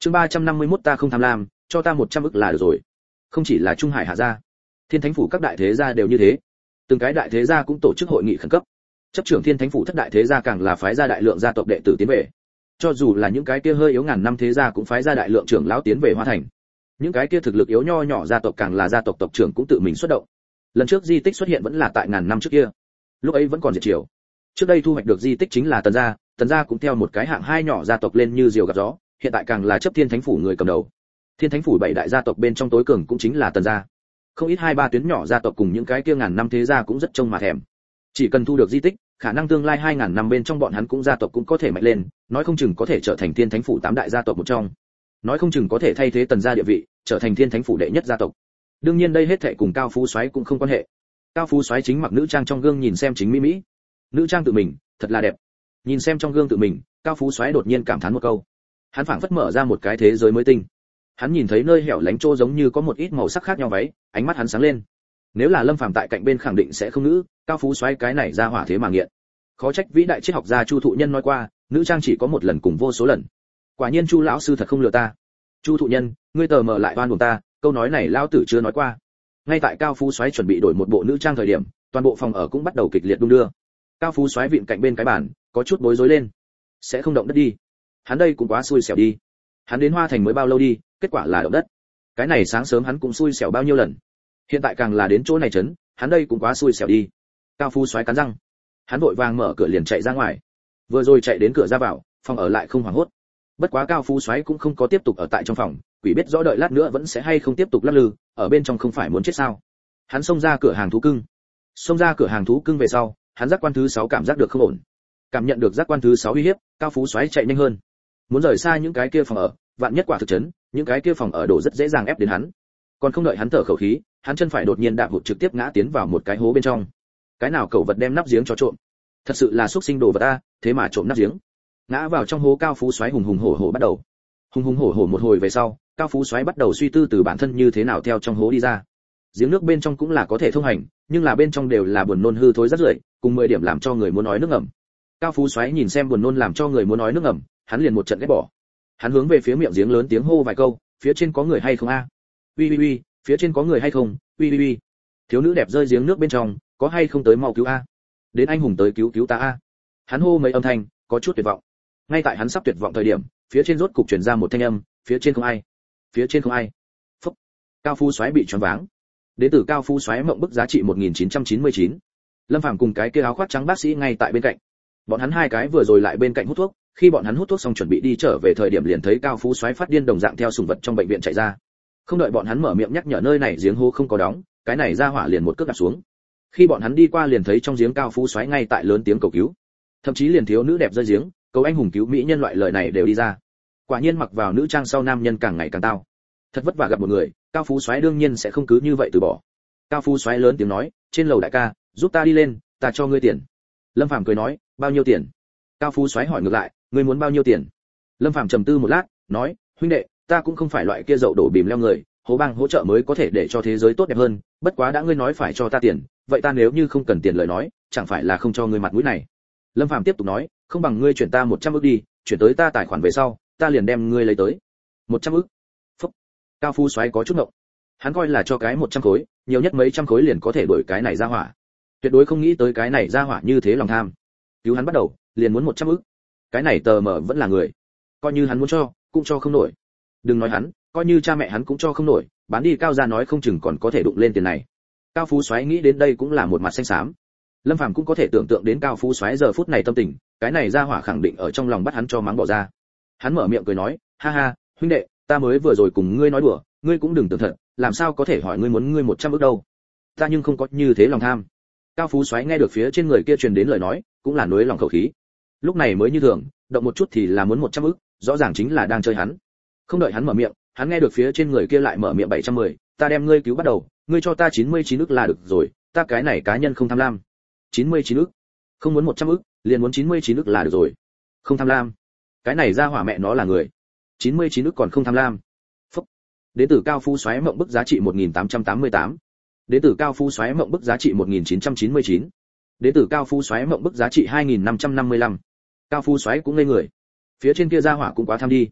Chương 351 ta không tham lam, cho ta 100 ức là được rồi. Không chỉ là Trung Hải hạ gia, Thiên Thánh phủ các đại thế gia đều như thế. Từng cái đại thế gia cũng tổ chức hội nghị khẩn cấp. Chấp trưởng Thiên Thánh phủ thất đại thế gia càng là phái ra đại lượng gia tộc đệ tử tiến về. Cho dù là những cái kia hơi yếu ngàn năm thế gia cũng phái ra đại lượng trưởng lão tiến về Hoa Thành. Những cái kia thực lực yếu nho nhỏ gia tộc càng là gia tộc tộc trưởng cũng tự mình xuất động. Lần trước di tích xuất hiện vẫn là tại ngàn năm trước kia. Lúc ấy vẫn còn diệt triều. Trước đây thu hoạch được di tích chính là Tần gia cũng theo một cái hạng hai nhỏ gia tộc lên như diều gặp gió, hiện tại càng là chấp Thiên Thánh phủ người cầm đầu. Thiên Thánh phủ bảy đại gia tộc bên trong tối cường cũng chính là Tần gia. Không ít hai ba tuyến nhỏ gia tộc cùng những cái kia ngàn năm thế gia cũng rất trông mà thèm. Chỉ cần thu được di tích, khả năng tương lai 2000 năm bên trong bọn hắn cũng gia tộc cũng có thể mạnh lên, nói không chừng có thể trở thành Thiên Thánh phủ 8 đại gia tộc một trong. Nói không chừng có thể thay thế Tần gia địa vị, trở thành Thiên Thánh phủ đệ nhất gia tộc. Đương nhiên đây hết thảy cùng Cao Phú Soái cũng không quan hệ. Cao Phú Soái chính mặc nữ trang trong gương nhìn xem chính mỹ. Nữ trang tự mình, thật là đẹp. Nhìn xem trong gương tự mình, Cao Phú Soái đột nhiên cảm thán một câu. Hắn phảng phất mở ra một cái thế giới mới tinh. Hắn nhìn thấy nơi hẻo lánh chỗ giống như có một ít màu sắc khác nhau váy, ánh mắt hắn sáng lên. Nếu là Lâm Phàm tại cạnh bên khẳng định sẽ không ngữ, Cao Phú Soái cái này ra hỏa thế mà nghiện. Khó trách vĩ đại triết học gia Chu Thụ Nhân nói qua, nữ trang chỉ có một lần cùng vô số lần. Quả nhiên Chu lão sư thật không lừa ta. Chu Thụ Nhân, ngươi tờ mờ lại oan uổng ta, câu nói này lão tử chưa nói qua. Ngay tại Cao Phú Soái chuẩn bị đổi một bộ nữ trang thời điểm, toàn bộ phòng ở cũng bắt đầu kịch liệt đung đưa. Cao Phú Soái vịn cạnh bên cái bàn, có chút bối rối lên. Sẽ không động đất đi. Hắn đây cũng quá xui xẻo đi. Hắn đến Hoa Thành mới bao lâu đi, kết quả là động đất. Cái này sáng sớm hắn cũng xui xẻo bao nhiêu lần. Hiện tại càng là đến chỗ này chấn, hắn đây cũng quá xui xẻo đi. Cao Phú Soái cắn răng. Hắn vội vàng mở cửa liền chạy ra ngoài. Vừa rồi chạy đến cửa ra vào, phòng ở lại không hoảng hốt. Bất quá Cao Phú Soái cũng không có tiếp tục ở tại trong phòng, quỷ biết rõ đợi lát nữa vẫn sẽ hay không tiếp tục lắc lư, ở bên trong không phải muốn chết sao? Hắn xông ra cửa hàng thú cưng. Xông ra cửa hàng thú cưng về sau, hắn giác quan thứ 6 cảm giác được không ổn. Cảm nhận được giác quan thứ 6 uy hiếp, Cao Phú Soái chạy nhanh hơn. Muốn rời xa những cái kia phòng ở, vạn nhất quả thực chấn, những cái kia phòng ở đổ rất dễ dàng ép đến hắn. Còn không đợi hắn thở khẩu khí, hắn chân phải đột nhiên đạp vụt trực tiếp ngã tiến vào một cái hố bên trong. Cái nào cẩu vật đem nắp giếng cho trộm? Thật sự là xúc sinh đồ vật a, thế mà trộm nắp giếng. Ngã vào trong hố Cao Phú Soái hùng hùng hổ hổ bắt đầu. Hùng hùng hổ hổ một hồi về sau, Cao Phú Soái bắt đầu suy tư từ bản thân như thế nào theo trong hố đi ra. Giếng nước bên trong cũng là có thể thông hành, nhưng là bên trong đều là buồn nôn hư thối rất rưởi, cùng 10 điểm làm cho người muốn nói nước ngầm. Cao Phú Soái nhìn xem buồn nôn làm cho người muốn nói nước ngầm, hắn liền một trận ghét bỏ. Hắn hướng về phía miệng giếng lớn tiếng hô vài câu, phía trên có người hay không a? Uy uy uy, phía trên có người hay không? Uy uy uy. Thiếu nữ đẹp rơi giếng nước bên trong, có hay không tới mau cứu a? Đến anh hùng tới cứu cứu ta a. Hắn hô mấy âm thanh, có chút tuyệt vọng. Ngay tại hắn sắp tuyệt vọng thời điểm, phía trên rốt cục truyền ra một thanh âm, phía trên không ai. Phía trên không ai. Phúc. Cao Phú Soái bị choáng váng. Đến từ Cao Phú Soái mộng bức giá trị 1999. Lâm Phàm cùng cái kia áo khoác trắng bác sĩ ngay tại bên cạnh. Bọn hắn hai cái vừa rồi lại bên cạnh hút thuốc, khi bọn hắn hút thuốc xong chuẩn bị đi trở về thời điểm liền thấy Cao Phú Soái phát điên đồng dạng theo sùng vật trong bệnh viện chạy ra. Không đợi bọn hắn mở miệng nhắc nhở nơi này giếng hố không có đóng, cái này ra hỏa liền một cước đạp xuống. Khi bọn hắn đi qua liền thấy trong giếng Cao Phú Soái ngay tại lớn tiếng cầu cứu. Thậm chí liền thiếu nữ đẹp rơi giếng, cầu anh hùng cứu mỹ nhân loại lời này đều đi ra. Quả nhiên mặc vào nữ trang sau nam nhân càng ngày càng tao. Thật vất vả gặp một người, Cao Phú Soái đương nhiên sẽ không cứ như vậy từ bỏ. Cao Phú Soái lớn tiếng nói, trên lầu đại ca, giúp ta đi lên, ta cho ngươi tiền. Lâm Phàm cười nói, bao nhiêu tiền? Cao Phú Soái hỏi ngược lại, ngươi muốn bao nhiêu tiền? Lâm Phàm trầm tư một lát, nói, huynh đệ, ta cũng không phải loại kia dậu đổ bìm leo người, hố bang hỗ trợ mới có thể để cho thế giới tốt đẹp hơn, bất quá đã ngươi nói phải cho ta tiền, vậy ta nếu như không cần tiền lời nói, chẳng phải là không cho ngươi mặt mũi này. Lâm Phàm tiếp tục nói, không bằng ngươi chuyển ta 100 ức đi, chuyển tới ta tài khoản về sau, ta liền đem ngươi lấy tới. 100 ức. Phúc. Cao Phú Soái có chút ngộng. Hắn coi là cho cái 100 khối, nhiều nhất mấy trăm khối liền có thể đổi cái này ra hỏa. Tuyệt đối không nghĩ tới cái này ra hỏa như thế lòng tham. Cứu hắn bắt đầu, liền muốn 100 ức. Cái này tờ mờ vẫn là người. Coi như hắn muốn cho, cũng cho không nổi. Đừng nói hắn, coi như cha mẹ hắn cũng cho không nổi, bán đi Cao gia nói không chừng còn có thể đụng lên tiền này. Cao Phú Soái nghĩ đến đây cũng là một mặt xanh xám. Lâm Phàm cũng có thể tưởng tượng đến Cao Phú Soái giờ phút này tâm tình, cái này ra hỏa khẳng định ở trong lòng bắt hắn cho mắng bỏ ra. Hắn mở miệng cười nói, ha ha, huynh đệ, ta mới vừa rồi cùng ngươi nói đùa, ngươi cũng đừng tưởng thật, làm sao có thể hỏi ngươi muốn ngươi 100 ức đâu? Ta nhưng không có như thế lòng tham. Cao Phú Soái nghe được phía trên người kia truyền đến lời nói, cũng là nuối lòng khẩu khí. Lúc này mới như thường, động một chút thì là muốn 100 ức, rõ ràng chính là đang chơi hắn. Không đợi hắn mở miệng, hắn nghe được phía trên người kia lại mở miệng 710, ta đem ngươi cứu bắt đầu, ngươi cho ta 99 ức là được rồi, ta cái này cá nhân không tham lam. 99 ức. Không muốn 100 ức, liền muốn 99 ức là được rồi. Không tham lam. Cái này ra hỏa mẹ nó là người. 99 ức còn không tham lam. Phúc. Đến từ Cao Phú Soái mộng bức giá trị 1888. Đến từ Cao Phú Soái mộng bức giá trị 1999. Đến từ Cao Phú Soái mộng bức giá trị 2555. Cao Phú Soái cũng ngây người. Phía trên kia ra hỏa cũng quá tham đi.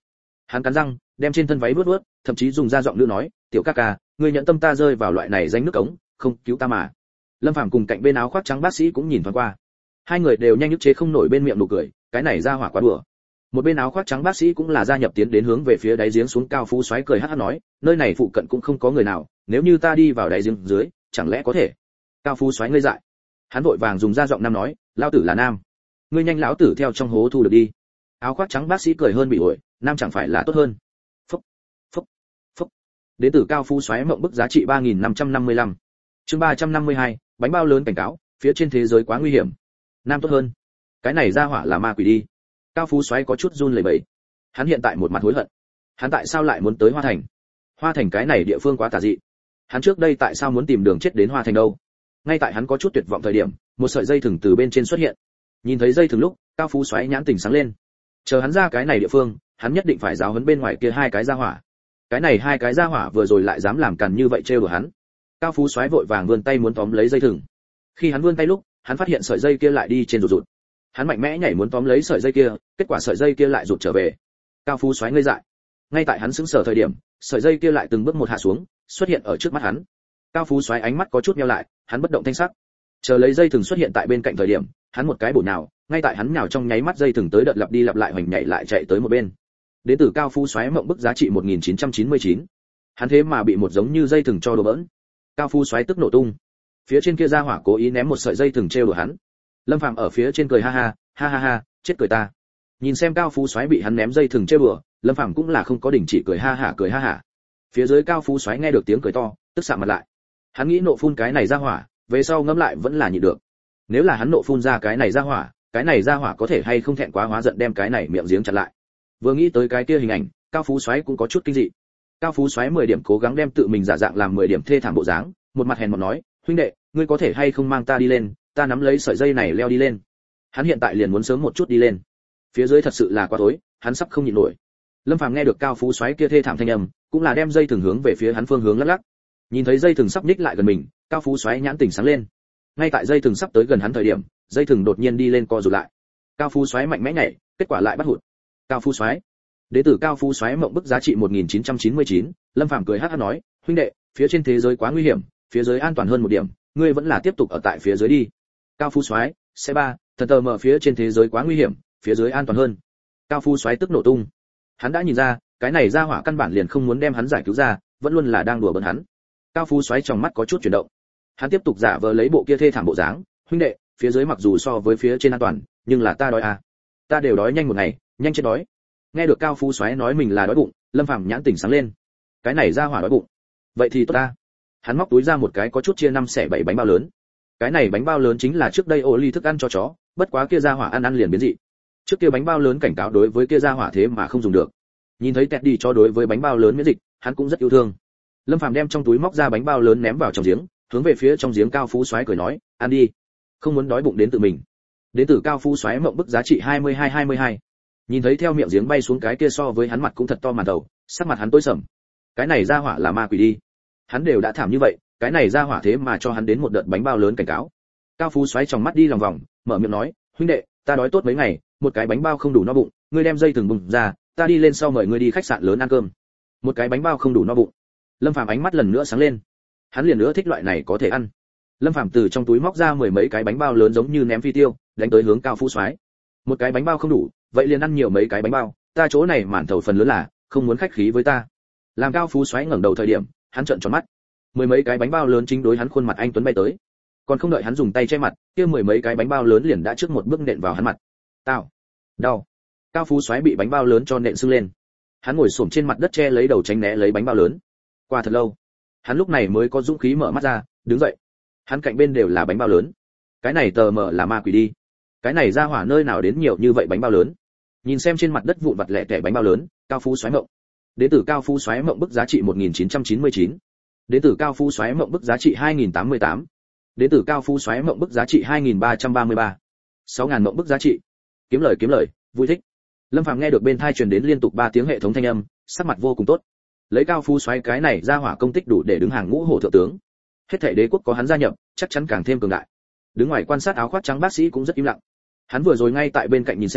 Hắn cắn răng, đem trên thân váy vuốt vuốt, thậm chí dùng ra giọng nữ nói, "Tiểu ca ca, ngươi nhận tâm ta rơi vào loại này danh nước cống, không cứu ta mà." Lâm Phàm cùng cạnh bên áo khoác trắng bác sĩ cũng nhìn thoáng qua. Hai người đều nhanh nhức chế không nổi bên miệng nụ cười, cái này ra hỏa quá đùa. Một bên áo khoác trắng bác sĩ cũng là gia nhập tiến đến hướng về phía đáy giếng xuống Cao Phú Soái cười hắc hắc nói, nơi này phụ cận cũng không có người nào, nếu như ta đi vào đáy giếng dưới, chẳng lẽ có thể? Cao Phú Soái ngây dại. Hắn vội vàng dùng ra giọng nam nói, lão tử là nam, ngươi nhanh lão tử theo trong hố thu được đi. Áo khoác trắng bác sĩ cười hơn bị ổi, nam chẳng phải là tốt hơn. Phúc, phúc, phúc. Đến từ Cao Phú Soái mộng bức giá trị 3555. Chương 352, bánh bao lớn cảnh cáo, phía trên thế giới quá nguy hiểm. Nam tốt hơn. Cái này ra hỏa là ma quỷ đi. Cao Phú Soái có chút run lẩy bẩy. Hắn hiện tại một mặt hối hận. Hắn tại sao lại muốn tới Hoa Thành? Hoa Thành cái này địa phương quá tà dị. Hắn trước đây tại sao muốn tìm đường chết đến Hoa Thành đâu? Ngay tại hắn có chút tuyệt vọng thời điểm, một sợi dây thừng từ bên trên xuất hiện. Nhìn thấy dây thừng lúc, Cao Phú Soái nhãn tỉnh sáng lên. Chờ hắn ra cái này địa phương, hắn nhất định phải giáo huấn bên ngoài kia hai cái gia hỏa. Cái này hai cái gia hỏa vừa rồi lại dám làm càn như vậy trêu đùa hắn. Cao Phú Soái vội vàng vươn tay muốn tóm lấy dây thừng. Khi hắn vươn tay lúc, hắn phát hiện sợi dây kia lại đi trên rụt. Hắn mạnh mẽ nhảy muốn tóm lấy sợi dây kia, kết quả sợi dây kia lại rụt trở về. Cao Phú Soái ngây dại. Ngay tại hắn sững sờ thời điểm, sợi dây kia lại từng bước một hạ xuống, xuất hiện ở trước mắt hắn. Cao Phú Soái ánh mắt có chút nheo lại, hắn bất động thanh sắc. Chờ lấy dây thừng xuất hiện tại bên cạnh thời điểm, hắn một cái bổ nhào, ngay tại hắn nhào trong nháy mắt dây thừng tới đợt lặp đi lặp lại hoành nhảy lại chạy tới một bên. Đến từ Cao Phú Soái mộng bức giá trị 1999. Hắn thế mà bị một giống như dây thừng cho đổ bỡn. Cao Phú Soái tức nổ tung. Phía trên kia ra hỏa cố ý ném một sợi dây thừng trêu đùa hắn. Lâm Phàm ở phía trên cười ha ha, ha ha ha, chết cười ta. Nhìn xem Cao Phú Soái bị hắn ném dây thừng trêu đùa, Lâm Phàm cũng là không có đình chỉ cười ha hả cười ha hả. Phía dưới Cao Phú Soái nghe được tiếng cười to, tức sạm mặt lại. Hắn nghĩ nộ phun cái này ra hỏa, về sau ngẫm lại vẫn là nhịn được. Nếu là hắn nộ phun ra cái này ra hỏa có thể hay không thẹn quá hóa giận đem cái này miệng giếng chặn lại. Vừa nghĩ tới cái kia hình ảnh, Cao Phú Soái cũng có chút kinh dị. Cao Phú Soái 10 điểm cố gắng đem tự mình giả dạng làm 10 điểm thê thảm bộ dáng, một mặt hèn mọn nói, huynh đệ, ngươi có thể hay không mang ta đi lên, ta nắm lấy sợi dây này leo đi lên. Hắn hiện tại liền muốn sớm một chút đi lên. Phía dưới thật sự là quá tối, hắn sắp không nhịn nổi. Lâm Phàm nghe được Cao Phú Soái kia thê thảm thanh âm, cũng là đem dây thừng hướng về phía hắn phương hướng lắc lắc. Nhìn thấy dây thừng sắp nhích lại gần mình, Cao Phú Soái nhãn tỉnh sáng lên. Ngay tại dây thừng sắp tới gần hắn thời điểm, dây thừng đột nhiên đi lên co rụt lại. Cao Phú Soái mạnh mẽ nhảy, kết quả lại bắt hụt. Cao Phú Soái. Đệ tử Cao Phú Soái mộng bức giá trị 1999, Lâm Phàm cười hắc hắc nói, huynh đệ, phía trên thế giới quá nguy hiểm, phía dưới an toàn hơn một điểm, ngươi vẫn là tiếp tục ở tại phía dưới đi. Cao Phú Soái, xe ba, thần tờ mở phía trên thế giới quá nguy hiểm, phía dưới an toàn hơn. Cao Phú Soái tức nổ tung. Hắn đã nhìn ra, cái này ra hỏa căn bản liền không muốn đem hắn giải cứu ra, vẫn luôn là đang đùa bỡn hắn. Cao Phú Soái trong mắt có chút chuyển động. Hắn tiếp tục giả vờ lấy bộ kia thê thảm bộ dáng, huynh đệ, phía dưới mặc dù so với phía trên an toàn, nhưng là ta đói à. Ta đều đói nhanh một ngày, nhanh chết đói. Nghe được Cao Phú Soái nói mình là đói bụng, Lâm Phàm nhãn tỉnh sáng lên. Cái này ra hỏa đói bụng. Vậy thì tốt ta. Hắn móc túi ra một cái có chút chia 5 xẻ 7 bánh bao lớn. Cái này bánh bao lớn chính là trước đây ô ly thức ăn cho chó, bất quá kia ra hỏa ăn liền biến dị. Trước kia bánh bao lớn cảnh cáo đối với kia ra hỏa thế mà không dùng được. Nhìn thấy Teddy cho đối với bánh bao lớn miễn dịch, hắn cũng rất yêu thương. Lâm Phàm đem trong túi móc ra bánh bao lớn ném vào trong giếng, hướng về phía trong giếng Cao Phú Soái cười nói, ăn đi, không muốn đói bụng đến tự mình. Đến từ Cao Phú Soái mộng bức giá trị 2222. Nhìn thấy theo miệng giếng bay xuống cái kia so với hắn mặt cũng thật to màn đầu, sắc mặt hắn tối sầm. Cái này ra hỏa là ma quỷ đi. Hắn đều đã thảm như vậy, cái này ra hỏa thế mà cho hắn đến một đợt bánh bao lớn cảnh cáo. Cao Phú Soái trong mắt đi lòng vòng, mở miệng nói, huynh đệ, ta đói tốt mấy ngày, một cái bánh bao không đủ no bụng, ngươi đem dây thừng bùng ra, ta đi lên sau mời ngươi đi khách sạn lớn ăn cơm. Một cái bánh bao không đủ no bụng. Lâm Phàm ánh mắt lần nữa sáng lên. Hắn liền nữa thích loại này có thể ăn. Lâm Phàm từ trong túi móc ra 10 mấy cái bánh bao lớn giống như ném phi tiêu, đánh tới hướng Cao Phú Soái. Một cái bánh bao không đủ, vậy liền ăn nhiều mấy cái bánh bao, ta chỗ này màn thầu phần lớn là, không muốn khách khí với ta. Làm Cao Phú Soái ngẩng đầu thời điểm, hắn trợn tròn mắt. 10 mấy cái bánh bao lớn chính đối hắn khuôn mặt anh tuấn bay tới. Còn không đợi hắn dùng tay che mặt, kia 10 mấy cái bánh bao lớn liền đã trước một bước nện vào hắn mặt. Tao, đau. Cao Phú Soái bị bánh bao lớn cho nện sưng lên. Hắn ngồi xổm trên mặt đất che lấy đầu tránh né lấy bánh bao lớn. Qua thật lâu, hắn lúc này mới có dũng khí mở mắt ra, đứng dậy. Hắn cạnh bên đều là bánh bao lớn. Cái này tờ mờ là ma quỷ đi. Cái này ra hỏa nơi nào đến nhiều như vậy bánh bao lớn. Nhìn xem trên mặt đất vụn vặt lẻ tẻ bánh bao lớn, Cao Phú Soái mộng. Đến từ Cao Phú Soái mộng bức giá trị 1999. Đến từ Cao Phú Soái mộng bức giá trị 2088. Đến từ Cao Phú Soái mộng bức giá trị 2333. 6000 mộng bức giá trị. Kiếm lời, vui thích. Lâm Phàm nghe được bên tai truyền đến liên tục 3 tiếng hệ thống thanh âm, sắc mặt vô cùng tốt. Lấy Cao Phú Soái cái này ra hỏa công tích đủ để đứng hàng ngũ hổ thượng tướng. Hết thảy đế quốc có hắn gia nhập, chắc chắn càng thêm cường đại. Đứng ngoài quan sát áo khoác trắng bác sĩ cũng rất im lặng. Hắn vừa rồi ngay tại bên cạnh nhìn xem,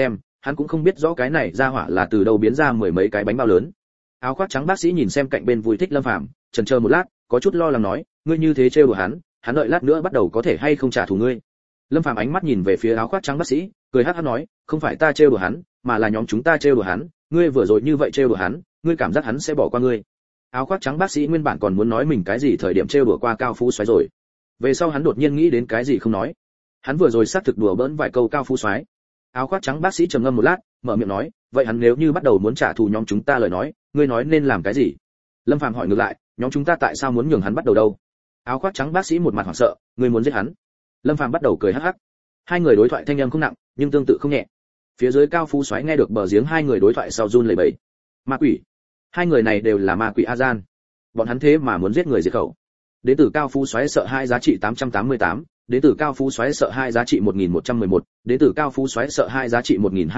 hắn cũng không biết rõ cái này ra hỏa là từ đâu biến ra mười mấy cái bánh bao lớn. Áo khoác trắng bác sĩ nhìn xem cạnh bên vui thích Lâm Phàm, chần chờ một lát, có chút lo lắng nói, ngươi như thế trêu đùa hắn đợi lát nữa bắt đầu có thể hay không trả thù ngươi. Lâm Phàm ánh mắt nhìn về phía áo khoác trắng bác sĩ, cười hắc hắc nói, không phải ta trêu đùa hắn, mà là nhóm chúng ta trêu đùa hắn, ngươi vừa rồi như vậy trêu đùa hắn, ngươi cảm giác hắn sẽ bỏ qua ngươi. Áo khoác trắng bác sĩ nguyên bản còn muốn nói mình cái gì thời điểm trêu đùa qua Cao Phú Soái rồi, về sau hắn đột nhiên nghĩ đến cái gì không nói. Hắn vừa rồi xác thực đùa bỡn vài câu Cao Phú Soái. Áo khoác trắng bác sĩ trầm ngâm một lát, mở miệng nói, vậy hắn nếu như bắt đầu muốn trả thù nhóm chúng ta lời nói, ngươi nói nên làm cái gì? Lâm Phàm hỏi ngược lại, nhóm chúng ta tại sao muốn nhường hắn bắt đầu đâu? Áo khoác trắng bác sĩ một mặt hoảng sợ, ngươi muốn giết hắn? Lâm Phàm bắt đầu cười hắc hắc. Hai người đối thoại thanh âm không nặng, nhưng tương tự không nhẹ. Phía dưới Cao Phú Soái nghe được bờ giếng hai người đối thoại sau run lẩy bẩy. Ma quỷ, hai người này đều là ma quỷ a gian. Bọn hắn thế mà muốn giết người diệt khẩu. Đến từ Cao Phú Soái sợ hai giá trị 888, đến từ Cao Phú Soái sợ hai giá trị 1111, đến từ Cao Phú Soái sợ hai giá trị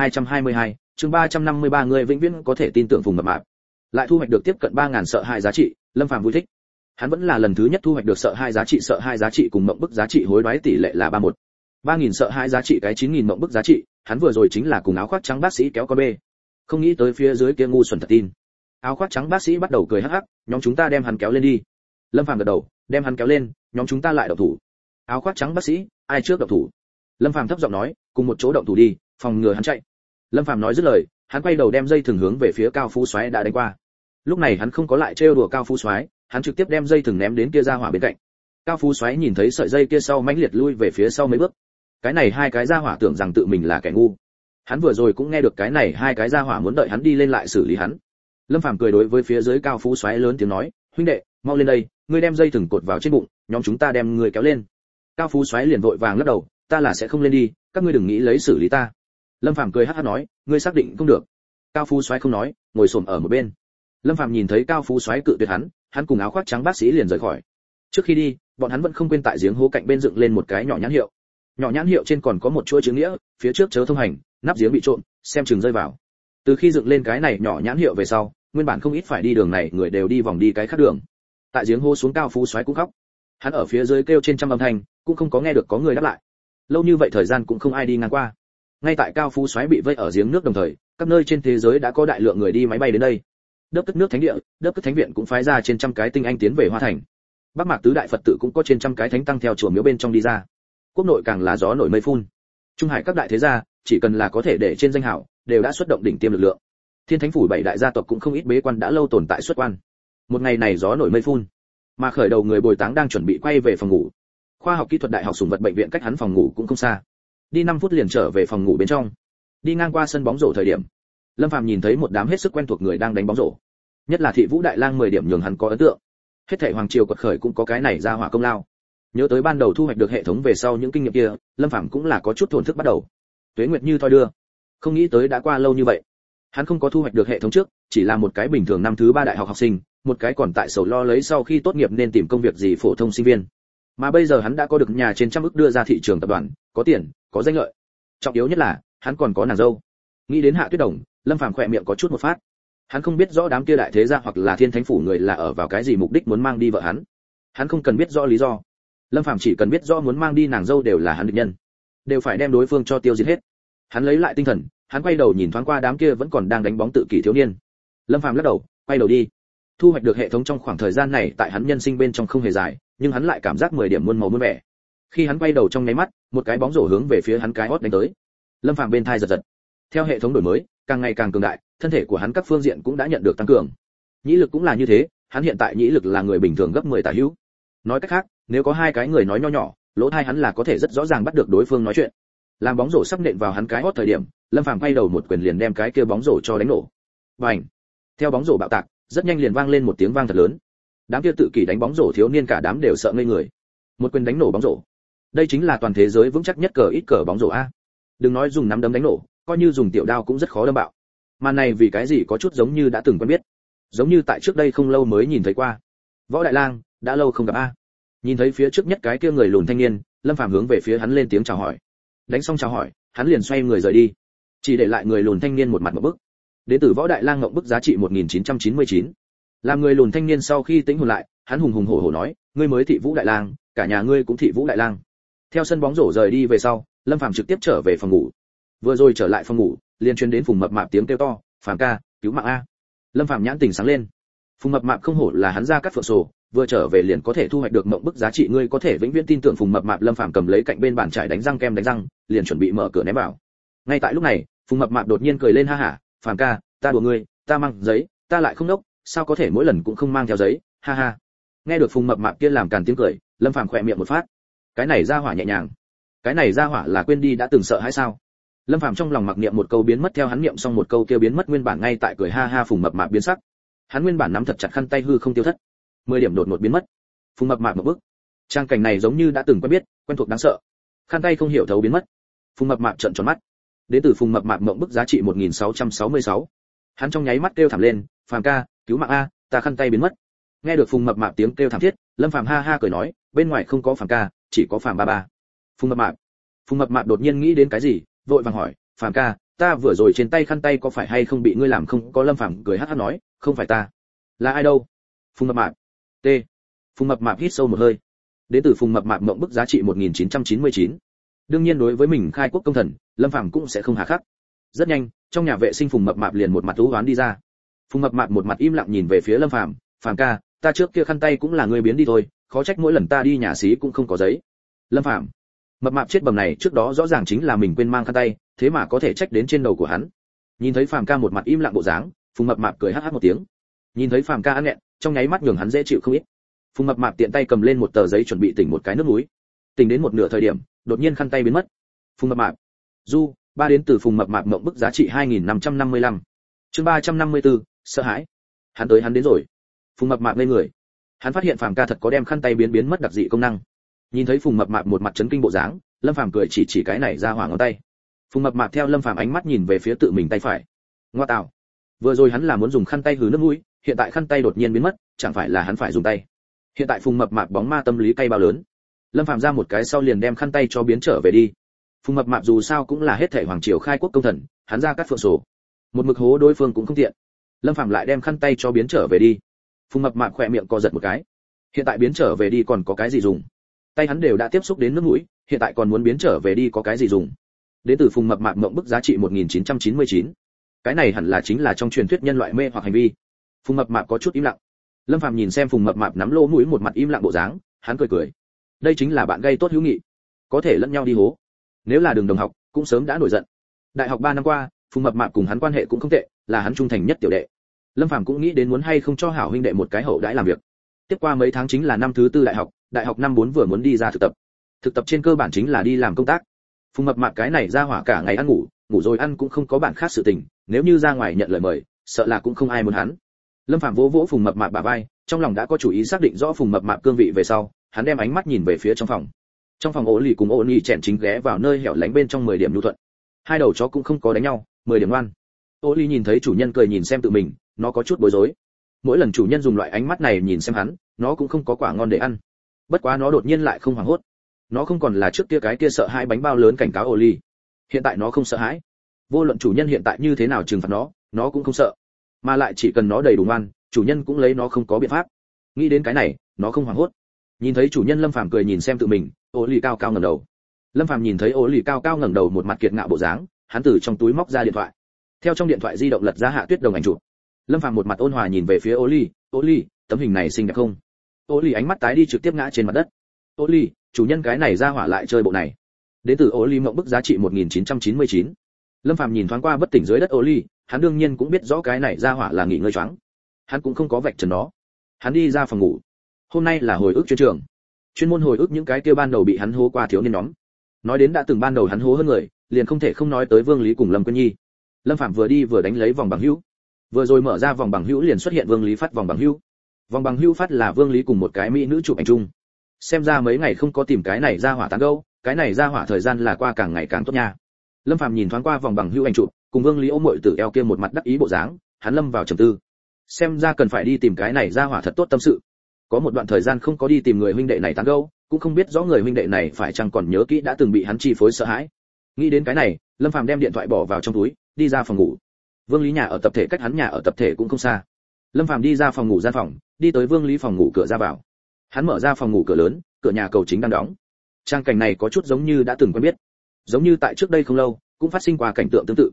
1222, chương 353 người vĩnh viễn có thể tin tưởng Phùng Mập Mạp. Lại thu hoạch được tiếp cận 3000 sợ hai giá trị, Lâm Phàm vui thích. Hắn vẫn là lần thứ nhất thu hoạch được sợ hai giá trị cùng mộng bức giá trị hối đoái tỷ lệ là 31. 3000 sợ hai giá trị cái 9000 mộng bức giá trị, hắn vừa rồi chính là cùng áo khoác trắng bác sĩ kéo con bê. Không nghĩ tới phía dưới kia ngu xuẩn thật tin. Áo khoác trắng bác sĩ bắt đầu cười hắc hắc, nhóm chúng ta đem hắn kéo lên đi. Lâm Phàm gật đầu, đem hắn kéo lên, nhóm chúng ta lại động thủ. Áo khoác trắng bác sĩ, ai trước động thủ? Lâm Phàm thấp giọng nói, cùng một chỗ động thủ đi, phòng ngừa hắn chạy. Lâm Phàm nói dứt lời, hắn quay đầu đem dây thừng hướng về phía Cao Phú Soái đã đánh qua. Lúc này hắn không có lại trêu đùa Cao Phú Soái, hắn trực tiếp đem dây thừng ném đến kia ra hỏa bên cạnh. Cao Phú Soái nhìn thấy sợi dây kia sau mãnh liệt lui về phía sau mấy bước. Cái này hai cái ra hỏa tưởng rằng tự mình là kẻ ngu. Hắn vừa rồi cũng nghe được cái này hai cái ra hỏa muốn đợi hắn đi lên lại xử lý hắn. Lâm Phàm cười đối với phía dưới Cao Phú Soái lớn tiếng nói, huynh đệ, mau lên đây, ngươi đem dây thừng cột vào trên bụng, nhóm chúng ta đem người kéo lên. Cao Phú Soái liền vội vàng lắc đầu, ta là sẽ không lên đi, các ngươi đừng nghĩ lấy xử lý ta. Lâm Phàm cười hắc hắc nói, ngươi xác định không được. Cao Phú Soái không nói, ngồi xổm ở một bên. Lâm Phàm nhìn thấy Cao Phú Soái cự tuyệt hắn cùng áo khoác trắng bác sĩ liền rời khỏi. Trước khi đi, bọn hắn vẫn không quên tại giếng hố cạnh bên dựng lên một cái nhỏ nhãn hiệu. Nhỏ nhãn hiệu trên còn có một chuỗi chữ nghĩa, phía trước chớ thông hành, nắp giếng bị trộm, xem chừng rơi vào. Từ khi dựng lên cái này nhỏ nhãn hiệu về sau, nguyên bản không ít phải đi đường này người đều đi vòng đi cái khác đường. Tại giếng hố xuống Cao Phú Soái cũng khóc. Hắn ở phía dưới kêu trên trăm âm thanh, cũng không có nghe được có người đáp lại. Lâu như vậy thời gian cũng không ai đi ngang qua. Ngay tại Cao Phú Soái bị vây ở giếng nước đồng thời, các nơi trên thế giới đã có đại lượng người đi máy bay đến đây. Đớp tức nước thánh địa, đớp tức thánh viện cũng phái ra trên trăm cái tinh anh tiến về Hoa Thành. Bắc Mạc tứ đại Phật tự cũng có trên trăm cái thánh tăng theo chùa miếu bên trong đi ra. Quốc nội càng là gió nổi mây phun. Trung Hải các đại thế gia, chỉ cần là có thể để trên danh hảo, đều đã xuất động đỉnh tiêm lực lượng. Thiên Thánh phủ bảy đại gia tộc cũng không ít bế quan đã lâu tồn tại xuất quan. Một ngày này gió nổi mây phun, mà khởi đầu người bồi táng đang chuẩn bị quay về phòng ngủ. Khoa học kỹ thuật đại học sủng vật bệnh viện cách hắn phòng ngủ cũng không xa. Đi 5 phút liền trở về phòng ngủ bên trong. Đi ngang qua sân bóng rổ thời điểm, Lâm Phàm nhìn thấy một đám hết sức quen thuộc người đang đánh bóng rổ. Nhất là Thị Vũ Đại Lang 10 điểm nhường hắn có ấn tượng. Hết thảy hoàng triều quật khởi cũng có cái này ra hỏa công lao. Nhớ tới ban đầu thu hoạch được hệ thống về sau những kinh nghiệm kia, Lâm Phàm cũng là có chút thổn thức bắt đầu. Tuế nguyệt như thoi đưa, không nghĩ tới đã qua lâu như vậy. Hắn không có thu hoạch được hệ thống trước, chỉ là một cái bình thường năm thứ 3 đại học học sinh, một cái còn tại sầu lo lấy sau khi tốt nghiệp nên tìm công việc gì phổ thông sinh viên. Mà bây giờ hắn đã có được nhà trên trăm ức đưa ra thị trường tập đoàn, có tiền, có danh lợi. Trọng yếu nhất là, hắn còn có nàng dâu. Nghĩ đến Hạ Tuyết Đồng, Lâm Phàm khỏe miệng có chút một phát. Hắn không biết rõ đám kia đại thế gia hoặc là Thiên Thánh phủ người là ở vào cái gì mục đích muốn mang đi vợ hắn. Hắn không cần biết rõ lý do. Lâm Phàm chỉ cần biết rõ muốn mang đi nàng dâu đều là hắn địch nhân, đều phải đem đối phương cho tiêu diệt hết. Hắn lấy lại tinh thần, hắn quay đầu nhìn thoáng qua đám kia vẫn còn đang đánh bóng tự kỷ thiếu niên. Lâm Phàm lắc đầu, quay đầu đi. Thu hoạch được hệ thống trong khoảng thời gian này tại hắn nhân sinh bên trong không hề dài, nhưng hắn lại cảm giác 10 điểm muôn màu muôn vẻ. Khi hắn quay đầu trong nháy mắt, một cái bóng rổ hướng về phía hắn cái hót đánh tới. Lâm Phàm bên thai giật giật. Theo hệ thống đổi mới, càng ngày càng cường đại, thân thể của hắn các phương diện cũng đã nhận được tăng cường. Nhĩ lực cũng là như thế, hắn hiện tại nhĩ lực là người bình thường gấp 10 tả hữu. Nói cách khác, nếu có hai cái người nói nho nhỏ, lỗ tai hắn là có thể rất rõ ràng bắt được đối phương nói chuyện. Làm bóng rổ sắp nện vào hắn cái hót thời điểm, Lâm Phàm quay đầu một quyền liền đem cái kia bóng rổ cho đánh nổ. Bành! Theo bóng rổ bạo tạc, rất nhanh liền vang lên một tiếng vang thật lớn. Đám kia tự kỷ đánh bóng rổ thiếu niên cả đám đều sợ ngây người. Một quyền đánh nổ bóng rổ. Đây chính là toàn thế giới vững chắc nhất cờ ít cờ bóng rổ a. Đừng nói dùng nắm đấm đánh nổ, coi như dùng tiểu đao cũng rất khó đâm bạo. Màn này vì cái gì có chút giống như đã từng quen biết, giống như tại trước đây không lâu mới nhìn thấy qua. Võ Đại Lang, đã lâu không gặp a. Nhìn thấy phía trước nhất cái kia người lùn thanh niên, Lâm Phàm hướng về phía hắn lên tiếng chào hỏi. Đánh xong chào hỏi, hắn liền xoay người rời đi, chỉ để lại người lùn thanh niên một mặt ngộp bức. Đến từ Võ Đại Lang ngộp bức giá trị 1999. Làm người lùn thanh niên sau khi tĩnh hồn lại, hắn hùng hùng hổ hổ nói, ngươi mới Thị Vũ Đại Lang, cả nhà ngươi cũng Thị Vũ Đại Lang. Theo sân bóng rổ rời đi về sau, Lâm Phàm trực tiếp trở về phòng ngủ. Vừa rồi trở lại phòng ngủ, liền truyền đến Phùng Mập Mạp tiếng kêu to, "Phàm ca, cứu mạng a." Lâm Phàm nhãn tình sáng lên. Phùng Mập Mạp không hổ là hắn ra cắt phượng sổ, vừa trở về liền có thể thu hoạch được mộng bức giá trị, ngươi có thể vĩnh viễn tin tưởng Phùng Mập Mạp. Lâm Phàm cầm lấy cạnh bên bàn chải đánh răng kem đánh răng, liền chuẩn bị mở cửa ném vào. Ngay tại lúc này, Phùng Mập Mạp đột nhiên cười lên ha hả, "Phàm ca, ta đùa ngươi, ta mang giấy, ta lại không đốc, sao có thể mỗi lần cũng không mang theo giấy, ha ha." Nghe được Phùng Mập Mạp kia làm càn tiếng cười, Lâm Phàm khỏe miệng một phát. Cái này ra hỏa nhẹ nhàng, cái này ra hỏa là quên đi đã từng sợ hãi sao? Lâm Phàm trong lòng mặc niệm một câu biến mất, theo hắn niệm xong một câu kia biến mất nguyên bản ngay tại cười ha ha. Phùng Mập Mạp biến sắc, hắn nguyên bản nắm thật chặt khăn tay hư không tiêu thất, 10 điểm đột ngột biến mất. Phùng Mập Mạp một bước, trang cảnh này giống như đã từng quen biết, quen thuộc đáng sợ. Khăn tay không hiểu thấu biến mất. Phùng Mập Mạp trợn tròn mắt. Đến từ Phùng Mập Mạp mộng bức giá trị 1666. Hắn trong nháy mắt kêu thảm lên, "Phàm ca, cứu mạng a, ta khăn tay biến mất." Nghe được Phùng Mập Mạp tiếng kêu thảm thiết, Lâm Phàm ha ha cười nói, "Bên ngoài không có Phàm ca, chỉ có Phàm ba ba." Phùng Mập Mạp đột nhiên nghĩ đến cái gì, vội vàng hỏi, "Phàm ca, ta vừa rồi trên tay khăn tay có phải hay không bị ngươi làm không?" Có. Lâm Phàm cười hắc hắc nói, "Không phải ta." "Là ai đâu?" Phùng Mập Mạp. T. Phùng Mập Mạp hít sâu một hơi. Đến từ Phùng Mập Mạp mộng bức giá trị 1999. Đương nhiên đối với mình khai quốc công thần, Lâm Phàm cũng sẽ không hà khắc. Rất nhanh, trong nhà vệ sinh Phùng Mập Mạp liền một mặt u uất đi ra. Phùng Mập Mạp một mặt im lặng nhìn về phía Lâm Phàm, "Phàm ca, ta trước kia khăn tay cũng là ngươi biến đi thôi, khó trách mỗi lần ta đi nhà xí cũng không có giấy." Lâm Phàm. Mập Mạp chết bầm này trước đó rõ ràng chính là mình quên mang khăn tay, thế mà có thể trách đến trên đầu của hắn. Nhìn thấy Phàm ca một mặt im lặng bộ dáng, Phùng Mập Mạp cười hắc hắc một tiếng. Nhìn thấy Phàm ca ăn nghẹn, trong nháy mắt nhường hắn dễ chịu không ít. Phùng Mập Mạp tiện tay cầm lên một tờ giấy chuẩn bị tỉnh một cái nước muối. Tỉnh đến một nửa thời điểm, đột nhiên khăn tay biến mất. Phùng Mập Mạp. Du, ba đến từ Phùng Mập Mạp mộng bức giá trị 2555. Chương 354, sợ hãi. Hắn tới hắn đến rồi. Phùng Mập Mạp ngây người. Hắn phát hiện Phàm ca thật có đem khăn tay biến mất đặc dị công năng. Nhìn thấy Phùng Mập Mạp một mặt chấn kinh bộ dáng, Lâm Phàm cười chỉ cái này ra hỏa ngón tay. Phùng Mập Mạp theo Lâm Phàm ánh mắt nhìn về phía tự mình tay phải. Ngoa tạo. Vừa rồi hắn là muốn dùng khăn tay hừ nước mũi, hiện tại khăn tay đột nhiên biến mất, chẳng phải là hắn phải dùng tay. Hiện tại Phùng Mập Mạp bóng ma tâm lý cay bao lớn. Lâm Phàm ra một cái sau liền đem khăn tay cho biến trở về đi. Phùng Mập Mạp dù sao cũng là hết thảy hoàng triều khai quốc công thần, hắn ra cắt phượng sổ, một mực hố đối phương cũng không tiện. Lâm Phàm lại đem khăn tay cho biến trở về đi. Phùng Mập Mạp khỏe miệng co giật một cái. Hiện tại biến trở về đi còn có cái gì dùng? Tay hắn đều đã tiếp xúc đến nước mũi, hiện tại còn muốn biến trở về đi có cái gì dùng? Đến từ Phùng Mập Mạp mộng bức giá trị 1999. Cái này hẳn là chính là trong truyền thuyết nhân loại mê hoặc hành vi. Phùng Mập Mạp có chút im lặng. Lâm Phàm nhìn xem Phùng Mập Mạp nắm lỗ mũi một mặt im lặng bộ dáng, hắn cười cười. Đây chính là bạn gây tốt hữu nghị, có thể lẫn nhau đi hố. Nếu là đường đồng học, cũng sớm đã nổi giận. Đại học 3 năm qua, Phùng Mập Mạp cùng hắn quan hệ cũng không tệ, là hắn trung thành nhất tiểu đệ. Lâm Phàm cũng nghĩ đến muốn hay không cho hảo huynh đệ một cái hậu đãi làm việc. Tiếp qua mấy tháng chính là năm thứ tư đại học năm 4 vừa muốn đi ra thực tập. Thực tập trên cơ bản chính là đi làm công tác. Phùng Mập Mạp cái này ra hỏa cả ngày ăn ngủ, ngủ rồi ăn cũng không có bạn khác sự tình, nếu như ra ngoài nhận lời mời, sợ là cũng không ai muốn hắn. Lâm Phàm vỗ vỗ Phùng Mập Mạp bả vai, trong lòng đã có chủ ý xác định rõ Phùng Mập Mạp cương vị về sau, hắn đem ánh mắt nhìn về phía trong phòng. Trong phòng Ô Lì cùng Ô Nhi chèn chính ghé vào nơi hẻo lánh bên trong 10 điểm nhu thuận. Hai đầu chó cũng không có đánh nhau, 10 điểm ngoan. Ô Lì nhìn thấy chủ nhân cười nhìn xem tự mình, nó có chút bối rối. Mỗi lần chủ nhân dùng loại ánh mắt này nhìn xem hắn, nó cũng không có quả ngon để ăn. Bất quá nó đột nhiên lại không hoảng hốt. Nó không còn là trước kia cái kia sợ hãi bánh bao lớn cảnh cáo Ô Lì. Hiện tại nó không sợ hãi. Vô luận chủ nhân hiện tại như thế nào trừng phạt nó cũng không sợ. Mà lại chỉ cần nó đầy đủ ngoan, chủ nhân cũng lấy nó không có biện pháp. Nghĩ đến cái này, nó không hoảng hốt. Nhìn thấy chủ nhân Lâm Phàm cười nhìn xem tự mình, Ô Lì cao cao ngẩng đầu. Lâm Phàm nhìn thấy Ô Lì cao cao ngẩng đầu một mặt kiệt ngạo bộ dáng, hắn từ trong túi móc ra điện thoại. Theo trong điện thoại di động lật ra Hạ Tuyết Đồng ảnh chụp. Lâm Phàm một mặt ôn hòa nhìn về phía Ô Lì, tấm hình này xinh đẹp không? Ô Lì ánh mắt tái đi trực tiếp ngã trên mặt đất. Ô Lì, chủ nhân cái này ra hỏa lại chơi bộ này. Đến từ Ô Lì mộng bức giá trị 1999. Lâm Phàm nhìn thoáng qua bất tỉnh dưới đất Ô Lì, hắn đương nhiên cũng biết rõ cái này ra hỏa là nghỉ ngơi choáng. Hắn cũng không có vạch trần nó. Hắn đi ra phòng ngủ. Hôm nay là hồi ức chuyên trường. Chuyên môn hồi ức những cái kia ban đầu bị hắn hố qua thiếu niên nhóm. Nói đến đã từng ban đầu hắn hố hơn người, liền không thể không nói tới Vương Lý cùng Lâm Quyên Nhi. Lâm Phàm vừa đi vừa đánh lấy vòng bằng hữu. Vừa rồi mở ra vòng bằng hữu liền xuất hiện Vương Lý phát vòng bằng hữu. Vòng bằng hữu phát là Vương Lý cùng một cái mỹ nữ chụp ảnh chung. Xem ra mấy ngày không có tìm cái này ra hỏa tán gẫu, cái này ra hỏa thời gian là qua càng ngày càng tốt nha. Lâm Phàm nhìn thoáng qua vòng bằng hữu ảnh chụp, cùng Vương Lý ôm muội tử eo kia một mặt đắc ý bộ dáng, hắn lâm vào trầm tư. Xem ra cần phải đi tìm cái này ra hỏa thật tốt tâm sự. Có một đoạn thời gian không có đi tìm người huynh đệ này tán gẫu, cũng không biết rõ người huynh đệ này phải chăng còn nhớ kỹ đã từng bị hắn chi phối sợ hãi. Nghĩ đến cái này, Lâm Phàm đem điện thoại bỏ vào trong túi, đi ra phòng ngủ. Vương Lý nhà ở tập thể cách hắn nhà ở tập thể cũng không xa. Lâm Phàm đi ra phòng ngủ gian phòng, đi tới Vương Lý phòng ngủ cửa ra vào. Hắn mở ra phòng ngủ cửa lớn, cửa nhà cầu chính đang đóng. Trang cảnh này có chút giống như đã từng quen biết, giống như tại trước đây không lâu cũng phát sinh qua cảnh tượng tương tự.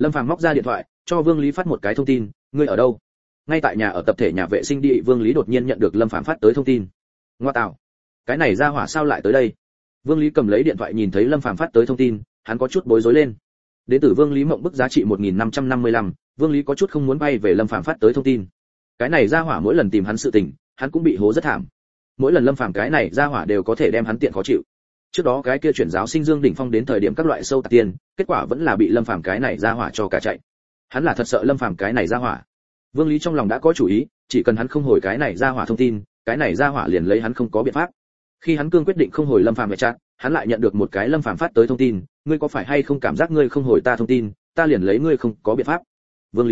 Lâm Phàm móc ra điện thoại cho Vương Lý phát một cái thông tin, ngươi ở đâu? Ngay tại nhà ở tập thể nhà vệ sinh đi. Vương Lý đột nhiên nhận được Lâm Phàm phát tới thông tin. Ngoa tạo, cái này ra hỏa sao lại tới đây? Vương Lý cầm lấy điện thoại nhìn thấy Lâm Phàm phát tới thông tin, hắn có chút bối rối lên. Đến từ Vương Lý mộng bức giá trị 1555, Vương Lý có chút không muốn bay về Lâm Phàm phát tới thông tin. Cái này ra hỏa mỗi lần tìm hắn sự tình, hắn cũng bị hố rất thảm. Mỗi lần Lâm Phàm cái này ra hỏa đều có thể đem hắn tiện khó chịu. Trước đó cái kia chuyển giáo sinh Dương Đỉnh Phong đến thời điểm các loại sâu tạc tiền, kết quả vẫn là bị Lâm Phàm cái này ra hỏa cho cả chạy. Hắn là thật sợ Lâm Phàm cái này ra hỏa. Vương Lý trong lòng đã có chủ ý, chỉ cần hắn không hồi cái này ra hỏa thông tin, cái này ra hỏa liền lấy hắn không có biện pháp. Khi hắn cương quyết định không hồi Lâm Phàm về chat, hắn lại nhận được một cái Lâm Phàm phát tới thông tin, ngươi có phải hay không cảm giác ngươi không hồi ta thông tin, ta liền lấy ngươi không có biện pháp. Vương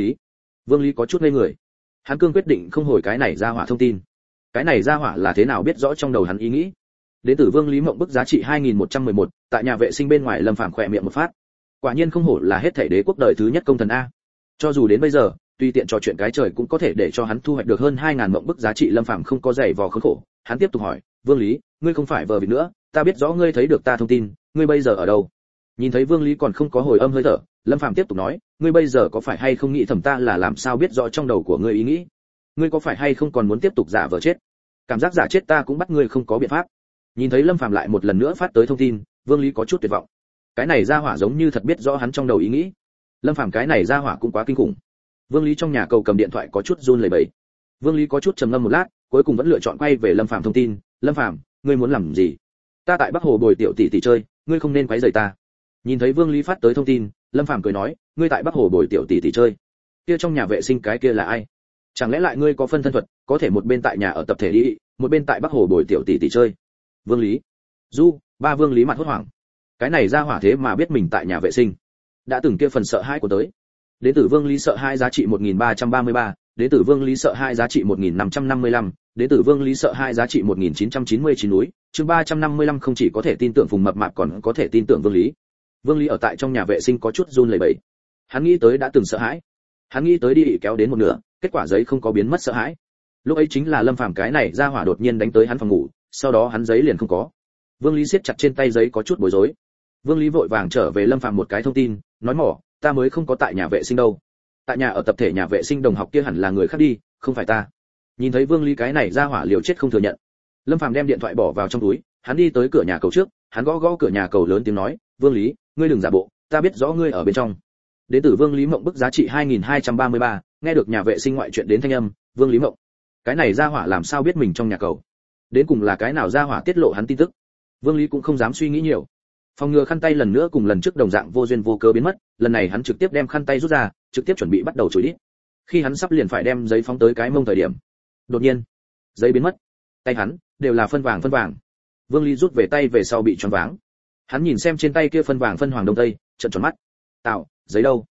Lý có chút ngây người. Hắn cương quyết định không hồi cái này ra hỏa thông tin. Cái này ra hỏa là thế nào biết rõ trong đầu hắn ý nghĩ? Đến từ Vương Lý mộng bức giá trị 2111, tại nhà vệ sinh bên ngoài Lâm Phàm khỏe miệng một phát. Quả nhiên không hổ là hết thảy đế quốc đời thứ nhất công thần a. Cho dù đến bây giờ, tùy tiện trò chuyện cái trời cũng có thể để cho hắn thu hoạch được hơn 2000 mộng bức giá trị. Lâm Phàm không có giày vò khốn khổ, hắn tiếp tục hỏi, Vương Lý, ngươi không phải vờ vịt nữa, ta biết rõ ngươi thấy được ta thông tin, ngươi bây giờ ở đâu? Nhìn thấy Vương Lý còn không có hồi âm hơi thở, Lâm Phàm tiếp tục nói, ngươi bây giờ có phải hay không nghĩ thầm ta là làm sao biết rõ trong đầu của ngươi ý nghĩ? Ngươi có phải hay không còn muốn tiếp tục giả vờ chết? Cảm giác giả chết ta cũng bắt ngươi không có biện pháp. Nhìn thấy Lâm Phàm lại một lần nữa phát tới thông tin, Vương Lý có chút tuyệt vọng. Cái này ra hỏa giống như thật biết rõ hắn trong đầu ý nghĩ. Lâm Phàm cái này ra hỏa cũng quá kinh khủng. Vương Lý trong nhà cầu cầm điện thoại có chút run lẩy bẩy. Vương Lý có chút trầm ngâm một lát, cuối cùng vẫn lựa chọn quay về Lâm Phàm thông tin, Lâm Phàm, ngươi muốn làm gì? Ta tại Bắc Hồ bồi tiểu tỷ tỷ chơi, ngươi không nên quấy rầy ta. Nhìn thấy Vương Lý phát tới thông tin, Lâm Phàm cười nói, ngươi tại Bắc Hồ bồi tiểu tỷ tỷ chơi? Kia trong nhà vệ sinh cái kia là ai? Chẳng lẽ lại ngươi có phân thân thuật, có thể một bên tại nhà ở tập thể đi, một bên tại Bắc Hồ bồi tiểu tỷ tỷ chơi? Vương Lý, ba Vương Lý mặt hốt hoảng. Cái này ra hỏa thế mà biết mình tại nhà vệ sinh. Đã từng kia phần sợ hãi của tới. Đến từ Vương Lý sợ hãi giá trị 1333, đến từ Vương Lý sợ hãi giá trị 1555, đến từ Vương Lý sợ hãi giá trị 1999 núi, chương 355 không chỉ có thể tin tưởng Phùng Mập Mạp còn có thể tin tưởng Vương Lý. Vương Lý ở tại trong nhà vệ sinh có chút run lẩy bẩy. Hắn nghĩ tới đã từng sợ hãi. Hắn nghĩ tới đi kéo đến một nửa, kết quả giấy không có biến mất sợ hãi. Lúc ấy chính là Lâm Phàm cái này ra hỏa đột nhiên đánh tới hắn phòng ngủ, sau đó hắn giấy liền không có. Vương Lý siết chặt trên tay giấy có chút bối rối. Vương Lý vội vàng trở về Lâm Phàm một cái thông tin, nói mỏ, ta mới không có tại nhà vệ sinh đâu. Tại nhà ở tập thể nhà vệ sinh đồng học kia hẳn là người khác đi, không phải ta. Nhìn thấy Vương Lý cái này ra hỏa liều chết không thừa nhận. Lâm Phàm đem điện thoại bỏ vào trong túi, hắn đi tới cửa nhà cầu trước, hắn gõ gõ cửa nhà cầu lớn tiếng nói, Vương Lý, ngươi đừng giả bộ, ta biết rõ ngươi ở bên trong. Đến từ Vương Lý mộng bức giá trị 2233, nghe được nhà vệ sinh ngoại chuyện đến thanh âm, Vương Lý mộng. Cái này ra hỏa làm sao biết mình trong nhà cầu? Đến cùng là cái nào ra hỏa tiết lộ hắn tin tức? Vương Lý cũng không dám suy nghĩ nhiều. Phòng ngừa khăn tay lần nữa cùng lần trước đồng dạng vô duyên vô cớ biến mất, lần này hắn trực tiếp đem khăn tay rút ra, trực tiếp chuẩn bị bắt đầu chối đít. Khi hắn sắp liền phải đem giấy phóng tới cái mông thời điểm, đột nhiên, giấy biến mất. Tay hắn đều là phân vàng. Vương Lý rút về tay về sau bị choáng váng. Hắn nhìn xem trên tay kia phân vàng phân hoàng đông tây, trợn tròn mắt. Tạo, giấy đâu?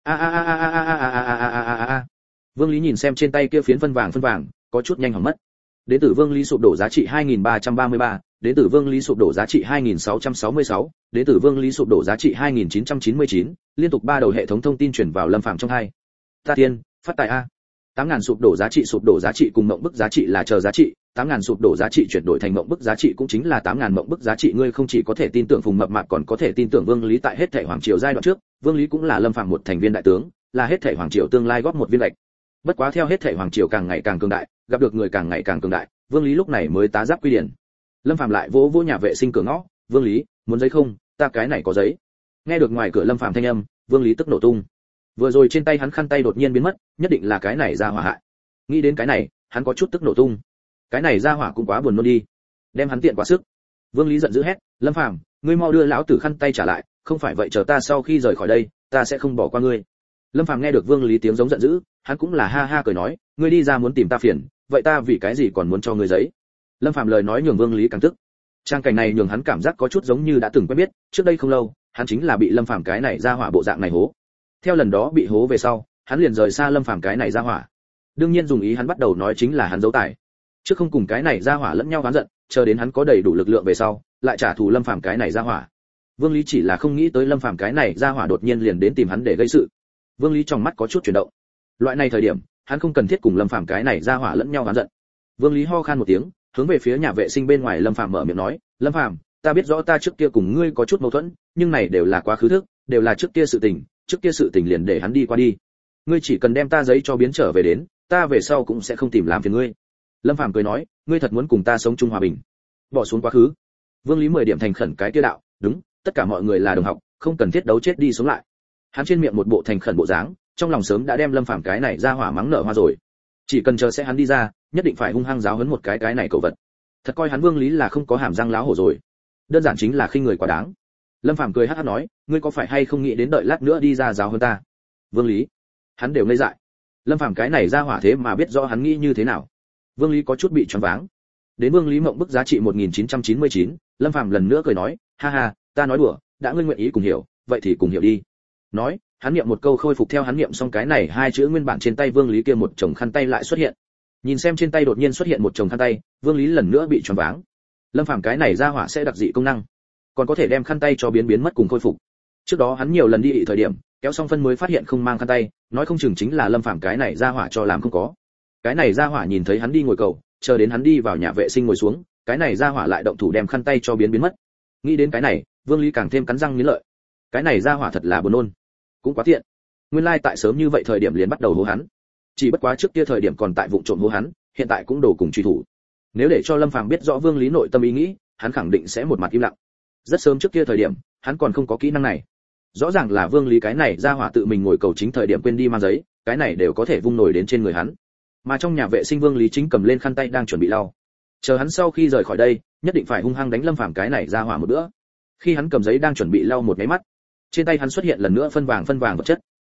A. Vương Lý nhìn xem trên tay kia phiến phân vàng, có chút nhanh hỏng mất. Đến từ Vương Lý sụp đổ giá trị 2333, đến từ Vương Lý sụp đổ giá trị 2666, đến từ Vương Lý sụp đổ giá trị 2999, liên tục 3 đầu hệ thống thông tin truyền vào Lâm Phàm trong hai. Ta tiên, phát tài a. 8000 sụp đổ giá trị cùng mộng bức giá trị là chờ giá trị, 8000 sụp đổ giá trị chuyển đổi thành mộng bức giá trị cũng chính là 8000 mộng bức giá trị. Ngươi không chỉ có thể tin tưởng Phùng Mập Mạp còn có thể tin tưởng Vương Lý. Tại hết thảy hoàng triều giai đoạn trước, Vương Lý cũng là Lâm Phàm một thành viên đại tướng, là hết thảy hoàng triều tương lai góp một viên lệch. Bất quá theo hết thảy hoàng triều càng ngày càng cường đại, gặp được người càng ngày càng cường đại, Vương Lý lúc này mới tá giáp quy điển. Lâm Phàm lại vỗ vỗ nhà vệ sinh cửa ngõ, Vương Lý, muốn giấy không? Ta cái này có giấy. Nghe được ngoài cửa Lâm Phàm thanh âm, Vương Lý tức nổ tung. Vừa rồi trên tay hắn khăn tay đột nhiên biến mất, nhất định là cái này ra hỏa hại. Nghĩ đến cái này, hắn có chút tức nổ tung. Cái này ra hỏa cũng quá buồn nôn đi, đem hắn tiện quá sức. Vương Lý giận dữ hét, Lâm Phàm, ngươi mau đưa lão tử khăn tay trả lại, không phải vậy chờ ta sau khi rời khỏi đây, ta sẽ không bỏ qua ngươi. Lâm Phàm nghe được Vương Lý tiếng giống giận dữ, hắn cũng là ha ha cười nói, ngươi đi ra muốn tìm ta phiền, vậy ta vì cái gì còn muốn cho ngươi giấy? Lâm Phàm lời nói nhường Vương Lý càng tức. Trang cảnh này nhường hắn cảm giác có chút giống như đã từng quen biết, trước đây không lâu, hắn chính là bị Lâm Phàm cái này ra hỏa bộ dạng này hố. Theo lần đó bị hố về sau, hắn liền rời xa Lâm Phàm cái này ra hỏa. Đương nhiên dùng ý hắn bắt đầu nói chính là hắn giấu tài. Trước không cùng cái này ra hỏa lẫn nhau oán giận, chờ đến hắn có đầy đủ lực lượng về sau, lại trả thù Lâm Phàm cái này ra hỏa. Vương Lý chỉ là không nghĩ tới Lâm Phàm cái này ra hỏa đột nhiên liền đến tìm hắn để gây sự. Vương Lý trong mắt có chút chuyển động. Loại này thời điểm, hắn không cần thiết cùng Lâm Phàm cái này ra hỏa lẫn nhau oán giận. Vương Lý ho khan một tiếng, hướng về phía nhà vệ sinh bên ngoài Lâm Phàm mở miệng nói, Lâm Phàm, ta biết rõ ta trước kia cùng ngươi có chút mâu thuẫn, nhưng này đều là quá khứ thức, đều là trước kia sự tình, trước kia sự tình liền để hắn đi qua đi. Ngươi chỉ cần đem ta giấy cho biến trở về đến, ta về sau cũng sẽ không tìm làm phiền ngươi. Lâm Phàm cười nói, ngươi thật muốn cùng ta sống chung hòa bình? Bỏ xuống quá khứ. Vương Lý 10 điểm thành khẩn cái kia đạo, đúng, tất cả mọi người là đồng học, không cần thiết đấu chết đi sống lại. Hắn trên miệng một bộ thành khẩn bộ dáng, trong lòng sớm đã đem Lâm Phàm cái này ra hỏa mắng nở hoa rồi. Chỉ cần chờ sẽ hắn đi ra, nhất định phải hung hăng giáo huấn một cái này cậu vật. Thật coi hắn Vương Lý là không có hàm răng láo hổ rồi. Đơn giản chính là khinh người quá đáng. Lâm Phàm cười hắc hắc nói, ngươi có phải hay không nghĩ đến đợi lát nữa đi ra giáo huấn ta? Vương Lý, hắn đều ngây dại. Lâm Phàm cái này ra hỏa thế mà biết rõ hắn nghĩ như thế nào. Vương Lý có chút bị choáng váng. Đến Vương Lý mộng bức giá trị 1999, Lâm Phàm lần nữa cười nói, ha ha, ta nói đùa, đã ngươi nguyện ý cùng hiểu, vậy thì cùng hiểu đi. Nói, hắn niệm một câu khôi phục theo hắn niệm xong cái này hai chữ nguyên bản trên tay Vương Lý kia một chồng khăn tay lại xuất hiện. Nhìn xem trên tay đột nhiên xuất hiện một chồng khăn tay, Vương Lý lần nữa bị choáng váng. Lâm Phàm cái này ra hỏa sẽ đặc dị công năng, còn có thể đem khăn tay cho biến mất cùng khôi phục. Trước đó hắn nhiều lần đi ị thời điểm, kéo xong phân mới phát hiện không mang khăn tay, nói không chừng chính là Lâm Phàm cái này ra hỏa cho làm không có. Cái này ra hỏa nhìn thấy hắn đi ngồi cầu, chờ đến hắn đi vào nhà vệ sinh ngồi xuống, cái này ra hỏa lại động thủ đem khăn tay cho biến mất. Nghĩ đến cái này, Vương Lý càng thêm cắn răng nghiến lợi. Cái này ra hỏa thật là buồn nôn, cũng quá tiện. Nguyên lai tại sớm như vậy thời điểm liền bắt đầu hố hắn. Chỉ bất quá trước kia thời điểm còn tại vụng trộm hố hắn, hiện tại cũng đổ cùng truy thủ. Nếu để cho Lâm Phàm biết rõ Vương Lý nội tâm ý nghĩ, hắn khẳng định sẽ một mặt im lặng. Rất sớm trước kia thời điểm, hắn còn không có kỹ năng này. Rõ ràng là Vương Lý cái này ra hỏa tự mình ngồi cầu chính thời điểm quên đi mang giấy, cái này đều có thể vung nổi đến trên người hắn. Mà trong nhà vệ sinh Vương Lý chính cầm lên khăn tay đang chuẩn bị lau. Chờ hắn sau khi rời khỏi đây, nhất định phải hung hăng đánh Lâm Phàm cái này ra hỏa một bữa. Khi hắn cầm giấy đang chuẩn bị lau một cái mắt, trên tay hắn xuất hiện lần nữa phân vàng vật chất.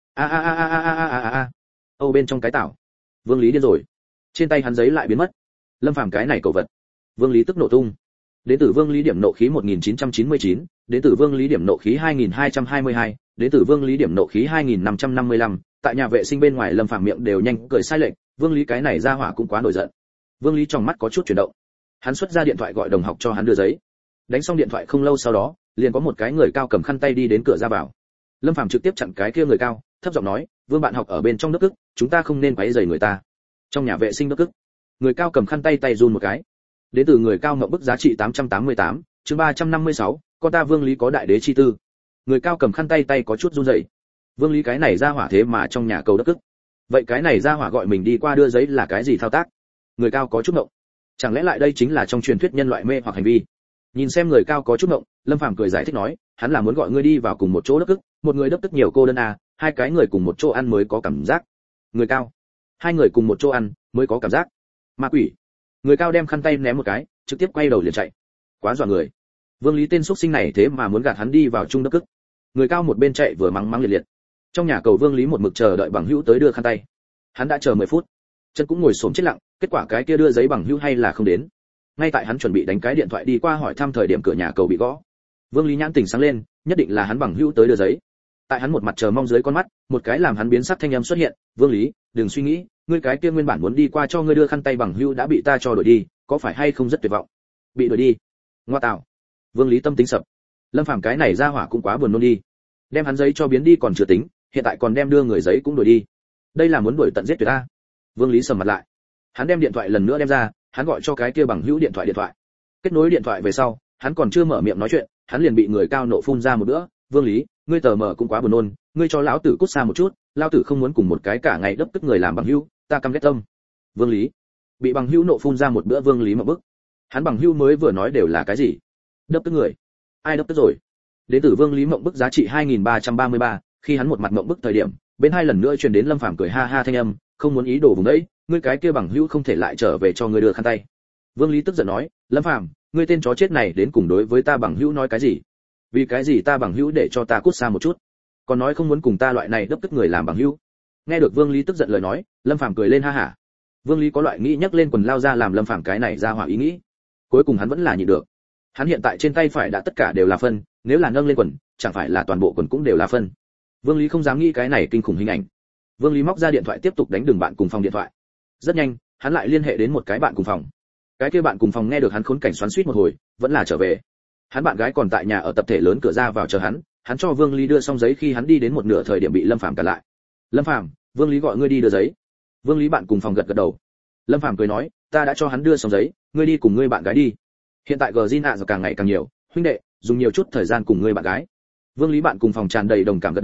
Âu bên trong cái tảo. Vương Lý điên rồi. Trên tay hắn giấy lại biến mất. Lâm Phàm cái này cầu vật. Vương Lý tức nổ tung. Đến từ Vương Lý điểm nộ khí 1999, đến từ Vương Lý điểm nộ khí 2222, đến từ Vương Lý điểm nộ khí 2555, tại nhà vệ sinh bên ngoài Lâm Phàm miệng đều nhanh cười sai lệch, Vương Lý cái này ra hỏa cũng quá nổi giận. Vương Lý trong mắt có chút chuyển động. Hắn xuất ra điện thoại gọi đồng học cho hắn đưa giấy. Đánh xong điện thoại không lâu sau đó, liền có một cái người cao cầm khăn tay đi đến cửa ra vào. Lâm Phàm trực tiếp chặn cái kia người cao, thấp giọng nói, Vương bạn học ở bên trong nước ức, chúng ta không nên quấy rầy người ta. Trong nhà vệ sinh nước ức. Người cao cầm khăn tay run một cái. Đến từ người cao ngậm bức giá trị 888, chương 356, con ta Vương Lý có đại đế chi tư. Người cao cầm khăn tay có chút run rẩy. Vương Lý cái này ra hỏa thế mà trong nhà cầu đất ức. Vậy cái này ra hỏa gọi mình đi qua đưa giấy là cái gì thao tác? Người cao có chút ngộng. Chẳng lẽ lại đây chính là trong truyền thuyết nhân loại mê hoặc hành vi? Nhìn xem người cao có chút ngộng, Lâm Phàm cười giải thích nói, hắn là muốn gọi ngươi đi vào cùng một chỗ đất ức, một người đất tức nhiều cô đơn à, hai cái người cùng một chỗ ăn mới có cảm giác. Người cao, hai người cùng một chỗ ăn mới có cảm giác. Ma quỷ. Người cao đem khăn tay ném một cái, trực tiếp quay đầu liền chạy. Quá dọa người. Vương Lý tên xuất sinh này thế mà muốn gạt hắn đi vào chung đất ức. Người cao một bên chạy vừa mắng liệt liệt. Trong nhà cầu Vương Lý một mực chờ đợi bằng hữu tới đưa khăn tay. Hắn đã chờ 10 phút, chân cũng ngồi xổm chết lặng, kết quả cái kia đưa giấy bằng hữu hay là không đến. Ngay tại hắn chuẩn bị đánh cái điện thoại đi qua hỏi thăm thời điểm cửa nhà cầu bị gõ. Vương Lý nhãn tỉnh sáng lên, nhất định là hắn bằng hữu tới đưa giấy. Tại hắn một mặt chờ mong dưới con mắt, một cái làm hắn biến sắc thanh âm xuất hiện, "Vương Lý, đừng suy nghĩ, ngươi cái kia nguyên bản muốn đi qua cho ngươi đưa khăn tay bằng hữu đã bị ta cho đuổi đi, có phải hay không rất tuyệt vọng?" Bị đuổi đi? Ngoa tạo. Vương Lý tâm tính sập. Lâm Phàm cái này ra hỏa cũng quá buồn nôn đi. Đem hắn giấy cho biến đi còn chưa tính, hiện tại còn đem đưa người giấy cũng đuổi đi. Đây là muốn đuổi tận giết tuyệt ta. Vương Lý sầm mặt lại. Hắn đem điện thoại lần nữa đem ra, hắn gọi cho cái kia bằng hữu điện thoại. Kết nối điện thoại về sau, hắn còn chưa mở miệng nói chuyện, hắn liền bị người cao nộ phun ra một bữa. "Vương Lý, ngươi tờ mờ cũng quá buồn nôn, ngươi cho lão tử cút xa một chút, lão tử không muốn cùng một cái cả ngày đấp tức người làm bằng hữu, ta căm ghét tâm." Vương Lý bị bằng hữu nộ phun ra một bữa. Vương Lý mở bức. Hắn bằng hữu mới vừa nói đều là cái gì? Đấp tức người? Ai đấp tức rồi? Đến từ Vương Lý mộng bức giá trị 2333, khi hắn một mặt mộng bức thời điểm, bên hai lần nữa truyền đến Lâm Phàm cười ha ha thanh âm, "Không muốn ý đồ vùng đấy, ngươi cái kia bằng hữu không thể lại trở về cho ngươi đưa khăn tay." Vương Lý tức giận nói, "Lâm Phàm, ngươi tên chó chết này đến cùng đối với ta bằng hữu nói cái gì? Vì cái gì ta bằng hữu để cho ta cút xa một chút, còn nói không muốn cùng ta loại này đấp tức người làm bằng hữu?" Nghe được Vương Lý tức giận lời nói, Lâm Phàm cười lên ha hả. Vương Lý có loại nghĩ nhấc lên quần lao ra làm Lâm Phàm cái này ra hỏa ý nghĩ. Cuối cùng hắn vẫn là nhịn được. Hắn hiện tại trên tay phải đã tất cả đều là phân, nếu là nâng lên quần, chẳng phải là toàn bộ quần cũng đều là phân. Vương Lý không dám nghĩ cái này kinh khủng hình ảnh. Vương Lý móc ra điện thoại tiếp tục đánh đường bạn cùng phòng điện thoại. Rất nhanh, hắn lại liên hệ đến một cái bạn cùng phòng. Cái kia bạn cùng phòng nghe được hắn khốn cảnh xoắn xuýt một hồi, vẫn là trở về. Hắn bạn gái còn tại nhà ở tập thể lớn cửa ra vào chờ hắn, hắn cho Vương Lý đưa xong giấy khi hắn đi đến một nửa thời điểm bị Lâm Phàm cản lại. "Lâm Phàm, Vương Lý gọi ngươi đi đưa giấy." Vương Lý bạn cùng phòng gật gật đầu. Lâm Phàm cười nói, "Ta đã cho hắn đưa xong giấy, ngươi đi cùng ngươi bạn gái đi. Hiện tại Gina giờ càng ngày càng nhiều, huynh đệ, dùng nhiều chút thời gian cùng ngươi bạn gái." Vương Lý bạn cùng phòng tràn đầy đồng cảm gật đầu,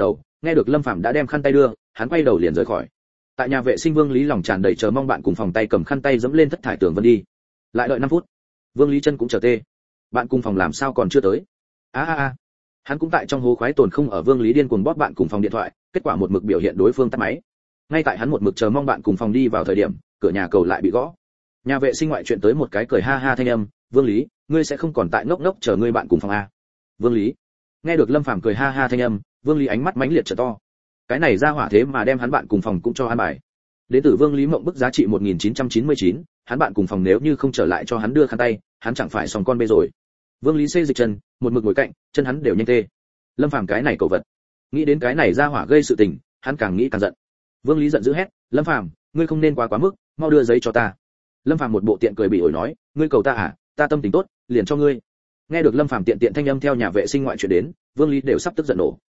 Nghe được Lâm Phàm đã đem khăn tay đưa, hắn quay đầu liền rời khỏi. Tại nhà vệ sinh Vương Lý lòng tràn đầy chờ mong bạn cùng phòng tay cầm khăn tay dẫm lên thất thải tường vân đi. Lại đợi 5 phút. Vương Lý chân cũng chờ tê. Bạn cùng phòng làm sao còn chưa tới? Hắn cũng tại trong hố khoái tồn không ở Vương Lý điên cuồng bóp bạn cùng phòng điện thoại, kết quả một mực biểu hiện đối phương tắt máy. Ngay tại hắn một mực chờ mong bạn cùng phòng đi vào thời điểm, cửa nhà cầu lại bị gõ. Nhà vệ sinh ngoại chuyện tới một cái cười ha ha thanh âm, "Vương Lý, ngươi sẽ không còn tại ngốc ngốc chờ ngươi bạn cùng phòng a?" Vương Lý. Nghe được Lâm Phàm cười ha ha thanh âm, Vương Lý ánh mắt mãnh liệt trợ to. Cái này ra hỏa thế mà đem hắn bạn cùng phòng cũng cho an bài. Đến từ Vương Lý mộng bức giá trị 1999, hắn bạn cùng phòng nếu như không trở lại cho hắn đưa khăn tay, hắn chẳng phải xong con bê rồi. Vương Lý xê dịch chân, một mực ngồi cạnh, chân hắn đều nhanh tê. Lâm Phàm cái này cẩu vật. Nghĩ đến cái này ra hỏa gây sự tình, hắn càng nghĩ càng giận. Vương Lý giận dữ hét, "Lâm Phàm, ngươi không nên quá mức, mau đưa giấy cho ta." Lâm Phàm một bộ tiện cười bị ổi nói, "Ngươi cầu ta à, ta tâm tình tốt, liền cho ngươi." Nghe được Lâm Phàm tiện tiện thanh âm theo nhà vệ sinh ngoại chuyện đến, Vương Lý đều sắp tức giận nổ.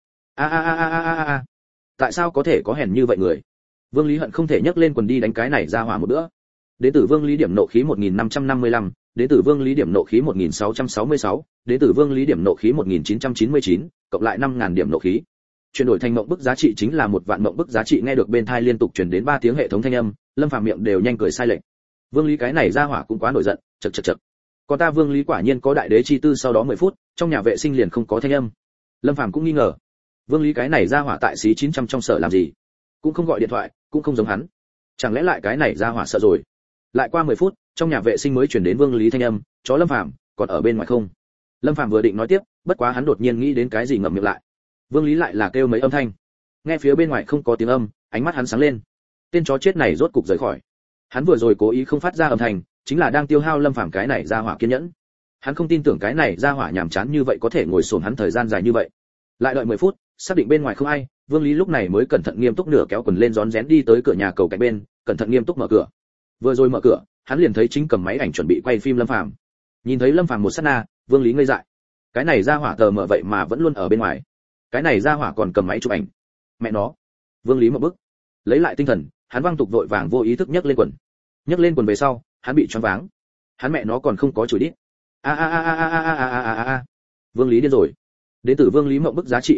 Tại sao có thể có hèn như vậy người? Vương Lý hận không thể nhấc lên quần đi đánh cái này ra hỏa một bữa. Đến từ Vương Lý điểm nộ khí 1555, đến từ Vương Lý điểm nộ khí 1666, đến từ Vương Lý điểm nộ khí 1999, cộng lại 5000 điểm nộ khí. Chuyển đổi thành mộng bức giá trị chính là 1 vạn mộng bức giá trị. Nghe được bên tai liên tục truyền đến 3 tiếng hệ thống thanh âm, Lâm Phàm miệng đều nhanh cười sai lệch. Vương Lý cái này ra hỏa cũng quá nổi giận, chậc. Còn ta Vương Lý quả nhiên có đại đế chi tư. Sau đó 10 phút, trong nhà vệ sinh liền không có thanh âm. Lâm Phàm cũng nghi ngờ, Vương Lý cái này ra hỏa tại xí 900 trong sở làm gì? Cũng không gọi điện thoại, cũng không giống hắn. Chẳng lẽ lại cái này ra hỏa sợ rồi? Lại qua 10 phút, trong nhà vệ sinh mới truyền đến Vương Lý thanh âm, "Chó Lâm Phàm, còn ở bên ngoài không?" Lâm Phàm vừa định nói tiếp, bất quá hắn đột nhiên nghĩ đến cái gì ngậm miệng lại. Vương Lý lại là kêu mấy âm thanh. Nghe phía bên ngoài không có tiếng âm, ánh mắt hắn sáng lên. Tên chó chết này rốt cục rời khỏi. Hắn vừa rồi cố ý không phát ra âm thanh, chính là đang tiêu hao Lâm Phàm cái này ra hỏa kiên nhẫn. Hắn không tin tưởng cái này ra hỏa nhàm chán như vậy có thể ngồi xổm hắn thời gian dài như vậy. Lại đợi 10 phút, xác định bên ngoài không ai, Vương Lý lúc này mới cẩn thận nghiêm túc nửa kéo quần lên rón rén đi tới cửa nhà cầu cạnh bên, cẩn thận nghiêm túc mở cửa. Vừa rồi mở cửa, hắn liền thấy chính cầm máy ảnh chuẩn bị quay phim Lâm Phàm. Nhìn thấy Lâm Phàm một sát na, Vương Lý ngây dại. Cái này ra hỏa tờ mở vậy mà vẫn luôn ở bên ngoài. Cái này ra hỏa còn cầm máy chụp ảnh. Mẹ nó. Vương Lý một bức. Lấy lại tinh thần, hắn văng tục vội vàng vô ý thức nhấc lên quần. Nhấc lên quần về sau, hắn bị choáng váng. Hắn mẹ nó còn không có chửi đít. Vương Lý điên rồi. Đến từ Vương Lý mộng bức giá trị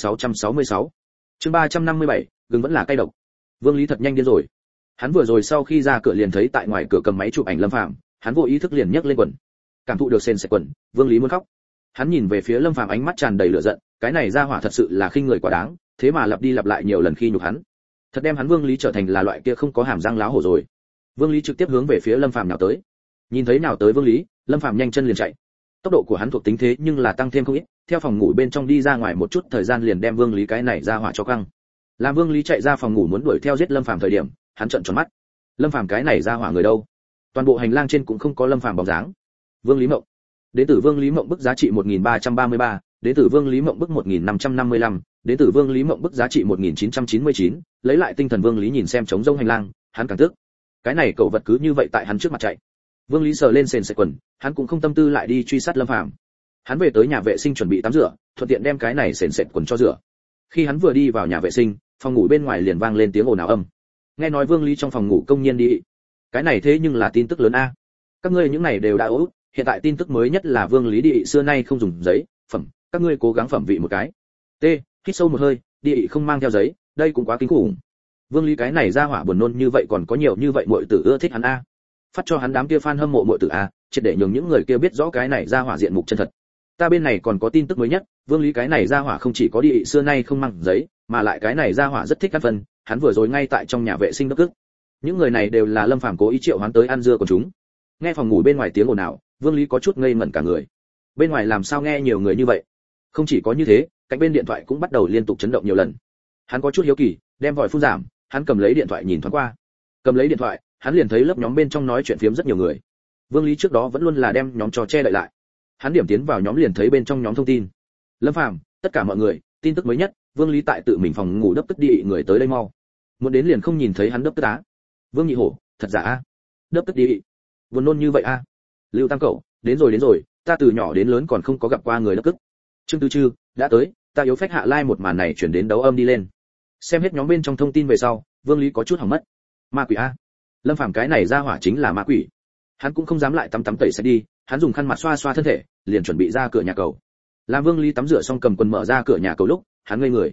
2666. Chương 357, gừng vẫn là cay độc. Vương Lý thật nhanh điên rồi. Hắn vừa rồi sau khi ra cửa liền thấy tại ngoài cửa cầm máy chụp ảnh Lâm Phàm, hắn vô ý thức liền nhấc lên quần. Cảm thụ được sền sệt quần, Vương Lý muốn khóc. Hắn nhìn về phía Lâm Phàm ánh mắt tràn đầy lửa giận, cái này ra hỏa thật sự là khinh người quá đáng, thế mà lặp đi lặp lại nhiều lần khi nhục hắn. Thật đem hắn Vương Lý trở thành là loại kia không có hàm răng láo hổ rồi. Vương Lý trực tiếp hướng về phía Lâm Phàm nào tới. Nhìn thấy nào tới Vương Lý, Lâm Phàm nhanh chân liền chạy. Tốc độ của hắn thuộc tính thế nhưng là tăng thêm không ít, theo phòng ngủ bên trong đi ra ngoài một chút thời gian liền đem Vương Lý cái này ra hỏa cho căng. Làm Vương Lý chạy ra phòng ngủ muốn đuổi theo giết Lâm Phàm thời điểm, hắn trợn tròn mắt. Lâm Phàm cái này ra hỏa người đâu? Toàn bộ hành lang trên cũng không có Lâm Phàm bóng dáng. Vương Lý Mộng. Đến từ Vương Lý Mộng bức giá trị 1333, đến từ Vương Lý Mộng bức 1555, đến từ Vương Lý Mộng bức giá trị 1999, lấy lại tinh thần Vương Lý nhìn xem trống rông hành lang, hắn càng tức. Cái này cậu vật cứ như vậy tại hắn trước mặt chạy. Vương Lý sờ lên sền sệt quần, hắn cũng không tâm tư lại đi truy sát Lâm Phàm. Hắn về tới nhà vệ sinh chuẩn bị tắm rửa, thuận tiện đem cái này sền sệt quần cho rửa. Khi hắn vừa đi vào nhà vệ sinh, phòng ngủ bên ngoài liền vang lên tiếng ồn ào âm. Nghe nói Vương Lý trong phòng ngủ công nhân đi. Cái này thế nhưng là tin tức lớn a. Các ngươi những này đều đã ố, hiện tại tin tức mới nhất là Vương Lý đi xưa nay không dùng giấy, phẩm, các ngươi cố gắng phẩm vị một cái. T, hít sâu một hơi, đi không mang theo giấy, đây cũng quá kinh khủng. Vương Lý cái này ra hỏa buồn nôn như vậy còn có nhiều như vậy muội tử ưa thích hắn a. Phát cho hắn đám kia fan hâm mộ muội tử a, triệt để nhường những người kia biết rõ cái này ra hỏa diện mục chân thật. Ta bên này còn có tin tức mới nhất, Vương Lý cái này ra hỏa không chỉ có đi xưa nay không mang giấy, mà lại cái này ra hỏa rất thích ăn phân, hắn vừa rồi ngay tại trong nhà vệ sinh đốc ức. Những người này đều là Lâm Phàm cố ý triệu hoán tới ăn dưa của chúng. Nghe phòng ngủ bên ngoài tiếng ồn ào, Vương Lý có chút ngây ngẩn cả người. Bên ngoài làm sao nghe nhiều người như vậy? Không chỉ có như thế, cạnh bên điện thoại cũng bắt đầu liên tục chấn động nhiều lần. Hắn có chút hiếu kỳ, đem vòi phun giảm, hắn cầm lấy điện thoại nhìn thoáng qua. Cầm lấy điện thoại, hắn liền thấy lớp nhóm bên trong nói chuyện phiếm rất nhiều người. Vương Lý trước đó vẫn luôn là đem nhóm trò che đậy lại. Hắn điểm tiến vào nhóm liền thấy bên trong nhóm thông tin. Lâm Phàm, tất cả mọi người, tin tức mới nhất, Vương Lý tại tự mình phòng ngủ đấp tức đi người tới đây mau. Muốn đến liền không nhìn thấy hắn đấp tức á. Vương Nhị Hổ, thật giả a? Đấp tức đi. Buồn nôn như vậy a? Lưu Tam Cẩu, đến rồi, ta từ nhỏ đến lớn còn không có gặp qua người đấp tức. Trương Tư Trư, đã tới, ta yếu phách hạ like một màn này chuyển đến đấu âm đi lên. Xem hết nhóm bên trong thông tin về sau, Vương Lý có chút hỏng mất. Ma quỷ a? Lâm Phàm cái này ra hỏa chính là ma quỷ. Hắn cũng không dám lại tắm tẩy sạch đi, hắn dùng khăn mặt xoa xoa thân thể, liền chuẩn bị ra cửa nhà cầu. Làm Vương Lý tắm rửa xong cầm quần mở ra cửa nhà cầu lúc, hắn ngây người.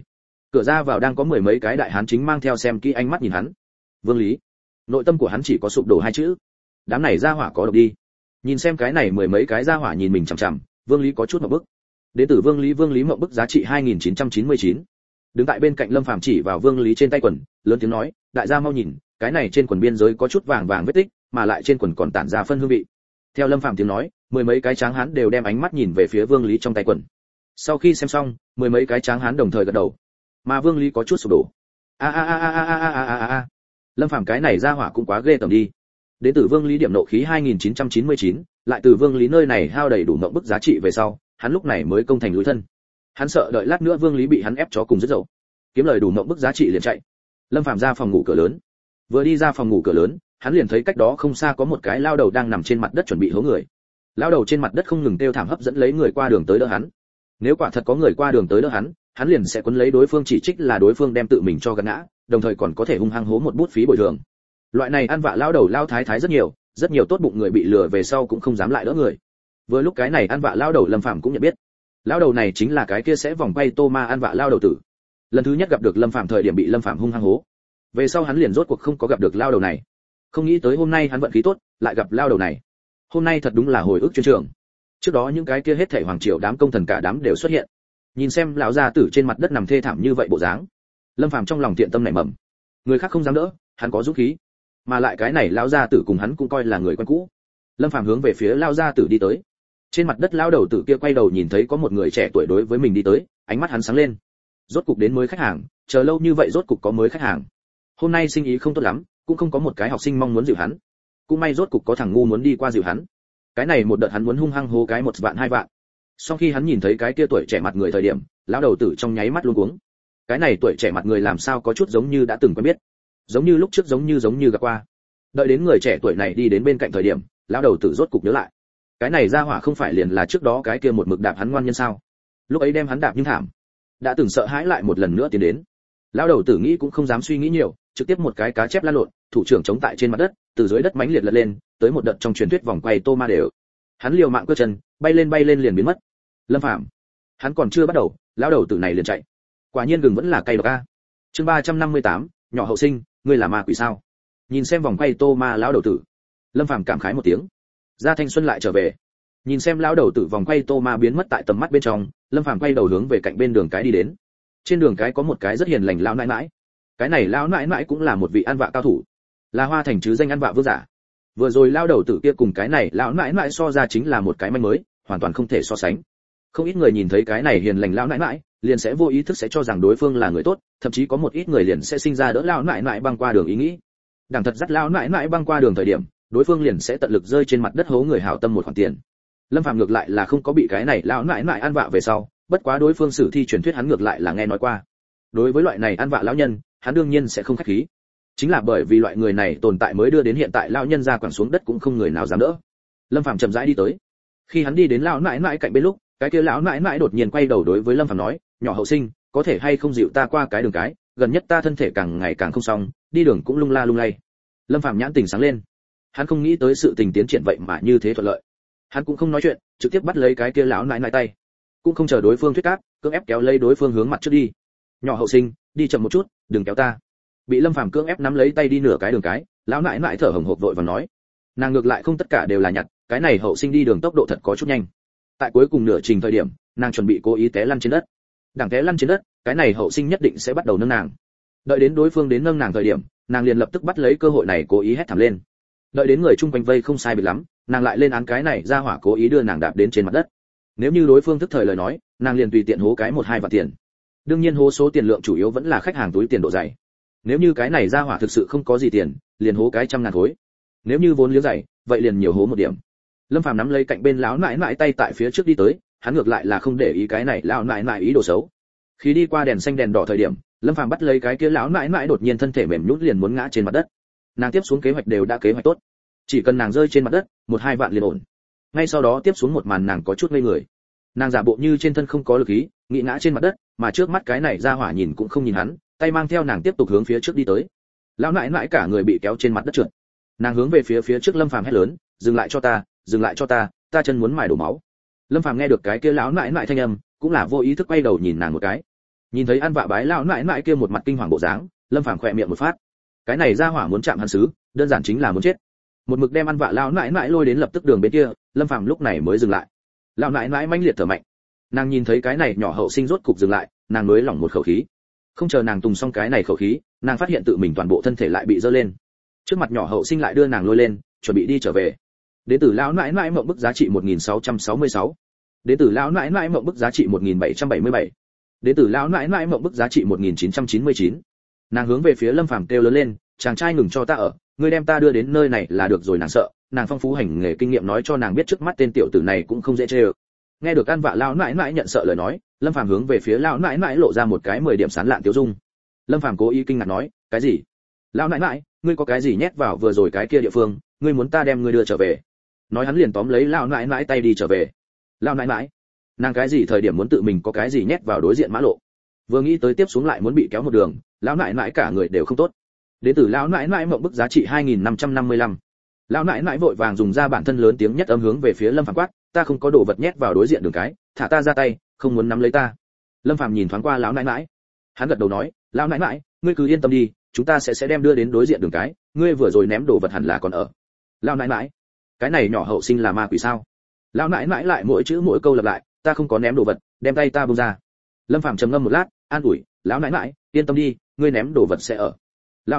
Cửa ra vào đang có mười mấy cái đại hán chính mang theo xem kỹ ánh mắt nhìn hắn. Vương Lý. Nội tâm của hắn chỉ có sụp đổ hai chữ. Đám này ra hỏa có độc đi. Nhìn xem cái này mười mấy cái ra hỏa nhìn mình chằm chằm, Vương Lý có chút ngộp bức. Đến từ Vương Lý ngộp bức giá trị 2999. Đứng tại bên cạnh Lâm Phàm chỉ vào Vương Lý trên tay quần, lớn tiếng nói, đại gia mau nhìn, cái này trên quần biên giới có chút vàng vàng vết tích, mà lại trên quần còn tản ra phân hương vị. Theo Lâm Phàm tiếng nói, mười mấy cái tráng hán đều đem ánh mắt nhìn về phía Vương Lý trong tay quần. Sau khi xem xong, mười mấy cái tráng hán đồng thời gật đầu. Mà Vương Lý có chút sụp đổ. A. Lâm Phàm cái này ra hỏa cũng quá ghê tởm đi. Đến từ Vương Lý điểm nộ khí 2999, lại từ Vương Lý nơi này hao đầy đủ ngậm bức giá trị về sau, hắn lúc này mới công thành lối thân. Hắn sợ đợi lát nữa Vương Lý bị hắn ép chó cùng rất dậu. Kiếm lời đủ ngậm bức giá trị liền chạy. Lâm Phàm ra phòng ngủ cửa lớn. Vừa đi ra phòng ngủ cửa lớn, hắn liền thấy cách đó không xa có một cái lao đầu đang nằm trên mặt đất chuẩn bị hố người. Lao đầu trên mặt đất không ngừng kêu thảm hấp dẫn lấy người qua đường tới đỡ hắn. Nếu quả thật có người qua đường tới đỡ hắn liền sẽ quấn lấy đối phương chỉ trích là đối phương đem tự mình cho gạt ngã, đồng thời còn có thể hung hăng hố một bút phí bồi thường. Loại này ăn vạ lao đầu lao thái thái rất nhiều tốt bụng người bị lừa về sau cũng không dám lại đỡ người. Vừa lúc cái này ăn vạ lao đầu Lâm Phàm cũng nhận biết. Lao đầu này chính là cái kia sẽ vòng quay tô ma ăn vạ lao đầu tử. Lần thứ nhất gặp được Lâm Phàm thời điểm bị Lâm Phàm hung hăng hố. Về sau hắn liền rốt cuộc không có gặp được lao đầu này. Không nghĩ tới hôm nay hắn vận khí tốt, lại gặp lao đầu này. Hôm nay thật đúng là hồi ức chuyên trường. Trước đó những cái kia hết thảy hoàng triều đám công thần cả đám đều xuất hiện. Nhìn xem lão gia tử trên mặt đất nằm thê thảm như vậy bộ dáng, Lâm Phàm trong lòng thiện tâm nảy mầm. Người khác không dám đỡ, hắn có dũng khí. Mà lại cái này lão gia tử cùng hắn cũng coi là người quen cũ. Lâm Phàm hướng về phía lão gia tử đi tới. Trên mặt đất lão đầu tử kia quay đầu nhìn thấy có một người trẻ tuổi đối với mình đi tới, ánh mắt hắn sáng lên. Rốt cục đến mới khách hàng, chờ lâu như vậy rốt cục có mới khách hàng. Hôm nay sinh ý không tốt lắm, cũng không có một cái học sinh mong muốn dịu hắn. Cũng may rốt cục có thằng ngu muốn đi qua dịu hắn. Cái này một đợt hắn muốn hung hăng hố cái 1 vạn 2 vạn. Sau khi hắn nhìn thấy cái kia tuổi trẻ mặt người thời điểm, lão đầu tử trong nháy mắt luống cuống. Cái này tuổi trẻ mặt người làm sao có chút giống như đã từng quen biết, giống như lúc trước giống như gặp qua. Đợi đến người trẻ tuổi này đi đến bên cạnh thời điểm, lão đầu tử rốt cục nhớ lại. Cái này ra hỏa không phải liền là trước đó cái kia một mực đạp hắn ngoan nhân sao? Lúc ấy đem hắn đạp nhưng thảm. Đã từng sợ hãi lại một lần nữa tiến đến. Lão đầu tử nghĩ cũng không dám suy nghĩ nhiều, trực tiếp một cái cá chép lăn lộn, thủ trưởng chống tại trên mặt đất, từ dưới đất mãnh liệt lật lên, tới một đợt trong truyền thuyết vòng quay tô ma đều. Hắn liều mạng cơ chân, bay lên liền biến mất. Lâm Phàm, hắn còn chưa bắt đầu, lão đầu tử này liền chạy. Quả nhiên gừng vẫn là cay độc a. Chương 358, nhỏ hậu sinh, ngươi là ma quỷ sao? Nhìn xem vòng quay tô ma lão đầu tử, Lâm Phàm cảm khái một tiếng. Gia thanh xuân lại trở về. Nhìn xem lão đầu tử vòng quay tô ma biến mất tại tầm mắt bên trong, Lâm Phàm quay đầu hướng về cạnh bên đường cái đi đến. Trên đường cái có một cái rất hiền lành lão nãi nãi. Cái này lão nãi nãi cũng là một vị ăn vạ cao thủ, là Hoa Thành chứ danh ăn vạ vương giả. Vừa rồi lão đầu tử kia cùng cái này lão nãi nãi so ra chính là một cái manh mới, hoàn toàn không thể so sánh. Không ít người nhìn thấy cái này hiền lành lão nãi nãi, liền sẽ vô ý thức sẽ cho rằng đối phương là người tốt, thậm chí có một ít người liền sẽ sinh ra đỡ lão nãi nãi băng qua đường ý nghĩ. Đằng thật dắt lão nãi nãi băng qua đường thời điểm, đối phương liền sẽ tận lực rơi trên mặt đất hố người hảo tâm một khoản tiền. Lâm Phàm ngược lại là không có bị cái này lão nãi nãi ăn vạ về sau, bất quá đối phương sử thi truyền thuyết hắn ngược lại là nghe nói qua. Đối với loại này ăn vạ lão nhân, hắn đương nhiên sẽ không khách khí. Chính là bởi vì loại người này tồn tại mới đưa đến hiện tại lão nhân ra quẳng xuống đất cũng không người nào dám đỡ. Lâm Phàm chậm rãi đi tới. Khi hắn đi đến lão nãi nãi cạnh bên lúc, cái kia lão nãi nãi đột nhiên quay đầu đối với Lâm Phàm nói, nhỏ hậu sinh, có thể hay không dịu ta qua cái đường cái, gần nhất ta thân thể càng ngày càng không xong, đi đường cũng lung la lung lay. Lâm Phàm nhãn tình sáng lên. Hắn không nghĩ tới sự tình tiến triển vậy mà như thế thuận lợi. Hắn cũng không nói chuyện, trực tiếp bắt lấy cái kia lão nãi nãi tay, cũng không chờ đối phương thuyết cáp, cưỡng ép kéo lấy đối phương hướng mặt trước đi. Nhỏ hậu sinh, đi chậm một chút, đừng kéo ta. Bị Lâm Phàm cưỡng ép nắm lấy tay đi nửa cái đường cái, lão nãi nãi thở hổn hộc vội vàng nói. Nàng ngược lại không tất cả đều là nhặt, cái này hậu sinh đi đường tốc độ thật có chút nhanh. Tại cuối cùng nửa trình thời điểm, nàng chuẩn bị cố ý té lăn trên đất. Đằng té lăn trên đất, cái này hậu sinh nhất định sẽ bắt đầu nâng nàng. Đợi đến đối phương đến nâng nàng thời điểm, nàng liền lập tức bắt lấy cơ hội này cố ý hét thảm lên. Đợi đến người chung quanh vây không sai biệt lắm, nàng lại lên án cái này ra hỏa cố ý đưa nàng đạp đến trên mặt đất. Nếu như đối phương thức thời lời nói, nàng liền tùy tiện hố cái 1-2 vạn tiền. Đương nhiên hố số tiền lượng chủ yếu vẫn là khách hàng túi tiền độ dày. Nếu như cái này ra hỏa thực sự không có gì tiền, liền hố cái 100.000 khối. Nếu như vốn liếng dày, vậy liền nhiều hố một điểm. Lâm Phàm nắm lấy cạnh bên lão nãi nãi tay tại phía trước đi tới, hắn ngược lại là không để ý cái này lão nãi nãi ý đồ xấu. Khi đi qua đèn xanh đèn đỏ thời điểm, Lâm Phàm bắt lấy cái kia lão nãi nãi đột nhiên thân thể mềm nhũn liền muốn ngã trên mặt đất. Nàng tiếp xuống kế hoạch đều đã kế hoạch tốt, chỉ cần nàng rơi trên mặt đất, 1-2 vạn liền ổn. Ngay sau đó tiếp xuống một màn nàng có chút ngây người. Nàng giả bộ như trên thân không có lực khí, nghĩ ngã trên mặt đất, mà trước mắt cái này ra hỏa nhìn cũng không nhìn hắn, tay mang theo nàng tiếp tục hướng phía trước đi tới. Lão nãi nãi cả người bị kéo trên mặt đất trượt. Nàng hướng về phía trước Lâm Phàm hét lớn, dừng lại cho ta, ta chân muốn mài đổ máu. Lâm Phàm nghe được cái kia lão nãi nãi thanh âm, cũng là vô ý thức quay đầu nhìn nàng một cái. Nhìn thấy An Vạ bái lão nãi nãi kia một mặt kinh hoàng bộ dáng, Lâm Phàm khỏe miệng một phát. Cái này ra hỏa muốn chạm hắn xứ, đơn giản chính là muốn chết. Một mực đem An Vạ lão nãi nãi lôi đến lập tức đường bên kia, Lâm Phàm lúc này mới dừng lại. Lão nãi nãi mãnh liệt thở mạnh. Nàng nhìn thấy cái này nhỏ hậu sinh rốt cục dừng lại, nàng nới lỏng một khẩu khí. Không chờ nàng tùng xong cái này khẩu khí, nàng phát hiện tự mình toàn bộ thân thể lại bị dơ lên. Trước mặt nhỏ hậu sinh lại đưa nàng lôi lên, chuẩn bị đi trở về. Đến từ lão nãi nãi mộng bức giá trị 1666. Đến từ lão nãi nãi mộng bức giá trị 1777. Đến từ lão nãi nãi mộng bức giá trị 1999. Nàng hướng về phía Lâm Phàm kêu lớn lên, chàng trai ngừng cho ta ở, ngươi đem ta đưa đến nơi này là được rồi. Nàng sợ, nàng phong phú hành nghề kinh nghiệm nói cho nàng biết trước mắt tên tiểu tử này cũng không dễ chơi. Nghe được An Vạ lão nãi nãi nhận sợ lời nói, Lâm Phàm hướng về phía lão nãi nãi lộ ra một cái 10 điểm sán lạn tiêu dung. Lâm Phàm cố ý kinh ngạc nói, cái gì? Lão nãi nãi, ngươi có cái gì nhét vào vừa rồi cái kia địa phương, ngươi muốn ta đem ngươi đưa trở về? Nói hắn liền tóm lấy lão nãi nãi tay đi trở về. Lão nãi nãi, nàng cái gì thời điểm muốn tự mình có cái gì nhét vào đối diện mã lộ? Vừa nghĩ tới tiếp xuống lại muốn bị kéo một đường, lão nãi nãi cả người đều không tốt. Đến từ lão nãi nãi mộng bức giá trị 2555. Lão nãi nãi vội vàng dùng ra bản thân lớn tiếng nhất âm hướng về phía Lâm Phàm quát, ta không có đồ vật nhét vào đối diện đường cái, thả ta ra tay, không muốn nắm lấy ta. Lâm Phàm nhìn thoáng qua lão nãi nãi, hắn gật đầu nói, lão nãi nãi, ngươi cứ yên tâm đi, chúng ta sẽ đem đưa đến đối diện đường cái, ngươi vừa rồi ném đồ vật hẳn là còn ở. Lão nãi nãi, cái này nhỏ hậu sinh là ma quỷ sao? Lão nãi nãi lại mỗi chữ mỗi câu lặp lại, ta không có ném đồ vật, đem tay ta buông ra. Lâm Phàm trầm ngâm một lát, an ủi, lão nãi nãi, yên tâm đi, ngươi ném đồ vật sẽ ở. Lão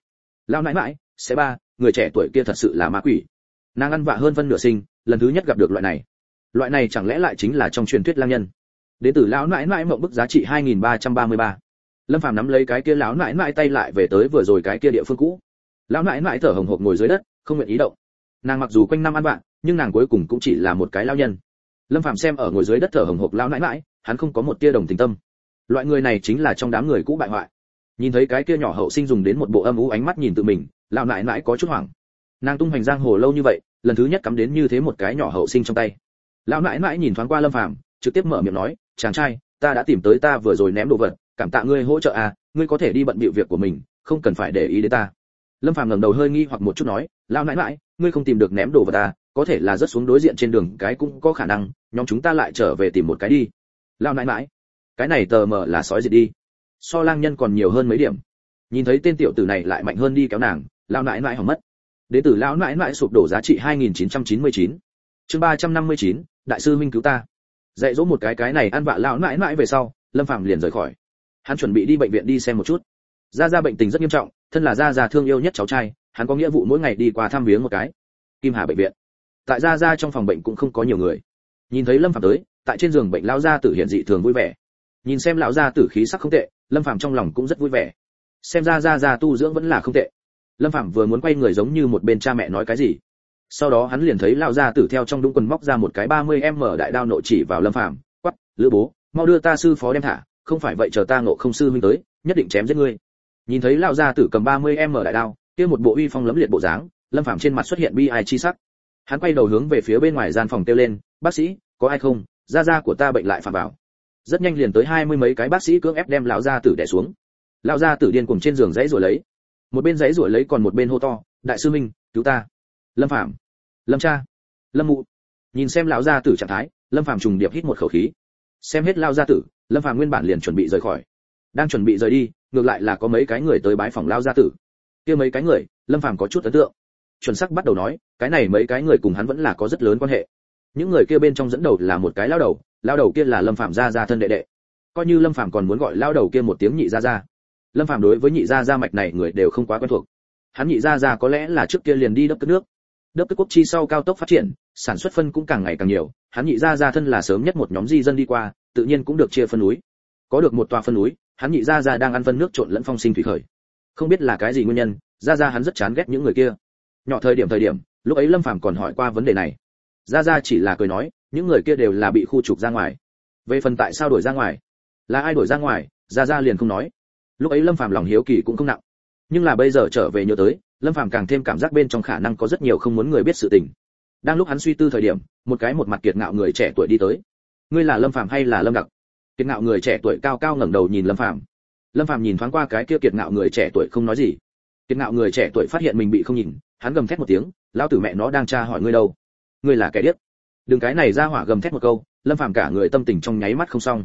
nãi nãi, sẽ ba, người trẻ tuổi kia thật sự là ma quỷ. Nàng ăn vạ hơn phân nửa sinh, lần thứ nhất gặp được loại này chẳng lẽ lại chính là trong truyền thuyết lang nhân? Đến từ lão nãi nãi mộng bức giá trị 2333. Lâm Phàm nắm lấy cái kia lão nãi nãi tay lại về tới vừa rồi cái kia địa phương cũ. Lão nãi nãi thở hổn hộc ngồi dưới đất, không nguyện ý động. Nàng mặc dù quanh năm ăn vạ, nhưng nàng cuối cùng cũng chỉ là một cái lão nhân. Lâm Phàm xem ở ngồi dưới đất thở hổn hộc lão nãi nãi, hắn không có một tia đồng tình tâm. Loại người này chính là trong đám người cũ bại hoại. Nhìn thấy cái kia nhỏ hậu sinh dùng đến một bộ âm u ánh mắt nhìn tự mình, lão nãi nãi có chút hoảng. Nàng tung hoành giang hồ lâu như vậy, lần thứ nhất cắm đến như thế một cái nhỏ hậu sinh trong tay. Lão nãi nãi nhìn thoáng qua Lâm Phàm, trực tiếp mở miệng nói, chàng trai, ta đã tìm tới ta vừa rồi ném đồ vật, cảm tạ ngươi hỗ trợ à, ngươi có thể đi bận bịu việc của mình, không cần phải để ý đến ta. Lâm Phàm ngẩng đầu hơi nghi hoặc một chút nói, lão nãi nãi, ngươi không tìm được ném đồ vật à, có thể là rớt xuống đối diện trên đường cái cũng có khả năng, nhóm chúng ta lại trở về tìm một cái đi. Lão nãi nãi, cái này tờ mờ là sói gì đi, so lang nhân còn nhiều hơn mấy điểm. Nhìn thấy tên tiểu tử này lại mạnh hơn đi kéo nàng, lão nãi nãi hỏng mất. Đến từ lão nãi nãi sụp đổ giá trị 2999. Chương 359, đại sư huynh cứu ta. Dạy dỗ một cái này ăn vạ lão nãi nãi về sau, Lâm Phàm liền rời khỏi. Hắn chuẩn bị đi bệnh viện đi xem một chút. Gia bệnh tình rất nghiêm trọng, thân là Gia thương yêu nhất cháu trai, hắn có nghĩa vụ mỗi ngày đi qua thăm viếng một cái. Kim Hà bệnh viện. Tại Gia trong phòng bệnh cũng không có nhiều người. Nhìn thấy Lâm Phàm tới, tại trên giường bệnh lão gia tử hiện dị thường vui vẻ. Nhìn xem lão gia tử khí sắc không tệ, Lâm Phàm trong lòng cũng rất vui vẻ. Xem ra Gia tu dưỡng vẫn là không tệ. Lâm Phàm vừa muốn quay người giống như một bên cha mẹ nói cái gì, sau đó hắn liền thấy lão gia tử theo trong đũng quần móc ra một cái 30m đại đao nội chỉ vào Lâm Phàm, quát, lữ bố, mau đưa ta sư phó đem thả, không phải vậy chờ ta ngộ không sư huynh tới, nhất định chém giết ngươi. Nhìn thấy lão gia tử cầm 30m đại đao, kia một bộ uy phong lẫm liệt bộ dáng, Lâm Phàm trên mặt xuất hiện bi ai chi sắc. Hắn quay đầu hướng về phía bên ngoài gian phòng kêu lên, bác sĩ, có ai không, gia của ta bệnh lại phạm vào. Rất nhanh liền tới 20 mấy cái bác sĩ cưỡng ép đem lão gia tử đè xuống. Lão gia tử điên cuồng trên giường giãy rồi lấy, một bên giãy rồi lấy còn một bên hô to, đại sư minh, cứu ta. Lâm Phàm, Lâm cha, Lâm mụ. Nhìn xem lão gia tử trạng thái, Lâm Phàm trùng điệp hít một khẩu khí. Xem hết lão gia tử, Lâm Phàm nguyên bản liền chuẩn bị rời khỏi. Đang chuẩn bị rời đi, ngược lại là có mấy cái người tới bái phòng lão gia tử. Kia mấy cái người, Lâm Phàm có chút ấn tượng. Chuẩn xác bắt đầu nói, cái này mấy cái người cùng hắn vẫn là có rất lớn quan hệ. Những người kia bên trong dẫn đầu là một cái lão đầu kia là Lâm Phàm gia thân đệ đệ. Coi như Lâm Phàm còn muốn gọi lão đầu kia một tiếng nhị gia. Lâm Phàm đối với nhị gia mạch này người đều không quá quen thuộc. Hắn nhị gia có lẽ là trước kia liền đi đốc cất nước. Đốc cất quốc chi sau cao tốc phát triển, sản xuất phân cũng càng ngày càng nhiều, hắn nhị gia thân là sớm nhất một nhóm di dân đi qua, tự nhiên cũng được chia phân núi. Có được một tòa phân núi, hắn nhị gia đang ăn phân nước trộn lẫn phong sinh thủy khởi. Không biết là cái gì nguyên nhân, gia hắn rất chán ghét những người kia. Nhỏ thời điểm, lúc ấy Lâm Phàm còn hỏi qua vấn đề này. Gia chỉ là cười nói, những người kia đều là bị khu trục ra ngoài. Về phần tại sao đổi ra ngoài, là ai đổi ra ngoài, gia liền không nói. Lúc ấy Lâm Phàm lòng hiếu kỳ cũng không nặng, nhưng là bây giờ trở về nhớ tới, Lâm Phàm càng thêm cảm giác bên trong khả năng có rất nhiều không muốn người biết sự tình. Đang lúc hắn suy tư thời điểm, một mặt kiệt ngạo người trẻ tuổi đi tới. Ngươi là Lâm Phàm hay là Lâm Đặc? Kiệt ngạo người trẻ tuổi cao cao ngẩng đầu nhìn Lâm Phàm. Lâm Phàm nhìn thoáng qua cái kia kiệt ngạo người trẻ tuổi không nói gì. Kiệt ngạo người trẻ tuổi phát hiện mình bị không nhìn, hắn gầm thét một tiếng, lão tử mẹ nó đang tra hỏi ngươi đâu? Ngươi là kẻ điếc. Đừng cái này ra hỏa gầm thét một câu, Lâm Phàm cả người tâm tình trong nháy mắt không xong.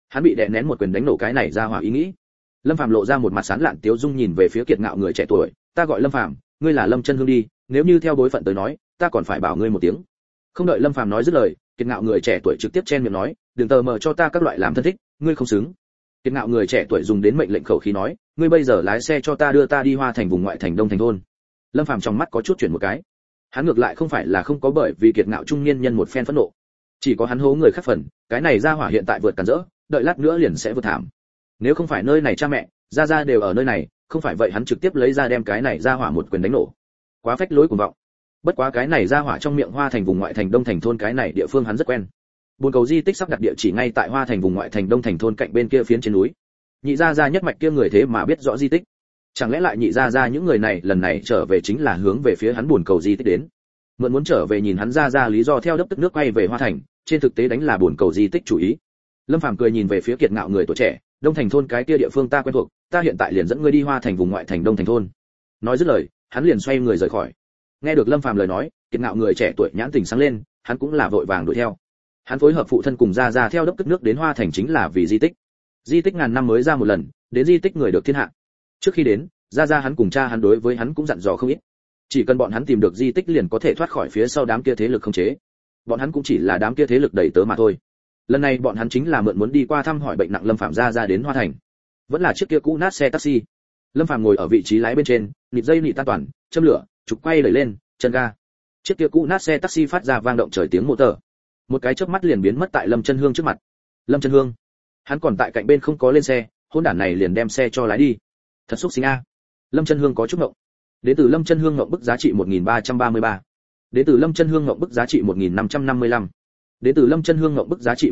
Hắn bị đè nén một quyền đánh nổ cái này ra hỏa ý nghĩ. Lâm Phàm lộ ra một mặt sán lạn tiếu dung nhìn về phía kiệt ngạo người trẻ tuổi, ta gọi Lâm Phàm, ngươi là Lâm Chân Hương đi, nếu như theo bối phận tới nói, ta còn phải bảo ngươi một tiếng. Không đợi Lâm Phàm nói dứt lời, kiệt ngạo người trẻ tuổi trực tiếp chen miệng nói, đừng tờ mờ cho ta các loại làm thân thích, ngươi không xứng. Kiệt ngạo người trẻ tuổi dùng đến mệnh lệnh khẩu khí nói, ngươi bây giờ lái xe cho ta đưa ta đi Hoa Thành vùng ngoại thành Đông Thành thôn. Lâm Phàm trong mắt có chút chuyển một cái. Hắn ngược lại không phải là không có bởi vì kiệt ngạo trung niên nhân một phen phẫn nộ, chỉ có hắn hố người khác phần, cái này ra hỏa hiện tại vượt cản rỡ, đợi lát nữa liền sẽ vượt thảm. Nếu không phải nơi này cha mẹ, gia đều ở nơi này, không phải vậy hắn trực tiếp lấy ra đem cái này ra hỏa một quyền đánh nổ. Quá phách lối cuồng vọng. Bất quá cái này ra hỏa trong miệng Hoa Thành vùng ngoại thành Đông Thành thôn cái này địa phương hắn rất quen. Buồn cầu di tích sắp đặt địa chỉ ngay tại Hoa Thành vùng ngoại thành Đông Thành thôn cạnh bên kia phiến trên núi. Nhị gia nhất mạch kia người thế mà biết rõ di tích. Chẳng lẽ lại nhị gia những người này lần này trở về chính là hướng về phía hắn buồn cầu di tích đến. Mượn muốn trở về nhìn hắn ra lý do theo đấp tức nước quay về Hoa Thành, trên thực tế đánh là buồn cầu di tích chủ ý. Lâm Phàm cười nhìn về phía kiệt ngạo người tuổi trẻ, Đông Thành thôn cái kia địa phương ta quen thuộc, ta hiện tại liền dẫn ngươi đi Hoa Thành vùng ngoại thành Đông Thành thôn. Nói dứt lời, hắn liền xoay người rời khỏi. Nghe được Lâm Phàm lời nói, kiệt ngạo người trẻ tuổi nhãn tình sáng lên, hắn cũng là vội vàng đuổi theo. Hắn phối hợp phụ thân cùng ra theo đốc tức nước đến Hoa Thành chính là vì di tích. Di tích ngàn năm mới ra một lần, đến di tích người được thiên hạ. Trước khi đến, ra hắn cùng cha hắn đối với hắn cũng dặn dò không ít. Chỉ cần bọn hắn tìm được di tích liền có thể thoát khỏi phía sau đám kia thế lực khống chế. Bọn hắn cũng chỉ là đám kia thế lực đẩy tớ mà thôi. Lần này bọn hắn chính là mượn muốn đi qua thăm hỏi bệnh nặng Lâm Phàm ra đến Hoa Thành. Vẫn là chiếc kia cũ nát xe taxi. Lâm Phàm ngồi ở vị trí lái bên trên, nịt dây nịt tan toàn, châm lửa, trục quay đẩy lên, chân ga. Chiếc kia cũ nát xe taxi phát ra vang động trời tiếng motor. Một cái chớp mắt liền biến mất tại Lâm Chân Hương trước mặt. Lâm Chân Hương, hắn còn tại cạnh bên không có lên xe, hỗn đản này liền đem xe cho lái đi. Thật xúc sinh a. Lâm Chân Hương có chút ngộng. Đến từ Lâm Chân Hương ngộng bức giá trị 1333. Đến từ Lâm Chân Hương ngộng bức giá trị 1555. Đến từ Lâm Chân Hương ngộng bức giá trị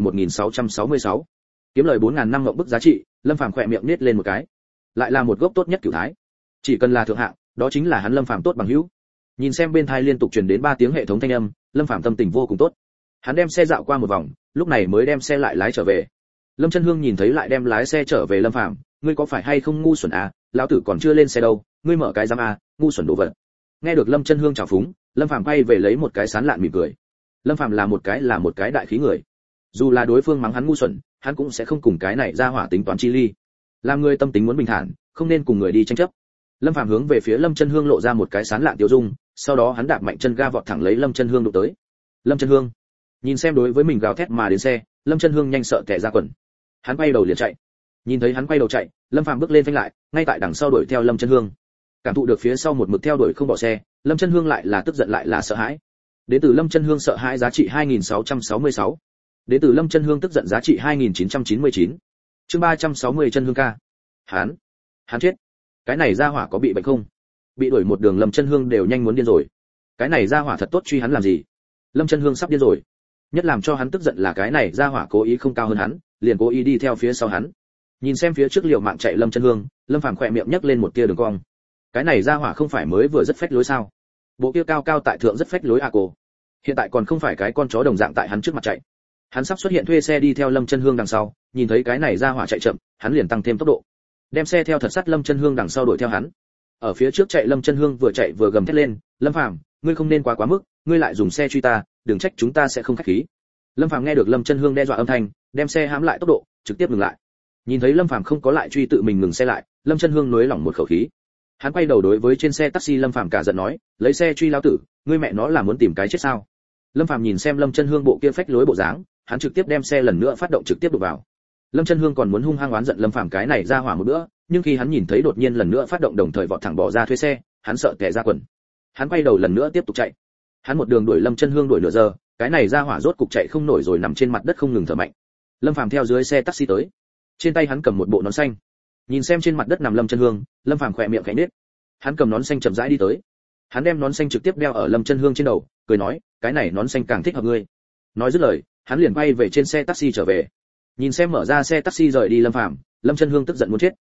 1666. Kiếm lời 4000 năm ngộng bức giá trị, Lâm Phàm khỏe miệng nết lên một cái. Lại là một gốc tốt nhất cửu thái. Chỉ cần là thượng hạng, đó chính là hắn Lâm Phàm tốt bằng hữu. Nhìn xem bên tai liên tục truyền đến 3 tiếng hệ thống thanh âm, Lâm Phàm tâm tình vô cùng tốt. Hắn đem xe dạo qua một vòng, lúc này mới đem xe lại lái trở về. Lâm Chân Hương nhìn thấy lại đem lái xe trở về Lâm Phàm, ngươi có phải hay không ngu xuẩn à, lão tử còn chưa lên xe đâu, ngươi mở cái giám à, ngu xuẩn đồ vật. Nghe được Lâm Chân Hương chào phúng, Lâm Phàm quay về lấy một cái sán lạn mỉm cười. Lâm Phàm là một cái đại khí người. Dù là đối phương mắng hắn ngu xuẩn, hắn cũng sẽ không cùng cái này ra hỏa tính toán chi ly. Làm người tâm tính muốn bình thản, không nên cùng người đi tranh chấp. Lâm Phàm hướng về phía Lâm Chân Hương lộ ra một cái sán lạn tiêu dung, sau đó hắn đạp mạnh chân ga vọt thẳng lấy Lâm Chân Hương đụng tới. Lâm Chân Hương nhìn xem đối với mình gào thét mà đến xe, Lâm Chân Hương nhanh sợ tè ra quần. Hắn quay đầu liền chạy. Nhìn thấy hắn quay đầu chạy, Lâm Phàm bước lên phanh lại, ngay tại đằng sau đuổi theo Lâm Chân Hương. Cảm thụ được phía sau một mực theo đuổi không bỏ xe, Lâm Chân Hương lại là tức giận lại là sợ hãi. Đến từ Lâm Chân Hương sợ hãi giá trị 2666. Đến từ Lâm Chân Hương tức giận giá trị 2999. Chương 360 Chân Hương ca. Hắn chết. Cái này ra hỏa có bị bệnh không? Bị đuổi một đường Lâm Chân Hương đều nhanh muốn điên rồi. Cái này ra hỏa thật tốt truy hắn làm gì? Lâm Chân Hương sắp điên rồi. Nhất làm cho hắn tức giận là cái này ra hỏa cố ý không cao hơn hắn, liền cố ý đi theo phía sau hắn. Nhìn xem phía trước liều mạng chạy Lâm Chân Hương, Lâm Phàm khỏe miệng nhấc lên một tia đường cong. Cái này ra hỏa không phải mới vừa rất phách lối sao? Bộ kia cao cao tại thượng rất phách lối à cô. Hiện tại còn không phải cái con chó đồng dạng tại hắn trước mặt chạy. Hắn sắp xuất hiện thuê xe đi theo Lâm Chân Hương đằng sau, nhìn thấy cái này ra hỏa chạy chậm, hắn liền tăng thêm tốc độ. Đem xe theo thật sát Lâm Chân Hương đằng sau đuổi theo hắn. Ở phía trước chạy Lâm Chân Hương vừa chạy vừa gầm thét lên, "Lâm Phàm, ngươi không nên quá mức, ngươi lại dùng xe truy ta, đừng trách chúng ta sẽ không khách khí." Lâm Phàm nghe được Lâm Chân Hương đe dọa âm thanh, đem xe hãm lại tốc độ, trực tiếp ngừng lại. Nhìn thấy Lâm Phàm không có lại truy tự mình ngừng xe lại, Lâm Chân Hương nuối lỏng một khẩu khí. Hắn quay đầu đối với trên xe taxi Lâm Phàm cả giận nói, "Lấy xe truy lão tử, ngươi mẹ nó là muốn tìm cái chết sao?" Lâm Phàm nhìn xem Lâm Chân Hương bộ kia phách lối bộ dáng, hắn trực tiếp đem xe lần nữa phát động trực tiếp đụng vào. Lâm Chân Hương còn muốn hung hăng oán giận Lâm Phàm cái này ra hỏa một bữa, nhưng khi hắn nhìn thấy đột nhiên lần nữa phát động đồng thời vọt thẳng bỏ ra thuê xe, hắn sợ tè ra quần. Hắn quay đầu lần nữa tiếp tục chạy. Hắn một đường đuổi Lâm Chân Hương đuổi nửa giờ, cái này ra hỏa rốt cục chạy không nổi rồi nằm trên mặt đất không ngừng thở mạnh. Lâm Phàm theo dưới xe taxi tới. Trên tay hắn cầm một bộ nón xanh. Nhìn xem trên mặt đất nằm Lâm Chân Hương, Lâm Phàm khỏe miệng khẽ nhếch. Hắn cầm nón xanh chậm rãi đi tới. Hắn đem nón xanh trực tiếp đeo ở Lâm Chân Hương trên đầu, cười nói, "Cái này nón xanh càng thích hợp ngươi." Nói dứt lời, hắn liền quay về trên xe taxi trở về. Nhìn xem mở ra xe taxi rời đi Lâm Phàm, Lâm Chân Hương tức giận muốn chết.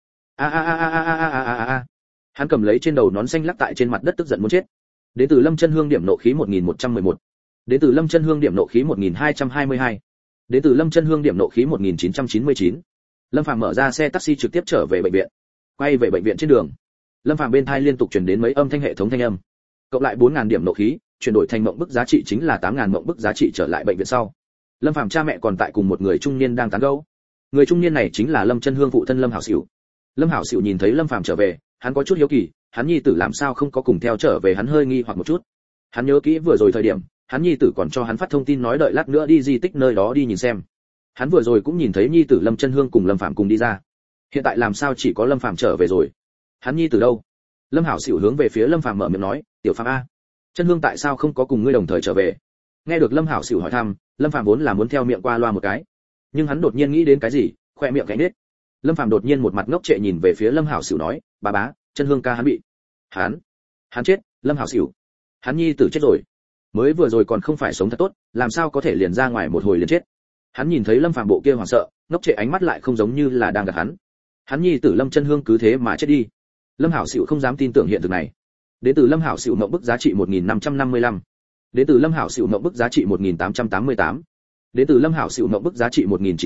A. Hắn cầm lấy trên đầu nón xanh lắc tại trên mặt đất tức giận muốn chết. Đến từ Lâm Chân Hương điểm nộ khí 1111. Đến từ Lâm Chân Hương điểm nộ khí 1222. Đến từ Lâm Chân Hương điểm nộ khí 1999. Lâm Phàm mở ra xe taxi trực tiếp trở về bệnh viện. Quay về bệnh viện trên đường, Lâm Phàm bên tai liên tục truyền đến mấy âm thanh hệ thống thanh âm. Cộng lại 4000 điểm nộ khí, chuyển đổi thành mộng bức giá trị chính là 8000 mộng bức giá trị trở lại bệnh viện sau. Lâm Phàm cha mẹ còn tại cùng một người trung niên đang tán gẫu. Người trung niên này chính là Lâm Chân Hương phụ thân Lâm Hảo Sửu. Lâm Hảo Sửu nhìn thấy Lâm Phàm trở về, hắn có chút hiếu kỳ, hắn nhi tử làm sao không có cùng theo trở về, hắn hơi nghi hoặc một chút. Hắn nhớ kỹ vừa rồi thời điểm, hắn nhi tử còn cho hắn phát thông tin nói đợi lát nữa đi di tích nơi đó đi nhìn xem. Hắn vừa rồi cũng nhìn thấy nhi tử Lâm Chân Hương cùng Lâm Phàm cùng đi ra. Hiện tại làm sao chỉ có Lâm Phàm trở về rồi? Hắn nhi tử đâu? Lâm Hảo Sửu hướng về phía Lâm Phàm mở miệng nói, "Tiểu Phàm a, Chân Hương tại sao không có cùng ngươi đồng thời trở về?" Nghe được Lâm Hảo Sửu hỏi thăm, Lâm Phàm vốn là muốn theo miệng qua loa một cái, nhưng hắn đột nhiên nghĩ đến cái gì, khoe miệng cánh nết. Lâm Phàm đột nhiên một mặt ngốc trệ nhìn về phía Lâm Hảo Sửu nói, "Bà bá, Chân Hương ca hắn bị, hắn chết." Lâm Hảo Sửu, hắn nhi tử chết rồi? Mới vừa rồi còn không phải sống thật tốt, làm sao có thể liền ra ngoài một hồi liền chết? Hắn nhìn thấy Lâm Phàm bộ kia hoảng sợ, ngốc trệ ánh mắt lại không giống như là đang gạt hắn. Hắn nhi tử Lâm Chân Hương cứ thế mà chết đi. Lâm Hảo Sửu không dám tin tưởng hiện thực này. Đến từ Lâm Hảo Sửu mộng bức giá trị 1555. Đến từ Lâm Hảo Sửu mộng bức giá trị 1888. Đến từ Lâm Hảo Sửu mộng bức giá trị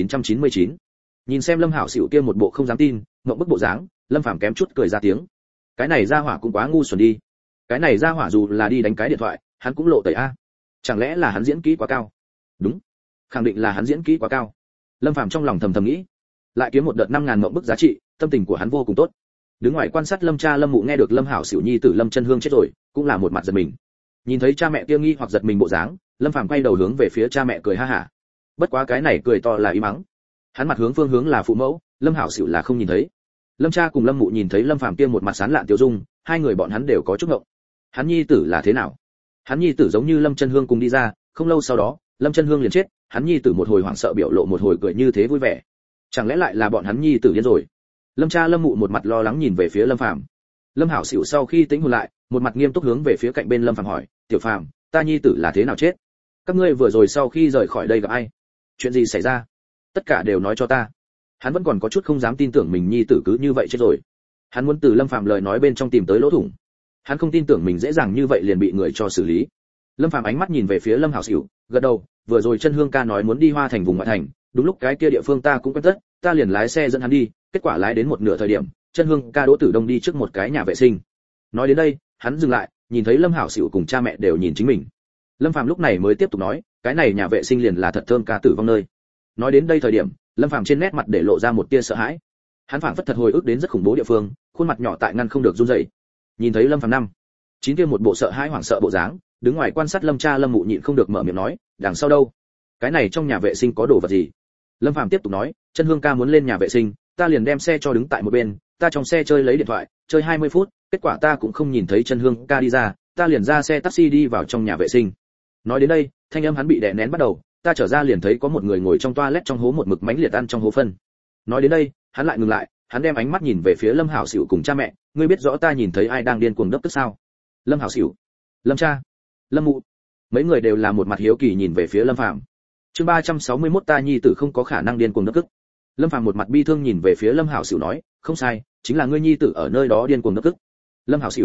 1999. Nhìn xem Lâm Hảo Sửu kia một bộ không dám tin, mộng bức bộ dáng, Lâm Phàm kém chút cười ra tiếng. Cái này ra hỏa cũng quá ngu xuẩn đi. Cái này ra hỏa dù là đi đánh cái điện thoại, hắn cũng lộ tẩy a. Chẳng lẽ là hắn diễn kỹ quá cao? Đúng, khẳng định là hắn diễn kỹ quá cao. Lâm Phàm trong lòng thầm thầm nghĩ. Lại kiếm một đợt 5000 mộng bức giá trị, tâm tình của hắn vô cùng tốt. Đứng ngoài quan sát Lâm cha Lâm mụ nghe được Lâm Hảo Sửu nhi tử Lâm Chân Hương chết rồi, cũng là một mặt giật mình. Nhìn thấy cha mẹ kia nghi hoặc giật mình bộ dáng, Lâm Phàm quay đầu hướng về phía cha mẹ cười ha hả. Bất quá cái này cười to là ý mắng. Hắn mặt hướng phương hướng là phụ mẫu, Lâm Hảo Sửu là không nhìn thấy. Lâm cha cùng Lâm mụ nhìn thấy Lâm Phàm kia một mặt sán lạn tiêu dung, hai người bọn hắn đều có chút ngộng. Hắn nhi tử là thế nào? Hắn nhi tử giống như Lâm Chân Hương cùng đi ra, không lâu sau đó, Lâm Chân Hương liền chết, hắn nhi tử một hồi hoảng sợ biểu lộ một hồi cười như thế vui vẻ. Chẳng lẽ lại là bọn hắn nhi tử điên rồi? Lâm cha Lâm mụ một mặt lo lắng nhìn về phía Lâm Phàm. Lâm Hảo Sửu sau khi tĩnh hồn lại, một mặt nghiêm túc hướng về phía cạnh bên Lâm Phàm hỏi, "Tiểu Phàm, ta nhi tử là thế nào chết? Các ngươi vừa rồi sau khi rời khỏi đây gặp ai? Chuyện gì xảy ra? Tất cả đều nói cho ta." Hắn vẫn còn có chút không dám tin tưởng mình nhi tử cứ như vậy chết rồi. Hắn muốn từ Lâm Phàm lời nói bên trong tìm tới lỗ thủng. Hắn không tin tưởng mình dễ dàng như vậy liền bị người cho xử lý. Lâm Phàm ánh mắt nhìn về phía Lâm Hảo Sửu, gật đầu, "Vừa rồi Chân Hương ca nói muốn đi Hoa Thành vùng ngoại thành, đúng lúc cái kia địa phương ta cũng quen tất, ta liền lái xe dẫn hắn đi, kết quả lái đến một nửa thời điểm, Chân Hương ca Đỗ Tử Đông đi trước một cái nhà vệ sinh." Nói đến đây, hắn dừng lại, nhìn thấy Lâm Hảo Sửu cùng cha mẹ đều nhìn chính mình. Lâm Phàm lúc này mới tiếp tục nói, "Cái này nhà vệ sinh liền là Thật Thơm ca tử vong nơi." Nói đến đây thời điểm, Lâm Phàm trên nét mặt để lộ ra một tia sợ hãi. Hắn phảng phất thật hồi ức đến rất khủng bố địa phương, khuôn mặt nhỏ tại ngăn không được run rẩy. Nhìn thấy Lâm Phàm năm, chín kia một bộ sợ hãi hoảng sợ bộ dáng, đứng ngoài quan sát Lâm cha Lâm mụ nhịn không được mở miệng nói, "Đằng sau đâu? Cái này trong nhà vệ sinh có đồ vật gì?" Lâm Phàm tiếp tục nói, "Chân Hương ca muốn lên nhà vệ sinh, ta liền đem xe cho đứng tại một bên, ta trong xe chơi lấy điện thoại, chơi 20 phút, kết quả ta cũng không nhìn thấy Chân Hương ca đi ra, ta liền ra xe taxi đi vào trong nhà vệ sinh." Nói đến đây, thanh âm hắn bị đè nén bắt đầu, "Ta trở ra liền thấy có một người ngồi trong toilet trong hố một mực mánh liệt ăn trong hố phân." Nói đến đây, hắn lại ngừng lại, hắn đem ánh mắt nhìn về phía Lâm Hảo Sửu cùng cha mẹ, "Ngươi biết rõ ta nhìn thấy ai đang điên cuồng đấp tức sao?" Lâm Hảo Sửu, Lâm cha, Lâm mụ, mấy người đều là một mặt hiếu kỳ nhìn về phía Lâm Phàm. Chương 361 ta nhi tử không có khả năng điên cuồng đấp tức. Lâm Phàm một mặt bi thương nhìn về phía Lâm Hảo Sửu nói, "Không sai, chính là ngươi nhi tử ở nơi đó điên cuồng đấp tức." Lâm Hảo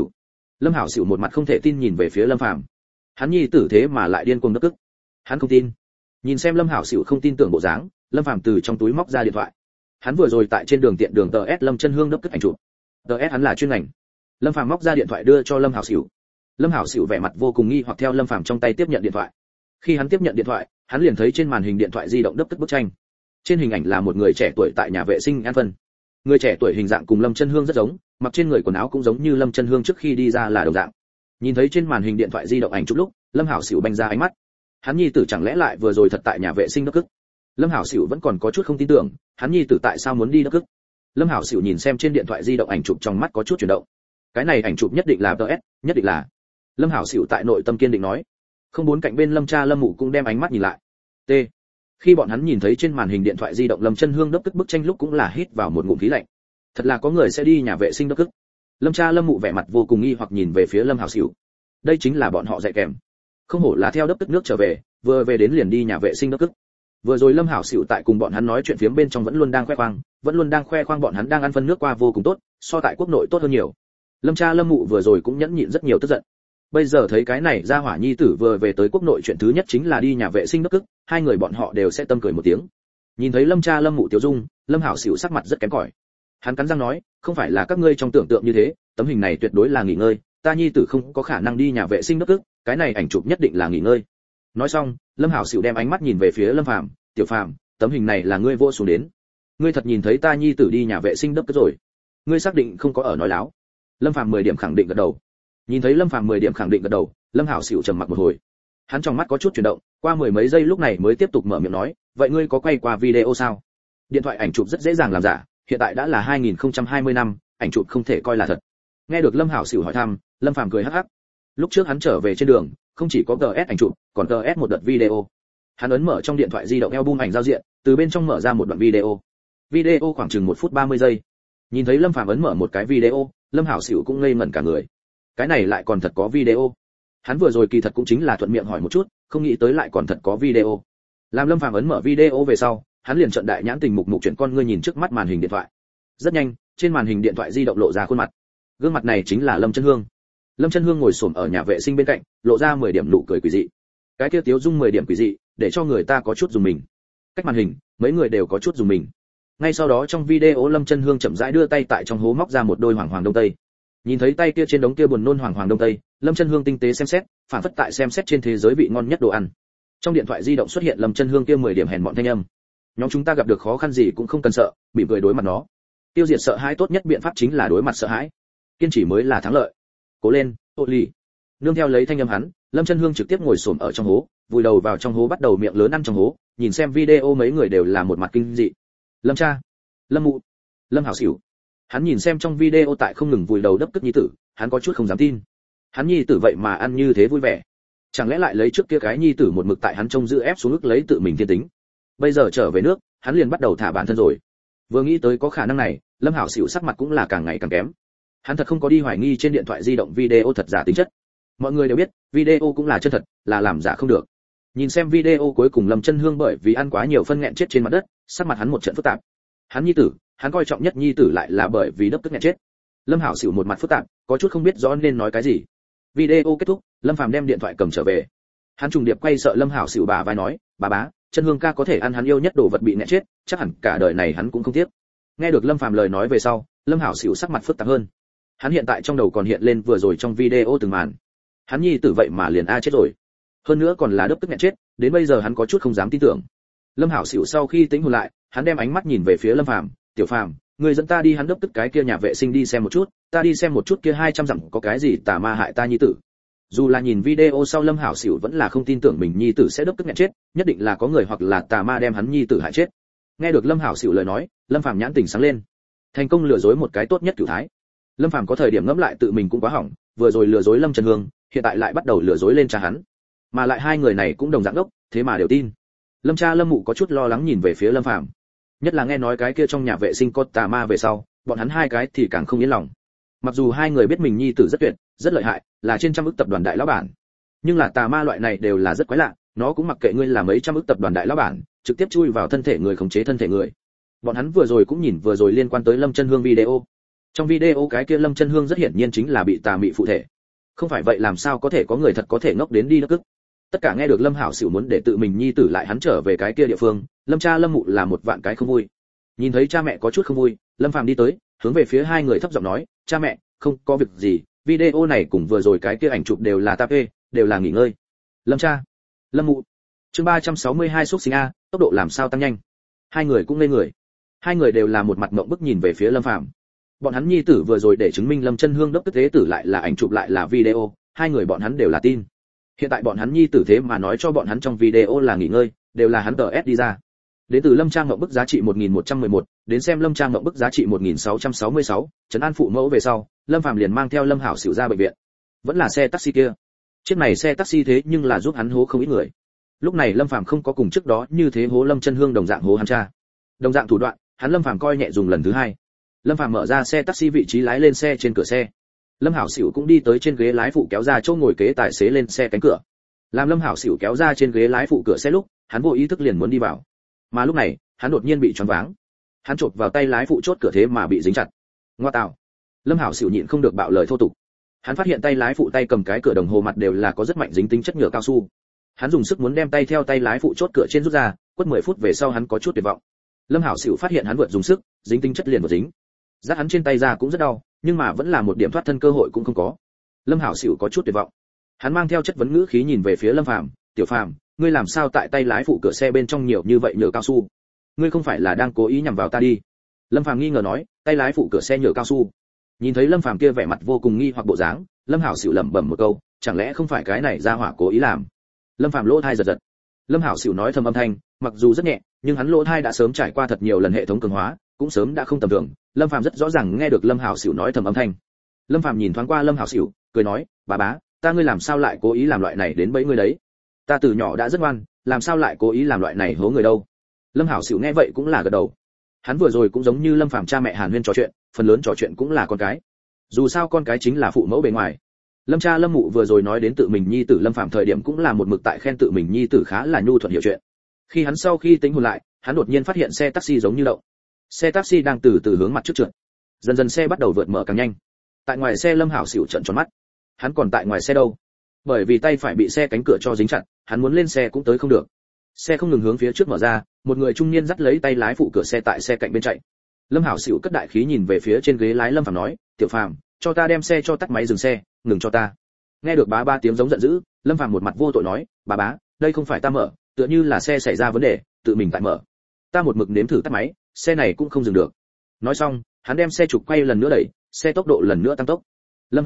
Sửu một mặt không thể tin nhìn về phía Lâm Phàm. Hắn nhi tử thế mà lại điên cuồng đấp tức? Hắn không tin. Nhìn xem Lâm Hảo Sửu không tin tưởng bộ dáng, Lâm Phàm từ trong túi móc ra điện thoại. Hắn vừa rồi tại trên đường tiện đường TS Lâm Chân Hương đấp tức ảnh chụp. TS hắn là chuyên ngành. Lâm Phàm móc ra điện thoại đưa cho Lâm Hảo Sửu. Lâm Hảo Sửu vẻ mặt vô cùng nghi hoặc theo Lâm Phàm trong tay tiếp nhận điện thoại. Khi hắn tiếp nhận điện thoại, hắn liền thấy trên màn hình điện thoại di động đấp tức bức tranh. Trên hình ảnh là một người trẻ tuổi tại nhà vệ sinh ăn phân. Người trẻ tuổi hình dạng cùng Lâm Chân Hương rất giống, mặc trên người quần áo cũng giống như Lâm Chân Hương trước khi đi ra là đồng dạng. Nhìn thấy trên màn hình điện thoại di động ảnh chụp lúc, Lâm Hảo Sửu banh ra ánh mắt. Hắn nhi tử chẳng lẽ lại vừa rồi thật tại nhà vệ sinh đấp tức? Lâm Hảo Sửu vẫn còn có chút không tin tưởng, hắn nhi tử tại sao muốn đi đấp tức? Lâm Hảo Sửu nhìn xem trên điện thoại di động ảnh chụp trong mắt có chút chuyển động. Cái này ảnh chụp nhất định là TS, nhất định là. Lâm Hảo Sửu tại nội tâm kiên định nói. Không bốn cạnh bên Lâm cha Lâm mụ cũng đem ánh mắt nhìn lại. T. Khi bọn hắn nhìn thấy trên màn hình điện thoại di động Lâm Chân Hương đấp tức bức tranh lúc cũng là hít vào một ngụm khí lạnh. Thật là có người sẽ đi nhà vệ sinh đấp tức. Lâm cha Lâm mụ vẻ mặt vô cùng nghi hoặc nhìn về phía Lâm Hảo Sửu. Đây chính là bọn họ dạy kèm. Không hổ là theo đấp tức nước trở về, vừa về đến liền đi nhà vệ sinh đấp tức. Vừa rồi Lâm Hảo Sửu tại cùng bọn hắn nói chuyện phiếm bên trong vẫn luôn đang khoe khoang bọn hắn đang ăn phân nước qua vô cùng tốt, so tại quốc nội tốt hơn nhiều. Lâm cha Lâm mụ vừa rồi cũng nhẫn nhịn rất nhiều tức giận. Bây giờ thấy cái này ra hỏa nhi tử vừa về tới quốc nội chuyện thứ nhất chính là đi nhà vệ sinh đấp tức, hai người bọn họ đều sẽ tâm cười một tiếng. Nhìn thấy Lâm cha Lâm mụ tiểu dung, Lâm Hảo Sửu sắc mặt rất kém cỏi. Hắn cắn răng nói, không phải là các ngươi trong tưởng tượng như thế, tấm hình này tuyệt đối là nghỉ ngơi, ta nhi tử không có khả năng đi nhà vệ sinh đấp tức, cái này ảnh chụp nhất định là nghỉ ngơi. Nói xong, Lâm Hảo Sửu đem ánh mắt nhìn về phía Lâm Phàm, "Tiểu Phàm, tấm hình này là ngươi vô xuống đến." ngươi thật nhìn thấy ta nhi tử đi nhà vệ sinh đấp cái rồi? Ngươi xác định không có ở nói láo? Lâm Phàm 10 điểm khẳng định gật đầu. Nhìn thấy Lâm Phàm 10 điểm khẳng định gật đầu, Lâm Hảo xỉu trầm mặc một hồi. Hắn trong mắt có chút chuyển động, qua mười mấy giây lúc này mới tiếp tục mở miệng nói, vậy ngươi có quay qua video sao? Điện thoại ảnh chụp rất dễ dàng làm giả, hiện tại đã là 2020 năm, ảnh chụp không thể coi là thật. Nghe được Lâm Hảo xỉu hỏi thăm, Lâm Phàm cười hắc hắc. Lúc trước hắn trở về trên đường, không chỉ có GS ảnh chụp, còn GS một đợt video. Hắn ấn mở trong điện thoại di động album ảnh giao diện, từ bên trong mở ra một đoạn video. Video khoảng chừng 1 phút 30 giây. Nhìn thấy Lâm Phàm ấn mở một cái video, Lâm Hảo xỉu cũng ngây ngẩn cả người. Cái này lại còn thật có video. Hắn vừa rồi kỳ thật cũng chính là thuận miệng hỏi một chút, không nghĩ tới lại còn thật có video. Làm Lâm Phàm ấn mở video về sau, hắn liền trợn đại nhãn tình mục chuyển con ngươi nhìn trước mắt màn hình điện thoại. Rất nhanh, trên màn hình điện thoại di động lộ ra khuôn mặt. Gương mặt này chính là Lâm Chân Hương. Lâm Chân Hương ngồi xổm ở nhà vệ sinh bên cạnh, lộ ra 10 điểm nụ cười quỷ dị. Cái kia tiếu dung 10 điểm quỷ dị, để cho người ta có chút dùng mình. Cách màn hình, mấy người đều có chút dùng mình. Ngay sau đó trong video Lâm Chân Hương chậm rãi đưa tay tại trong hố móc ra một đôi hoàng hoàng đông tây. Nhìn thấy tay kia trên đống kia buồn nôn hoàng hoàng đông tây, Lâm Chân Hương tinh tế xem xét, phản phất tại xem xét trên thế giới vị ngon nhất đồ ăn. Trong điện thoại di động xuất hiện Lâm Chân Hương kia 10 điểm hèn mọn thanh âm. Nhóm chúng ta gặp được khó khăn gì cũng không cần sợ, mỉm cười đối mặt nó. Tiêu diệt sợ hãi tốt nhất biện pháp chính là đối mặt sợ hãi. Kiên trì mới là thắng lợi. Cố lên, Tô Ly. Nương theo lấy thanh âm hắn, Lâm Chân Hương trực tiếp ngồi xổm ở trong hố, vùi đầu vào trong hố bắt đầu miệng lớn ăn trong hố, nhìn xem video mấy người đều là một mặt kinh dị. Lâm cha, Lâm mụ, Lâm Hảo xỉu. Hắn nhìn xem trong video tại không ngừng vùi đầu đấp tức nhi tử, hắn có chút không dám tin. Hắn nhi tử vậy mà ăn như thế vui vẻ. Chẳng lẽ lại lấy trước kia cái nhi tử một mực tại hắn trông giữ ép xuống ức lấy tự mình thiên tính. Bây giờ trở về nước, hắn liền bắt đầu thả bản thân rồi. Vừa nghĩ tới có khả năng này, Lâm Hảo xỉu sắc mặt cũng là càng ngày càng kém. Hắn thật không có đi hoài nghi trên điện thoại di động video thật giả tính chất. Mọi người đều biết, video cũng là chân thật, là làm giả không được. Nhìn xem video cuối cùng Lâm Chân Hương bởi vì ăn quá nhiều phân nghẹn chết trên mặt đất, sắc mặt hắn một trận phức tạp. Hắn nhi tử, hắn coi trọng nhất nhi tử lại là bởi vì đấp tức nghẹn chết. Lâm Hảo xỉu một mặt phức tạp, có chút không biết rõ nên nói cái gì. Video kết thúc, Lâm Phàm đem điện thoại cầm trở về. Hắn trùng điệp quay sợ Lâm Hảo xỉu bà vai nói, bà bá, Chân Hương ca có thể ăn hắn yêu nhất đồ vật bị nghẹn chết, chắc hẳn cả đời này hắn cũng không tiếc. Nghe được Lâm Phàm lời nói về sau, Lâm Hảo xỉu sắc mặt phức tạp hơn. Hắn hiện tại trong đầu còn hiện lên vừa rồi trong video từng màn. Hắn nhi tử vậy mà liền chết rồi. Hơn nữa còn là đấp tức nghẹn chết, đến bây giờ hắn có chút không dám tin tưởng. Lâm Hảo xỉu sau khi tĩnh hồn lại, hắn đem ánh mắt nhìn về phía Lâm Phàm, "Tiểu Phàm, người dẫn ta đi hắn đấp tức cái kia nhà vệ sinh đi xem một chút, ta đi xem một chút kia 200 dặm có cái gì tà ma hại ta nhi tử." Dù là nhìn video sau Lâm Hảo xỉu vẫn là không tin tưởng mình nhi tử sẽ đấp tức nghẹn chết, nhất định là có người hoặc là tà ma đem hắn nhi tử hại chết. Nghe được Lâm Hảo xỉu lời nói, Lâm Phàm nhãn tỉnh sáng lên. Thành công lừa dối một cái tốt nhất cửu thái. Lâm Phàm có thời điểm ngẫm lại tự mình cũng quá hỏng, vừa rồi lừa dối Lâm Chân Hương, hiện tại lại bắt đầu lừa dối lên cha hắn. Mà lại hai người này cũng đồng dạng đốc, thế mà đều tin. Lâm cha Lâm mụ có chút lo lắng nhìn về phía Lâm Phàm. Nhất là nghe nói cái kia trong nhà vệ sinh có tà ma về sau, bọn hắn hai cái thì càng không yên lòng. Mặc dù hai người biết mình nhi tử rất tuyệt, rất lợi hại, là trên trăm ức tập đoàn đại lão bản, nhưng là tà ma loại này đều là rất quái lạ, nó cũng mặc kệ ngươi là mấy trăm ức tập đoàn đại lão bản, trực tiếp chui vào thân thể người khống chế thân thể người. Bọn hắn vừa rồi cũng nhìn vừa rồi liên quan tới Lâm Chân Hương video. Trong video cái kia Lâm Chân Hương rất hiển nhiên chính là bị tà mị phụ thể. Không phải vậy làm sao có thể có người thật có thể ngốc đến đi đất ức. Tất cả nghe được Lâm Hảo xỉu muốn để tự mình nhi tử lại hắn trở về cái kia địa phương, Lâm cha Lâm mụ là một vạn cái không vui. Nhìn thấy cha mẹ có chút không vui, Lâm Phàm đi tới, hướng về phía hai người thấp giọng nói, "Cha mẹ, không có việc gì, video này cùng vừa rồi cái kia ảnh chụp đều là tape, đều là nghỉ ngơi." Lâm cha, Lâm mụ. Chương 362 xúc sinh a, tốc độ làm sao tăng nhanh. Hai người cũng lên người. Hai người đều là một mặt ngậm bức nhìn về phía Lâm Phàm. Bọn hắn nhi tử vừa rồi để chứng minh Lâm Chân Hương đốc tức thế tử lại là ảnh chụp lại là video, hai người bọn hắn đều là tin. Hiện tại bọn hắn nhi tử thế mà nói cho bọn hắn trong video là nghỉ ngơi, đều là hắn DS đi ra. Đến từ Lâm Trang ngậm bức giá trị 1111, đến xem Lâm Trang ngậm bức giá trị 1666, trấn an phụ mẫu về sau, Lâm Phàm liền mang theo Lâm Hảo xỉu ra bệnh viện. Vẫn là xe taxi kia. Chiếc này xe taxi thế nhưng là giúp hắn hố không ít người. Lúc này Lâm Phàm không có cùng trước đó như thế hố Lâm Chân Hương đồng dạng hố hắn cha. Đồng dạng thủ đoạn, hắn Lâm Phàm coi nhẹ dùng lần thứ hai. Lâm Phàm mở ra xe taxi vị trí lái lên xe trên cửa xe. Lâm Hảo xỉu cũng đi tới trên ghế lái phụ kéo ra chỗ ngồi kế tài xế lên xe cánh cửa. Làm Lâm Hảo xỉu kéo ra trên ghế lái phụ cửa xe lúc, hắn vô ý thức liền muốn đi vào. Mà lúc này, hắn đột nhiên bị choáng váng. Hắn chộp vào tay lái phụ chốt cửa thế mà bị dính chặt. Ngoa tạo. Lâm Hảo xỉu nhịn không được bạo lời thô tục. Hắn phát hiện tay lái phụ tay cầm cái cửa đồng hồ mặt đều là có rất mạnh dính tính chất nhựa cao su. Hắn dùng sức muốn đem tay theo tay lái phụ chốt cửa trên rút ra, quất 10 phút về sau hắn có chút tuyệt vọng. Lâm Hảo xỉu phát hiện hắn vượt dùng sức, dính tính chất liền vượt dính. Rát hắn trên tay ra cũng rất đau, nhưng mà vẫn là một điểm thoát thân cơ hội cũng không có. Lâm Hảo xỉu có chút tuyệt vọng. Hắn mang theo chất vấn ngữ khí nhìn về phía Lâm Phàm, "Tiểu Phàm, ngươi làm sao tại tay lái phụ cửa xe bên trong nhiều như vậy nhựa cao su? ngươi không phải là đang cố ý nhằm vào ta đi? Lâm Phàm nghi ngờ nói, tay lái phụ cửa xe nhựa cao su. Nhìn thấy Lâm Phàm kia vẻ mặt vô cùng nghi hoặc bộ dáng, Lâm Hảo Sửu lẩm bẩm một câu, chẳng lẽ không phải cái này ra hỏa cố ý làm? Lâm Phàm lỗ tai giật giật. Lâm Hảo Sửu nói thầm âm thanh, mặc dù rất nhẹ, nhưng hắn lỗ tai đã sớm trải qua thật nhiều lần hệ thống cường hóa, cũng sớm đã không tầm thường. Lâm Phàm rất rõ ràng nghe được Lâm Hảo Sửu nói thầm âm thanh. Lâm Phàm nhìn thoáng qua Lâm Hảo Sửu, cười nói, bà bá, ta ngươi làm sao lại cố ý làm loại này đến bẫy ngươi đấy? Ta từ nhỏ đã rất ngoan, làm sao lại cố ý làm loại này hố người đâu? Lâm Hảo Sửu nghe vậy cũng là gật đầu. Hắn vừa rồi cũng giống như Lâm Phàm cha mẹ Hàn Huyên trò chuyện, phần lớn trò chuyện cũng là con cái. Dù sao con cái chính là phụ mẫu bề ngoài. Lâm cha Lâm mụ vừa rồi nói đến tự mình nhi tử Lâm Phàm thời điểm cũng là một mực tại khen tự mình nhi tử khá là nhu thuận hiểu chuyện. Khi hắn sau khi tính hồn lại, hắn đột nhiên phát hiện xe taxi giống như động. Xe taxi đang từ từ hướng mặt trước trượt. Dần dần xe bắt đầu vượt mở càng nhanh. Tại ngoài xe Lâm Hảo Sửu trợn tròn mắt. Hắn còn tại ngoài xe đâu? Bởi vì tay phải bị xe cánh cửa cho dính chặt, hắn muốn lên xe cũng tới không được. Xe không ngừng hướng phía trước mở ra, một người trung niên dắt lấy tay lái phụ cửa xe tại xe cạnh bên chạy. Lâm Hảo Sửu cất đại khí nhìn về phía trên ghế lái Lâm Phàm nói, "Tiểu Phàm, cho ta đem xe cho tắt máy dừng xe, ngừng cho ta." Nghe được bá ba tiếng giống giận dữ, Lâm Phàm một mặt vô tội nói, "Bà bá, đây không phải ta mở, tựa như là xe xảy ra vấn đề, tự mình tại mở. Ta một mực nếm thử tắt máy, xe này cũng không dừng được." Nói xong, hắn đem xe trục quay lần nữa đẩy, xe tốc độ lần nữa tăng tốc. Lâm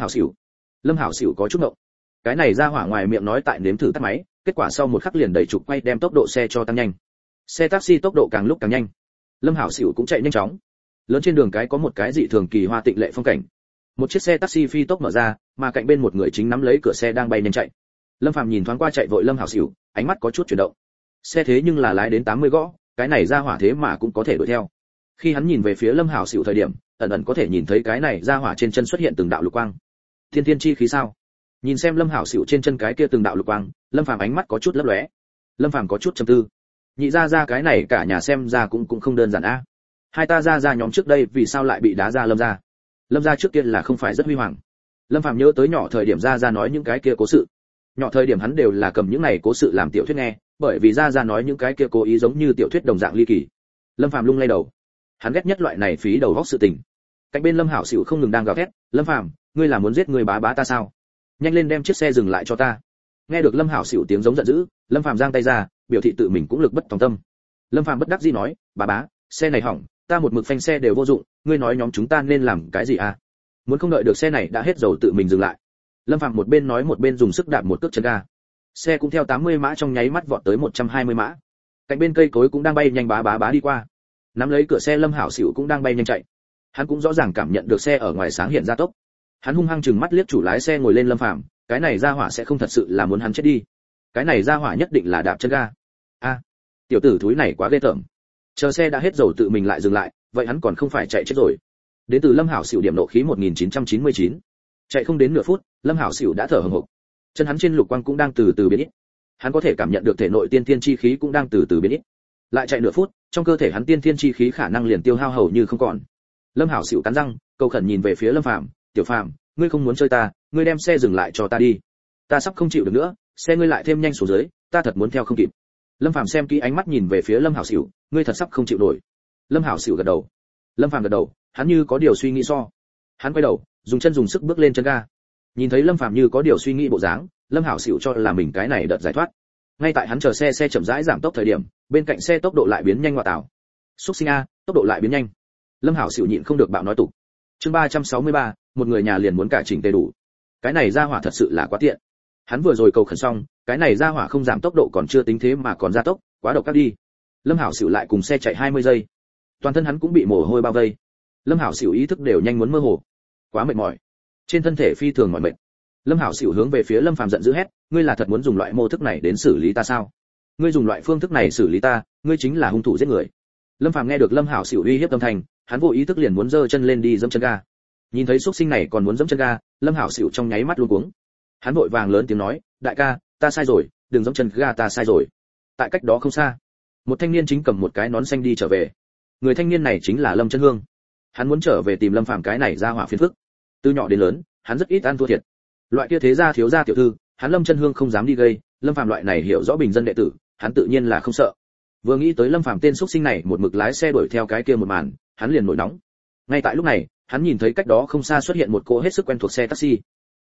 Hảo Sửu có chút ngộng. Cái này ra hỏa ngoài miệng nói tại nếm thử tắt máy, kết quả sau một khắc liền đẩy trục quay đem tốc độ xe cho tăng nhanh. Xe taxi tốc độ càng lúc càng nhanh. Lâm Hảo Sửu cũng chạy nhanh chóng. Lớn trên đường cái có một cái dị thường kỳ hoa tịnh lệ phong cảnh. Một chiếc xe taxi phi tốc mở ra, mà cạnh bên một người chính nắm lấy cửa xe đang bay nhanh chạy. Lâm Phàm nhìn thoáng qua chạy vội Lâm Hảo Sửu, ánh mắt có chút chuyển động. Xe thế nhưng là lái đến 80 gõ, cái này ra hỏa thế mà cũng có thể đuổi theo. Khi hắn nhìn về phía Lâm Hảo Sửu thời điểm, ẩn ẩn có thể nhìn thấy cái này ra hỏa trên chân xuất hiện từng đạo lục quang. Thiên thiên chi khí sao? Nhìn xem Lâm Hảo Sửu trên chân cái kia từng đạo lục quang, Lâm Phàm ánh mắt có chút lấp lóe. Lâm Phàm có chút trầm tư. Nhị ra cái này cả nhà xem ra cũng không đơn giản a. Hai ta ra nhóm trước đây vì sao lại bị đá ra Lâm gia? Lâm gia trước kia là không phải rất huy hoàng. Lâm Phàm nhớ tới nhỏ thời điểm ra nói những cái kia cố sự. Nhỏ thời điểm hắn đều là cầm những này cố sự làm tiểu thuyết nghe, bởi vì ra nói những cái kia cố ý giống như tiểu thuyết đồng dạng ly kỳ. Lâm Phàm lung lay đầu. Hắn ghét nhất loại này phí đầu óc sự tình. Cạnh bên Lâm Hảo Sửu không ngừng đang gào thét, "Lâm Phàm, ngươi là muốn giết người bá bá ta sao? Nhanh lên đem chiếc xe dừng lại cho ta." Nghe được Lâm Hảo Sửu tiếng giống giận dữ, Lâm Phàm giang tay ra, biểu thị tự mình cũng lực bất tòng tâm. Lâm Phàm bất đắc dĩ nói, "Bá bá, xe này hỏng, ta một mực phanh xe đều vô dụng, ngươi nói nhóm chúng ta nên làm cái gì à? Muốn không đợi được xe này đã hết dầu tự mình dừng lại." Lâm Phàm một bên nói một bên dùng sức đạp một cước chân ga. Xe cũng theo 80 mã trong nháy mắt vọt tới 120 mã. Cạnh bên cây cối cũng đang bay nhanh bá đi qua. Nắm lấy cửa xe Lâm Hảo Sửu cũng đang bay nhanh chạy. Hắn cũng rõ ràng cảm nhận được xe ở ngoài sáng hiện ra tốc. Hắn hung hăng chừng mắt liếc chủ lái xe ngồi lên Lâm Phàm, cái này ra hỏa sẽ không thật sự là muốn hắn chết đi. Cái này ra hỏa nhất định là đạp chân ga. A, tiểu tử thúi này quá ghê tởm. Chờ xe đã hết dầu tự mình lại dừng lại, vậy hắn còn không phải chạy chết rồi. Đến từ Lâm Hảo Sửu điểm nộ khí 1999. Chạy không đến nửa phút, Lâm Hảo Sửu đã thở hổn hộc. Chân hắn trên lục quang cũng đang từ từ biến ít. Hắn có thể cảm nhận được thể nội tiên thiên chi khí cũng đang từ từ biến ít. Lại chạy nửa phút, trong cơ thể hắn tiên thiên chi khí khả năng liền tiêu hao hầu như không còn. Lâm Hảo Sửu cắn răng, cầu khẩn nhìn về phía Lâm Phàm, "Tiểu Phàm, ngươi không muốn chơi ta, ngươi đem xe dừng lại cho ta đi. Ta sắp không chịu được nữa, xe ngươi lại thêm nhanh xuống dưới, ta thật muốn theo không kịp." Lâm Phàm xem kỹ ánh mắt nhìn về phía Lâm Hảo Sửu, "Ngươi thật sắp không chịu nổi." Lâm Hảo Sửu gật đầu. Lâm Phàm gật đầu, hắn như có điều suy nghĩ so. Hắn quay đầu, dùng chân dùng sức bước lên chân ga. Nhìn thấy Lâm Phàm như có điều suy nghĩ bộ dáng, Lâm Hảo Sửu cho là mình cái này đợt giải thoát. Ngay tại hắn chờ xe chậm rãi giảm tốc thời điểm, bên cạnh xe tốc độ lại biến nhanh ngoại tảo. Xúc sinh a, tốc độ lại biến nhanh. Lâm Hảo Sửu nhịn không được bạo nói tục. Chương 363, một người nhà liền muốn cả chỉnh tề đủ. Cái này ra hỏa thật sự là quá tiện. Hắn vừa rồi cầu khẩn xong, cái này ra hỏa không giảm tốc độ còn chưa tính thế mà còn gia tốc, quá độc ác đi. Lâm Hảo Sửu lại cùng xe chạy 20 giây. Toàn thân hắn cũng bị mồ hôi bao vây. Lâm Hảo Sửu ý thức đều nhanh muốn mơ hồ. Quá mệt mỏi. Trên thân thể phi thường mỏi mệt. Lâm Hảo Sửu hướng về phía Lâm Phàm giận dữ hét, "Ngươi là thật muốn dùng loại mô thức này đến xử lý ta sao? Ngươi dùng loại phương thức này xử lý ta, ngươi chính là hung thủ giết người." Lâm Phàm nghe được Lâm Hảo Sửu uy hiếp âm thanh, hắn vô ý thức liền muốn giơ chân lên đi giẫm chân ga. Nhìn thấy xúc sinh này còn muốn giẫm chân ga, Lâm Hảo Sửu trong nháy mắt luống cuống. Hắn vội vàng lớn tiếng nói, "Đại ca, ta sai rồi, đừng giẫm chân ga, ta sai rồi." Tại cách đó không xa, một thanh niên chính cầm một cái nón xanh đi trở về. Người thanh niên này chính là Lâm Chân Hương. Hắn muốn trở về tìm Lâm Phàm cái này ra hỏa phiền phức. Từ nhỏ đến lớn, hắn rất ít ăn thua thiệt. Loại kia thế gia thiếu gia tiểu thư, hắn Lâm Chân Hương không dám đi gây, Lâm Phàm loại này hiểu rõ bình dân đệ tử, hắn tự nhiên là không sợ. Vừa nghĩ tới Lâm Phàm tên xúc sinh này một mực lái xe đuổi theo cái kia một màn, hắn liền nổi nóng. Ngay tại lúc này, hắn nhìn thấy cách đó không xa xuất hiện một cỗ hết sức quen thuộc xe taxi.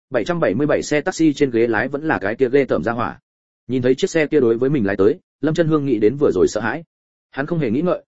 777 xe taxi trên ghế lái vẫn là cái kia ghê tởm ra hỏa. Nhìn thấy chiếc xe kia đối với mình lái tới, Lâm Chân Hương nghĩ đến vừa rồi sợ hãi. Hắn không hề nghĩ ngợi,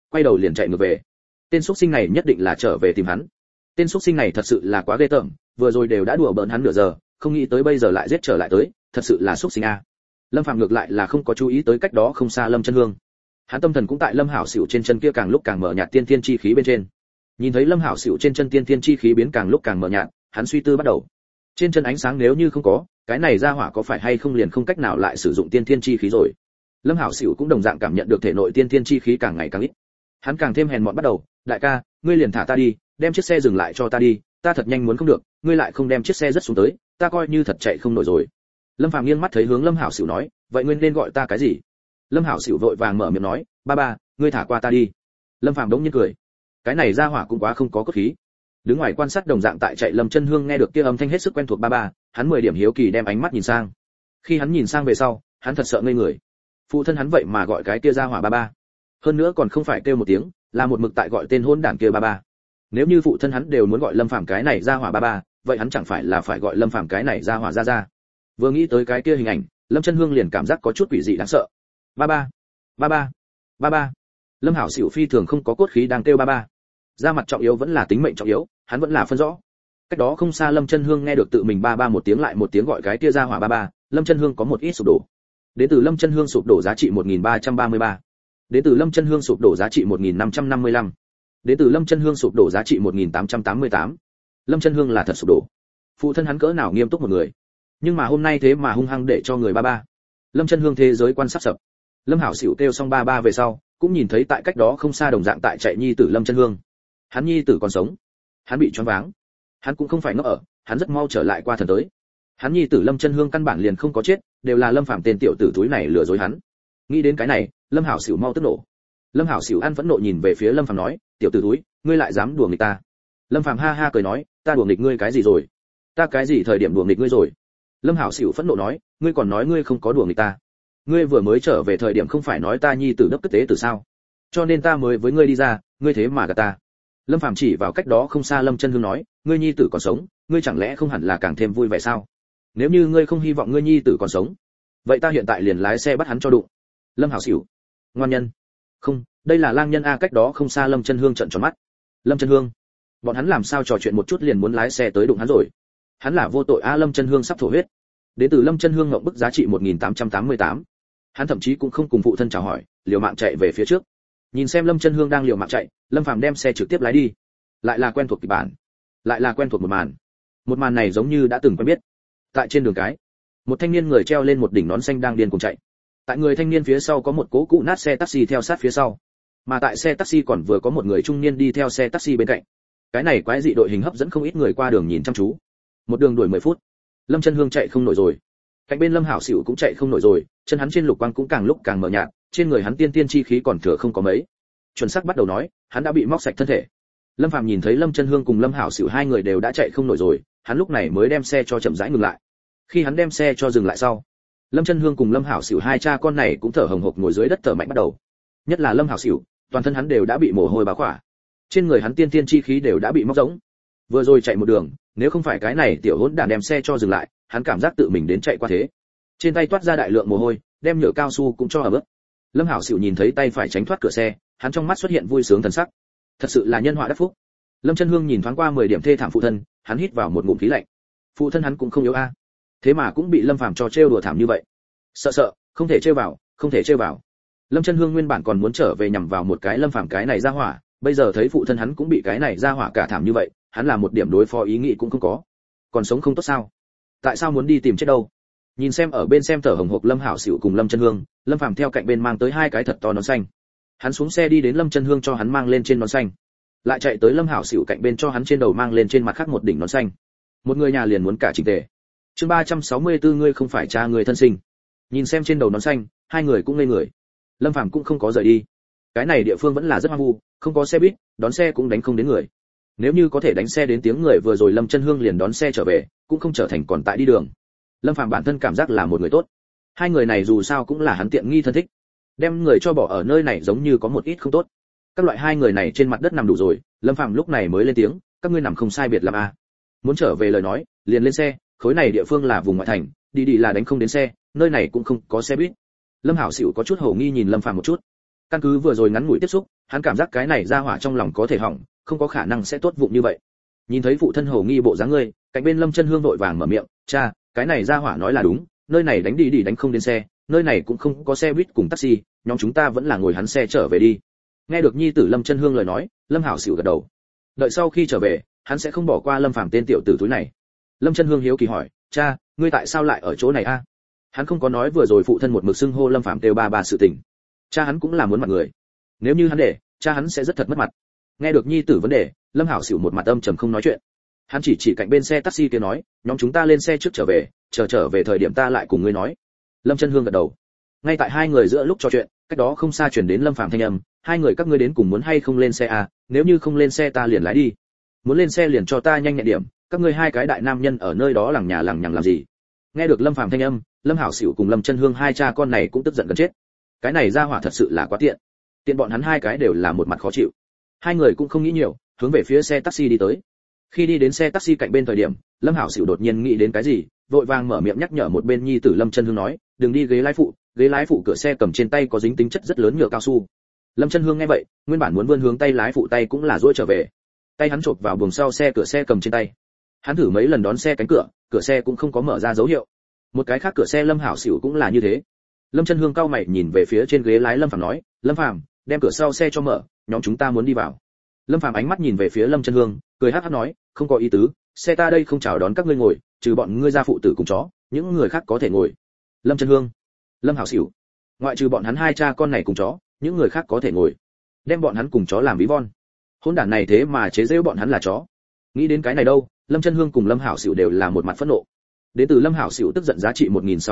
quay đầu liền chạy ngược về. Tên xuất sinh này nhất định là trở về tìm hắn. Tên xuất sinh này thật sự là quá ghê tởm, vừa rồi đều đã đùa bỡn hắn nửa giờ, không nghĩ tới bây giờ lại giết trở lại tới, thật sự là xuất sinh a. Lâm Phàm ngược lại là không có chú ý tới cách đó không xa Lâm Chân Hương. Hắn tâm thần cũng tại Lâm Hảo Sửu trên chân kia càng lúc càng mở nhạt tiên tiên chi khí bên trên. Nhìn thấy Lâm Hảo Sửu trên chân tiên tiên chi khí biến càng lúc càng mở nhạt, hắn suy tư bắt đầu. Trên chân ánh sáng nếu như không có, cái này ra hỏa có phải hay không liền không cách nào lại sử dụng tiên tiên chi khí rồi. Lâm Hảo Sửu cũng đồng dạng cảm nhận được thể nội tiên tiên chi khí càng ngày càng ít. Hắn càng thêm hèn mọn bắt đầu, đại ca, ngươi liền thả ta đi, đem chiếc xe dừng lại cho ta đi, ta thật nhanh muốn không được, ngươi lại không đem chiếc xe rất xuống tới, ta coi như thật chạy không nổi rồi. Lâm Phàm nghiêng mắt thấy hướng Lâm Hảo Sửu nói, vậy ngươi nên gọi ta cái gì? Lâm Hảo Sửu vội vàng mở miệng nói, ba ba, ngươi thả qua ta đi. Lâm Phàm đống nhiên cười, cái này ra hỏa cũng quá không có cốt khí. Đứng ngoài quan sát đồng dạng tại chạy Lâm Chân Hương nghe được kia âm thanh hết sức quen thuộc ba ba, hắn 10 điểm hiếu kỳ đem ánh mắt nhìn sang. Khi hắn nhìn sang về sau, hắn thật sợ ngây người. Phụ thân hắn vậy mà gọi cái kia ra hỏa ba ba, hơn nữa còn không phải kêu một tiếng, là một mực tại gọi tên hỗn đản kia ba ba. Nếu như phụ thân hắn đều muốn gọi Lâm Phàm cái này ra hỏa ba ba, vậy hắn chẳng phải là phải gọi Lâm Phàm cái này ra hỏa ra ra. Vừa nghĩ tới cái kia hình ảnh, Lâm Chân Hương liền cảm giác có chút quỷ dị đáng sợ. Ba ba, ba ba, ba ba. Lâm Hảo Sửu phi thường không có cốt khí đang kêu ba ba. Da mặt trọng yếu vẫn là tính mệnh trọng yếu, hắn vẫn là phân rõ. Cách đó không xa Lâm Chân Hương nghe được tự mình ba ba một tiếng lại một tiếng gọi cái kia ra hỏa ba ba, Lâm Chân Hương có một ít sụp đổ. Đến từ Lâm Chân Hương sụp đổ giá trị 1333. Đến từ Lâm Chân Hương sụp đổ giá trị 1555. Đến từ Lâm Chân Hương sụp đổ giá trị 1888. Lâm Chân Hương là thật sụp đổ. Phụ thân hắn cỡ nào nghiêm túc một người, nhưng mà hôm nay thế mà hung hăng để cho người ba ba. Lâm Chân Hương thế giới quan sắp sập. Lâm Hảo Sửu kêu xong ba ba về sau, cũng nhìn thấy tại cách đó không xa đồng dạng tại chạy nhi tử Lâm Chân Hương. Hắn nhi tử còn sống. Hắn bị choáng váng. Hắn cũng không phải ngốc ở, hắn rất mau trở lại qua thần tới. Hắn nhi tử Lâm Chân Hương căn bản liền không có chết, đều là Lâm Phàm tên tiểu tử túi này lừa dối hắn. Nghĩ đến cái này, Lâm Hảo Sửu mau tức nổ. Lâm Hảo Sửu ăn phẫn nộ nhìn về phía Lâm Phàm nói, tiểu tử túi, ngươi lại dám đùa nghịch ta. Lâm Phàm ha ha cười nói, ta đùa nghịch ngươi cái gì rồi? Ta cái gì thời điểm đùa nghịch ngươi rồi? Lâm Hảo Sửu phẫn nộ nói, ngươi còn nói ngươi không có đùa nghịch ta. Ngươi vừa mới trở về thời điểm không phải nói ta nhi tử đốc tức tế từ sao? Cho nên ta mới với ngươi đi ra, ngươi thế mà gạt ta. Lâm Phàm chỉ vào cách đó không xa Lâm Chân Hương nói, ngươi nhi tử còn sống, ngươi chẳng lẽ không hẳn là càng thêm vui vẻ sao? Nếu như ngươi không hy vọng ngươi nhi tử còn sống, vậy ta hiện tại liền lái xe bắt hắn cho đụng. Lâm Hảo Sửu, ngoan nhân. Không, đây là lang nhân a. Cách đó không xa Lâm Chân Hương trợn tròn mắt. Lâm Chân Hương, bọn hắn làm sao trò chuyện một chút liền muốn lái xe tới đụng hắn rồi? Hắn là vô tội a. Lâm Chân Hương sắp thổ huyết. Đến từ Lâm Chân Hương ngậm bức giá trị 1888. Hắn thậm chí cũng không cùng phụ thân chào hỏi, liều mạng chạy về phía trước. Nhìn xem Lâm Chân Hương đang liều mạng chạy, Lâm Phàm đem xe trực tiếp lái đi. Lại là quen thuộc kịch bản, lại là quen thuộc một màn. Một màn này giống như đã từng quen biết. Tại trên đường cái, một thanh niên người treo lên một đỉnh nón xanh đang điên cuồng chạy. Tại người thanh niên phía sau có một cố cũ nát xe taxi theo sát phía sau. Mà tại xe taxi còn vừa có một người trung niên đi theo xe taxi bên cạnh. Cái này quái dị đội hình hấp dẫn không ít người qua đường nhìn chăm chú. Một đường đuổi 10 phút, Lâm Chân Hương chạy không nổi rồi. Cạnh bên Lâm Hảo Sửu cũng chạy không nổi rồi, chân hắn trên lục quang cũng càng lúc càng mờ nhạt, trên người hắn tiên tiên chi khí còn thừa không có mấy. Chuẩn xác bắt đầu nói, hắn đã bị móc sạch thân thể. Lâm Phàm nhìn thấy Lâm Chân Hương cùng Lâm Hảo Sửu hai người đều đã chạy không nổi rồi, hắn lúc này mới đem xe cho chậm rãi ngừng lại. Khi hắn đem xe cho dừng lại sau, Lâm Chân Hương cùng Lâm Hảo Sửu hai cha con này cũng thở hồng hộc ngồi dưới đất thở mạnh bắt đầu. Nhất là Lâm Hảo Sửu, toàn thân hắn đều đã bị mồ hôi bao khỏa. Trên người hắn tiên tiên chi khí đều đã bị móc rỗng. Vừa rồi chạy một đường, nếu không phải cái này tiểu hỗn đản đem xe cho dừng lại, hắn cảm giác tự mình đến chạy qua thế. Trên tay toát ra đại lượng mồ hôi, đem nhựa cao su cũng cho ẩm ướt. Lâm Hảo Sửu nhìn thấy tay phải tránh thoát cửa xe, hắn trong mắt xuất hiện vui sướng thần sắc. Thật sự là nhân họa đắc phúc. Lâm Chân Hương nhìn thoáng qua 10 điểm thê thảm phụ thân, hắn hít vào một ngụm khí lạnh. Phụ thân hắn cũng không yếu a, thế mà cũng bị Lâm Phàm cho trêu đùa thảm như vậy. Sợ, không thể trêu vào, không thể trêu vào. Lâm Chân Hương nguyên bản còn muốn trở về nhằm vào một cái Lâm Phàm cái này ra hỏa, bây giờ thấy phụ thân hắn cũng bị cái này ra hỏa cả thảm như vậy, hắn là một điểm đối phó ý nghĩ cũng không có. Còn sống không tốt sao? Tại sao muốn đi tìm chết đâu? Nhìn xem ở bên xem thở hồng hộc Lâm Hảo Sửu cùng Lâm Chân Hương, Lâm Phàm theo cạnh bên mang tới hai cái thật to nón xanh. Hắn xuống xe đi đến Lâm Chân Hương cho hắn mang lên trên nón xanh, lại chạy tới Lâm Hảo Sửu cạnh bên cho hắn trên đầu mang lên trên mặt khác một đỉnh nón xanh. Một người nhà liền muốn cả chỉnh tề. Chương 364 ngươi không phải cha người thân sinh. Nhìn xem trên đầu nón xanh, hai người cũng ngây người. Lâm Phàm cũng không có rời đi. Cái này địa phương vẫn là rất hoang vu, không có xe buýt, đón xe cũng đánh không đến người. Nếu như có thể đánh xe đến tiếng người vừa rồi Lâm Chân Hương liền đón xe trở về, cũng không trở thành còn tại đi đường. Lâm Phàm bản thân cảm giác là một người tốt. Hai người này dù sao cũng là hắn tiện nghi thân thích. Đem người cho bỏ ở nơi này giống như có một ít không tốt. Các loại hai người này trên mặt đất nằm đủ rồi, Lâm Phàm lúc này mới lên tiếng, các ngươi nằm không sai biệt lắm à. Muốn trở về lời nói, liền lên xe, khối này địa phương là vùng ngoại thành, đi là đánh không đến xe, nơi này cũng không có xe buýt. Lâm Hảo Sửu có chút hổ nghi nhìn Lâm Phàm một chút. Căn cứ vừa rồi ngắn ngủi tiếp xúc, hắn cảm giác cái này ra hỏa trong lòng có thể hỏng, không có khả năng sẽ tốt vụng như vậy. Nhìn thấy phụ thân hầu nghi bộ dáng ngươi, cạnh bên Lâm Chân Hương vội vàng mở miệng, cha, cái này ra hỏa nói là đúng, nơi này đánh đi đánh không đến xe, nơi này cũng không có xe buýt cùng taxi, nhóm chúng ta vẫn là ngồi hắn xe trở về đi. Nghe được nhi tử Lâm Chân Hương lời nói, Lâm Hảo xỉu gật đầu. Đợi sau khi trở về, hắn sẽ không bỏ qua Lâm Phàm tên tiểu tử túi này. Lâm Chân Hương hiếu kỳ hỏi, cha, ngươi tại sao lại ở chỗ này a? Hắn không có nói vừa rồi phụ thân một mực xưng hô Lâm Phàm kêu ba sự tình. Cha hắn cũng là muốn mặt người. Nếu như hắn để, cha hắn sẽ rất thật mất mặt. Nghe được nhi tử vấn đề, Lâm Hảo xỉu một mặt âm trầm không nói chuyện. Hắn chỉ cạnh bên xe taxi kia nói, nhóm chúng ta lên xe trước trở về, trở về thời điểm ta lại cùng ngươi nói. Lâm Chân Hương gật đầu. Ngay tại hai người giữa lúc trò chuyện, cách đó không xa truyền đến Lâm Phàm thanh âm, hai người các ngươi đến cùng muốn hay không lên xe à, nếu như không lên xe ta liền lái đi. Muốn lên xe liền cho ta nhanh nhẹn điểm, các ngươi hai cái đại nam nhân ở nơi đó lằng nhà lằng nhằng làm gì? Nghe được Lâm Phàm thanh âm, Lâm Hảo xỉu cùng Lâm Chân Hương hai cha con này cũng tức giận gần chết. Cái này ra hỏa thật sự là quá tiện bọn hắn hai cái đều là một mặt khó chịu. Hai người cũng không nghĩ nhiều, hướng về phía xe taxi đi tới. Khi đi đến xe taxi cạnh bên thời điểm, Lâm Hảo xỉu đột nhiên nghĩ đến cái gì, vội vàng mở miệng nhắc nhở một bên nhi tử Lâm Chân Hương nói, đừng đi ghế lái phụ cửa xe cầm trên tay có dính tính chất rất lớn nhựa cao su. Lâm Chân Hương nghe vậy, nguyên bản muốn vươn hướng tay lái phụ tay cũng là duỗi trở về. Tay hắn chộp vào buồng sau xe cửa xe cầm trên tay. Hắn thử mấy lần đón xe cánh cửa xe cũng không có mở ra dấu hiệu. Một cái khác cửa xe Lâm Hảo xỉu cũng là như thế. Lâm Chân Hương cau mày nhìn về phía trên ghế lái Lâm Phàm nói, Lâm Phàm, đem cửa sau xe cho mở, nhóm chúng ta muốn đi vào. Lâm Phàm ánh mắt nhìn về phía Lâm Chân Hương, cười hắc hắc nói, không có ý tứ, xe ta đây không chào đón các ngươi ngồi, trừ bọn ngươi ra phụ tử cùng chó, những người khác có thể ngồi. Lâm Chân Hương, Lâm Hảo xỉu, ngoại trừ bọn hắn hai cha con này cùng chó, những người khác có thể ngồi. Đem bọn hắn cùng chó làm ví von. Hỗn đản này thế mà chế giễu bọn hắn là chó. Nghĩ đến cái này đâu, Lâm Chân Hương cùng Lâm Hảo xỉu đều là một mặt phẫn nộ. Đến từ Lâm Hảo xỉu tức giận giá trị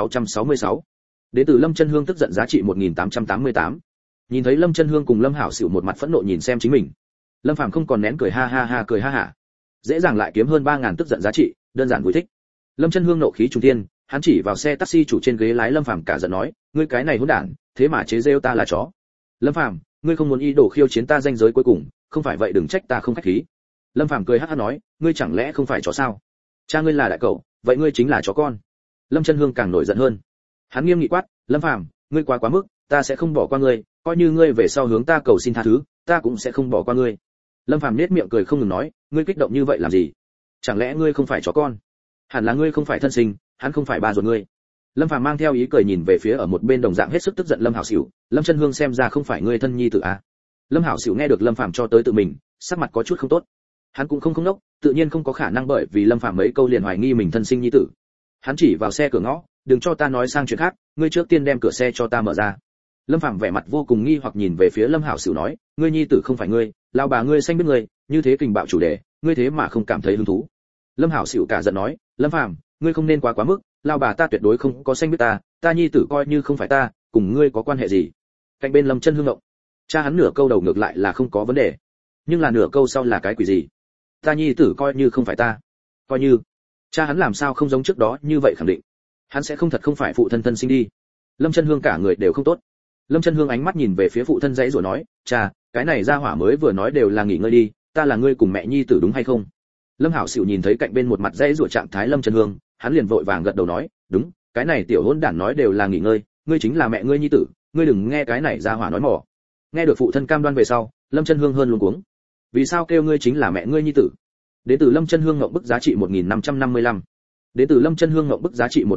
1666. Đến từ Lâm Chân Hương tức giận giá trị 1888. Nhìn thấy Lâm Chân Hương cùng Lâm Hảo xỉu một mặt phẫn nộ nhìn xem chính mình, Lâm Phàm không còn nén cười ha ha cười ha hả. Dễ dàng lại kiếm hơn 3000 tức giận giá trị, đơn giản vui thích. Lâm Chân Hương nộ khí trùng thiên, hắn chỉ vào xe taxi chủ trên ghế lái Lâm Phàm cả giận nói, ngươi cái này hỗn đản, thế mà chế giễu ta là chó. Lâm Phàm, ngươi không muốn ý đồ khiêu chiến ta danh giới cuối cùng, không phải vậy đừng trách ta không khách khí. Lâm Phàm cười hắc hắc nói, ngươi chẳng lẽ không phải chó sao? Cha ngươi là đại cậu, vậy ngươi chính là chó con. Lâm Chân Hương càng nổi giận hơn. Hắn nghiêm nghị quát, Lâm Phàm, ngươi quá mức, ta sẽ không bỏ qua ngươi, coi như ngươi về sau hướng ta cầu xin tha thứ, ta cũng sẽ không bỏ qua ngươi. Lâm Phàm nhếch miệng cười không ngừng nói, ngươi kích động như vậy làm gì? Chẳng lẽ ngươi không phải chó con? Hẳn là ngươi không phải thân sinh, hắn không phải ba ruột ngươi. Lâm Phàm mang theo ý cười nhìn về phía ở một bên đồng dạng hết sức tức giận Lâm Hảo xỉu, Lâm Chân Hương xem ra không phải ngươi thân nhi tử à? Lâm Hảo xỉu nghe được Lâm Phàm cho tới tự mình, sắc mặt có chút không tốt. Hắn cũng không nốc, tự nhiên không có khả năng bởi vì Lâm Phàm mấy câu liền hoài nghi mình thân sinh nhi tử. Hắn chỉ vào xe cửa ngõ, đừng cho ta nói sang chuyện khác, ngươi trước tiên đem cửa xe cho ta mở ra. Lâm Phàm vẻ mặt vô cùng nghi hoặc nhìn về phía Lâm Hảo xỉu nói, ngươi nhi tử không phải ngươi, lão bà ngươi xanh biết ngươi, như thế kình bạo chủ đề, ngươi thế mà không cảm thấy hứng thú. Lâm Hảo xỉu cả giận nói, Lâm Phàm, ngươi không nên quá mức, lão bà ta tuyệt đối không có xanh biết ta nhi tử coi như không phải ta, cùng ngươi có quan hệ gì? Cạnh bên Lâm Chân Hương ngộng, cha hắn nửa câu đầu ngược lại là không có vấn đề, nhưng là nửa câu sau là cái quỷ gì? Ta nhi tử coi như không phải ta, coi như, cha hắn làm sao không giống trước đó như vậy khẳng định, hắn sẽ không thật không phải phụ thân thân sinh đi. Lâm Chân Hương cả người đều không tốt. Lâm Chân Hương ánh mắt nhìn về phía phụ thân dãy rồi nói, cha, cái này ra hỏa mới vừa nói đều là nghỉ ngơi đi, ta là ngươi cùng mẹ nhi tử đúng hay không? Lâm Hảo xỉu nhìn thấy cạnh bên một mặt dãy rủa trạng thái Lâm Chân Hương, hắn liền vội vàng gật đầu nói, đúng, cái này tiểu hỗn đản nói đều là nghỉ ngơi, ngươi chính là mẹ ngươi nhi tử, ngươi đừng nghe cái này ra hỏa nói mỏ. Nghe được phụ thân cam đoan về sau, Lâm Chân Hương hơn luống cuống. Vì sao kêu ngươi chính là mẹ ngươi nhi tử? Đến từ Lâm Chân Hương ngậm bức giá trị 1555. Đến từ Lâm Chân Hương ngậm bức giá trị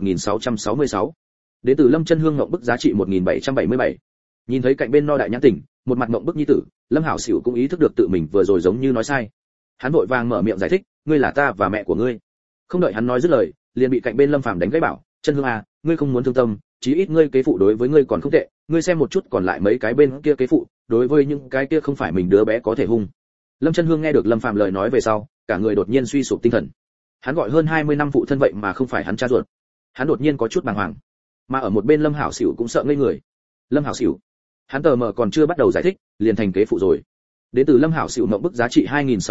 1666. Đến từ Lâm Chân Hương ngậm bức giá trị 1777. Nhìn thấy cạnh bên no đại nhãn tỉnh, một mặt ngậm bức nhi tử, Lâm Hảo xỉu cũng ý thức được tự mình vừa rồi giống như nói sai. Hắn vội vàng mở miệng giải thích, ngươi là ta và mẹ của ngươi. Không đợi hắn nói dứt lời, liền bị cạnh bên Lâm Phàm đánh gãy bảo, Chân Hương à, ngươi không muốn thương tâm, chí ít ngươi kế phụ đối với ngươi còn không tệ, ngươi xem một chút còn lại mấy cái bên kia kế phụ, đối với những cái kia không phải mình đứa bé có thể hung. Lâm Chân Hương nghe được Lâm Phàm lời nói về sau, cả người đột nhiên suy sụp tinh thần. Hắn gọi hơn 20 năm phụ thân vậy mà không phải hắn cha ruột. Hắn đột nhiên có chút bàng hoàng. Mà ở một bên Lâm Hảo xỉu cũng sợ ngây người. Lâm Hảo xỉu, hắn tờ mờ còn chưa bắt đầu giải thích, liền thành kế phụ rồi. Đến từ Lâm Hảo xỉu mộng bức giá trị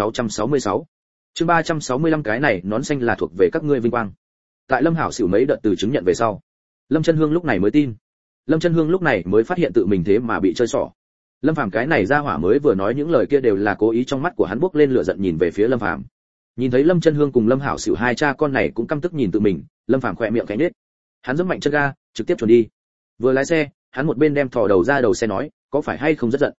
2666. Chương 365 cái này nón xanh là thuộc về các ngươi vinh quang. Tại Lâm Hảo xỉu mấy đợt từ chứng nhận về sau, Lâm Chân Hương lúc này mới tin. Lâm Chân Hương lúc này mới phát hiện tự mình thế mà bị chơi xỏ. Lâm Phàm cái này ra hỏa mới vừa nói những lời kia đều là cố ý, trong mắt của hắn bốc lên lửa giận nhìn về phía Lâm Phàm. Nhìn thấy Lâm Chân Hương cùng Lâm Hảo xỉu hai cha con này cũng căm tức nhìn tự mình, Lâm Phàm khẽ miệng khẽ nhếch. Hắn giẫm mạnh chân ga, trực tiếp chuẩn đi. Vừa lái xe, hắn một bên đem thò đầu ra đầu xe nói, có phải hay không rất giận.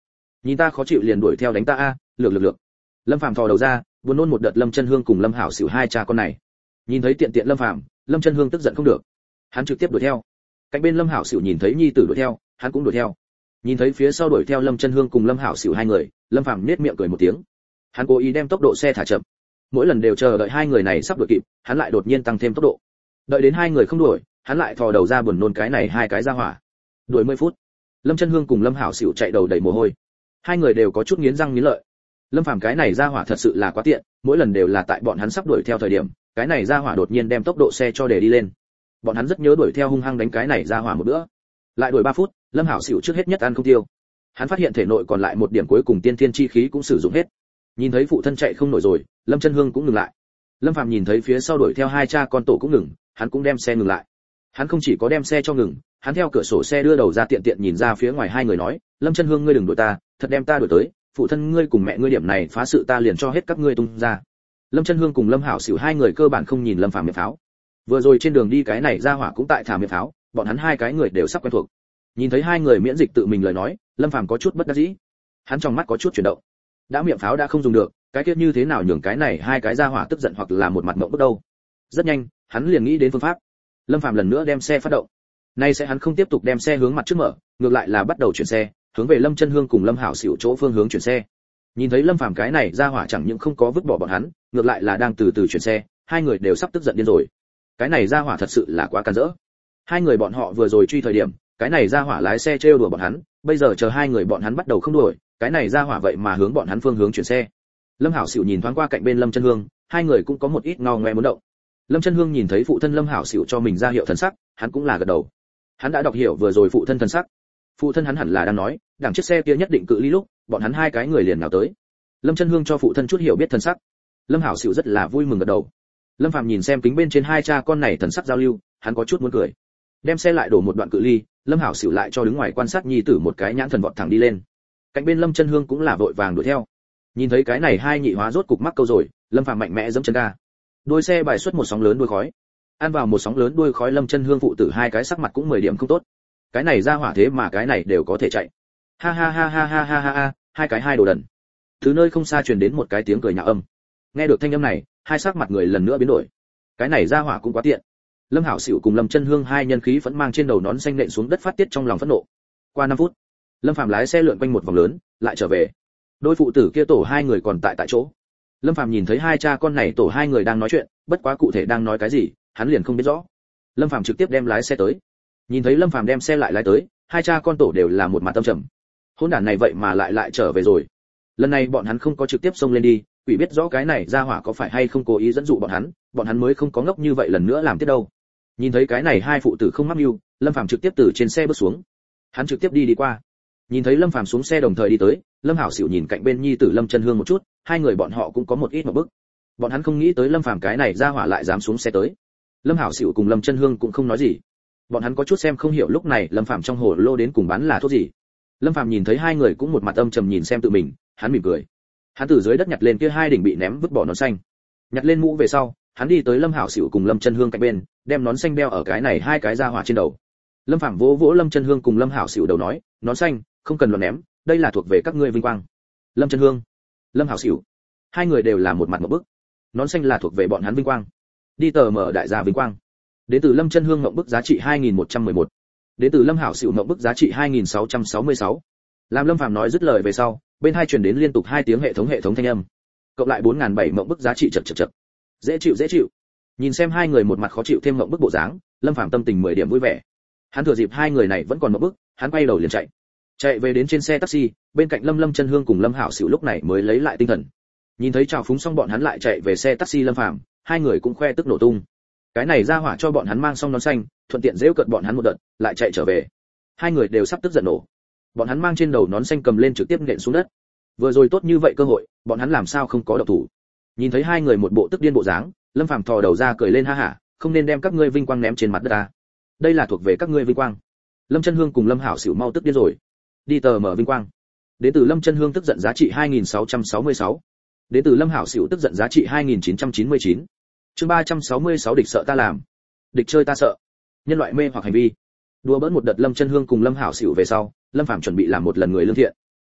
Nhìn ta khó chịu liền đuổi theo đánh ta a, lược. Lâm Phàm thò đầu ra, buồn nôn một đợt Lâm Chân Hương cùng Lâm Hảo xỉu hai cha con này. Nhìn thấy tiện Lâm Phàm, Lâm Chân Hương tức giận không được. Hắn trực tiếp đuổi theo. Cạnh bên Lâm Hảo xỉu nhìn thấy nhi tử đuổi theo, hắn cũng đuổi theo. Nhìn thấy phía sau đuổi theo Lâm Chân Hương cùng Lâm Hảo xỉu hai người, Lâm Phàm nhếch miệng cười một tiếng. Hắn cố ý đem tốc độ xe thả chậm. Mỗi lần đều chờ đợi hai người này sắp đuổi kịp, hắn lại đột nhiên tăng thêm tốc độ. Đợi đến hai người không đuổi, hắn lại thò đầu ra buồn nôn cái này hai cái ra hỏa. Đuổi 10 phút. Lâm Chân Hương cùng Lâm Hảo xỉu chạy đầu đầy mồ hôi. Hai người đều có chút nghiến răng nghiến lợi. Lâm Phàm cái này ra hỏa thật sự là quá tiện, mỗi lần đều là tại bọn hắn sắp đuổi theo thời điểm, cái này ra hỏa đột nhiên đem tốc độ xe cho để đi lên. Bọn hắn rất nhớ đuổi theo hung hăng đánh cái này ra hỏa một bữa. Lại đuổi 3 phút, Lâm Hảo xỉu trước hết nhất ăn không tiêu. Hắn phát hiện thể nội còn lại một điểm cuối cùng tiên thiên chi khí cũng sử dụng hết. Nhìn thấy phụ thân chạy không nổi rồi, Lâm Chân Hương cũng ngừng lại. Lâm Phàm nhìn thấy phía sau đuổi theo hai cha con tổ cũng ngừng, hắn cũng đem xe ngừng lại. Hắn không chỉ có đem xe cho ngừng, hắn theo cửa sổ xe đưa đầu ra tiện nhìn ra phía ngoài hai người nói, Lâm Chân Hương ngươi đừng đuổi ta, thật đem ta đuổi tới, phụ thân ngươi cùng mẹ ngươi điểm này phá sự ta liền cho hết các ngươi tung ra. Lâm Chân Hương cùng Lâm Hảo xỉu hai người cơ bản không nhìn Lâm Phàm miệng pháo. Vừa rồi trên đường đi cái này ra hỏa cũng tại thả miệng pháo, bọn hắn hai cái người đều sắp quen thuộc. Nhìn thấy hai người miễn dịch tự mình lời nói, Lâm Phàm có chút bất đắc dĩ. Hắn trong mắt có chút chuyển động. Đã miệng pháo đã không dùng được, cái kết như thế nào nhường cái này hai cái ra hỏa tức giận hoặc là một mặt mộng bức đâu. Rất nhanh, hắn liền nghĩ đến phương pháp. Lâm Phàm lần nữa đem xe phát động. Nay sẽ hắn không tiếp tục đem xe hướng mặt trước mở, ngược lại là bắt đầu chuyển xe, hướng về Lâm Chân Hương cùng Lâm Hảo xỉu chỗ phương hướng chuyển xe. Nhìn thấy Lâm Phàm cái này ra hỏa chẳng những không có vứt bỏ bọn hắn, ngược lại là đang từ từ chuyển xe, hai người đều sắp tức giận điên rồi. Cái này ra hỏa thật sự là quá càn rỡ. Hai người bọn họ vừa rồi truy thời điểm, cái này ra hỏa lái xe trêu đùa bọn hắn, bây giờ chờ hai người bọn hắn bắt đầu không đuổi, cái này ra hỏa vậy mà hướng bọn hắn phương hướng chuyển xe. Lâm Hảo xỉu nhìn thoáng qua cạnh bên Lâm Chân Hương, hai người cũng có một ít ngao ngoe muốn động. Lâm Chân Hương nhìn thấy phụ thân Lâm Hảo xỉu cho mình ra hiệu thần sắc, hắn cũng là gật đầu. Hắn đã đọc hiểu vừa rồi phụ thân thần sắc. Phụ thân hắn hẳn là đang nói, đằng chiếc xe kia nhất định cự ly lúc, bọn hắn hai cái người liền nào tới. Lâm Chân Hương cho phụ thân chút hiểu biết thần sắc. Lâm Hảo xỉu rất là vui mừng gật đầu. Lâm Phàm nhìn xem kính bên trên hai cha con này thần sắc giao lưu, hắn có chút muốn cười. Đem xe lại đổ một đoạn cự ly, Lâm Hảo xỉu lại cho đứng ngoài quan sát nhi tử một cái nhãn thần vọt thẳng đi lên. Cạnh bên Lâm Chân Hương cũng là vội vàng đuổi theo. Nhìn thấy cái này hai nhị hóa rốt cục mắc câu rồi, Lâm Phàm mạnh mẽ giẫm chân ga. Đuôi xe bài xuất một sóng lớn đuôi khói. Ăn vào một sóng lớn đuôi khói, Lâm Chân Hương phụ tử hai cái sắc mặt cũng 10 điểm không tốt. Cái này ra hỏa thế mà cái này đều có thể chạy. Ha ha ha ha ha ha ha, hai cái hai đồ đần. Từ nơi không xa truyền đến một cái tiếng cười nhạo âm. Nghe được thanh âm này, hai sắc mặt người lần nữa biến đổi. Cái này ra hỏa cũng quá tiện. Lâm Hảo xỉu cùng Lâm Chân Hương hai nhân khí vẫn mang trên đầu nón xanh nện xuống đất phát tiết trong lòng phẫn nộ. Qua 5 phút, Lâm Phàm lái xe lượn quanh một vòng lớn, lại trở về. Đôi phụ tử kia tổ hai người còn tại chỗ. Lâm Phàm nhìn thấy hai cha con này tổ hai người đang nói chuyện, bất quá cụ thể đang nói cái gì, hắn liền không biết rõ. Lâm Phàm trực tiếp đem lái xe tới. Nhìn thấy Lâm Phàm đem xe lại lái tới, hai cha con tổ đều là một mặt tâm trầm. Hỗn đản này vậy mà lại trở về rồi. Lần này bọn hắn không có trực tiếp xông lên đi, quỷ biết rõ cái này ra hỏa có phải hay không cố ý dẫn dụ bọn hắn mới không có ngốc như vậy lần nữa làm tiếp đâu. Nhìn thấy cái này hai phụ tử không mắc mưu, Lâm Phàm trực tiếp từ trên xe bước xuống. Hắn trực tiếp đi qua. Nhìn thấy Lâm Phàm xuống xe đồng thời đi tới, Lâm Hảo xỉu nhìn cạnh bên nhi tử Lâm Chân Hương một chút, hai người bọn họ cũng có một ít một bức. Bọn hắn không nghĩ tới Lâm Phàm cái này ra hỏa lại dám xuống xe tới. Lâm Hảo xỉu cùng Lâm Chân Hương cũng không nói gì. Bọn hắn có chút xem không hiểu lúc này Lâm Phàm trong hồ lô đến cùng bán là thuốc gì. Lâm Phàm nhìn thấy hai người cũng một mặt âm trầm nhìn xem tự mình, hắn mỉm cười. Hắn từ dưới đất nhặt lên kia hai đỉnh bị ném vứt bỏ nón xanh. Nhặt lên mũ về sau, hắn đi tới Lâm Hảo xỉu cùng Lâm Chân Hương cạnh bên, đem nón xanh đeo ở cái này hai cái ra hỏa trên đầu. Lâm Phàm vỗ vỗ Lâm Chân Hương cùng Lâm Hảo xỉu đầu nói, nón xanh, không cần loạn ném, đây là thuộc về các ngươi vinh quang. Lâm Chân Hương, Lâm Hảo xỉu, hai người đều là một mặt một bức. Nón xanh là thuộc về bọn hắn vinh quang. Đi tờ mở đại gia vinh quang. Đến từ Lâm Chân Hương ngậm bức giá trị 2111. Đến từ Lâm Hảo xỉu ngậm bức giá trị 2666. Làm Lâm Phàm nói dứt lời về sau, bên hai truyền đến liên tục hai tiếng hệ thống thanh âm. Cộng lại 4007 ngậm bức giá trị chật. Dễ chịu. Nhìn xem hai người một mặt khó chịu thêm ngậm bức bộ dáng, Lâm Phàm tâm tình 10 điểm vui vẻ. Hắn thừa dịp hai người này vẫn còn ngậm bức, hắn quay đầu liền chạy về đến trên xe taxi, bên cạnh Lâm Chân Hương cùng Lâm Hảo xỉu lúc này mới lấy lại tinh thần. Nhìn thấy chào phúng xong bọn hắn lại chạy về xe taxi Lâm Phàm, hai người cũng khoe tức nổ tung. Cái này ra hỏa cho bọn hắn mang xong nón xanh, thuận tiện giễu cợt bọn hắn một đợt, lại chạy trở về. Hai người đều sắp tức giận nổ. Bọn hắn mang trên đầu nón xanh cầm lên trực tiếp nện xuống đất. Vừa rồi tốt như vậy cơ hội, bọn hắn làm sao không có động thủ. Nhìn thấy hai người một bộ tức điên bộ dáng, Lâm Phàm thò đầu ra cười lên ha hả, không nên đem các ngươi vinh quang ném trên mặt đất ta. Đây là thuộc về các ngươi vinh quang. Lâm Chân Hương cùng Lâm Hảo xỉu mau tức điên rồi. Đi tờ mở vinh quang. Đến từ Lâm Chân Hương tức giận giá trị 2666. Đến từ Lâm Hảo xỉu tức giận giá trị 2999. Chương 366 địch sợ ta làm, địch chơi ta sợ. Nhân loại mê hoặc hành vi. Đùa bỡn một đợt Lâm Chân Hương cùng Lâm Hảo xỉu về sau, Lâm Phàm chuẩn bị làm một lần người lương thiện.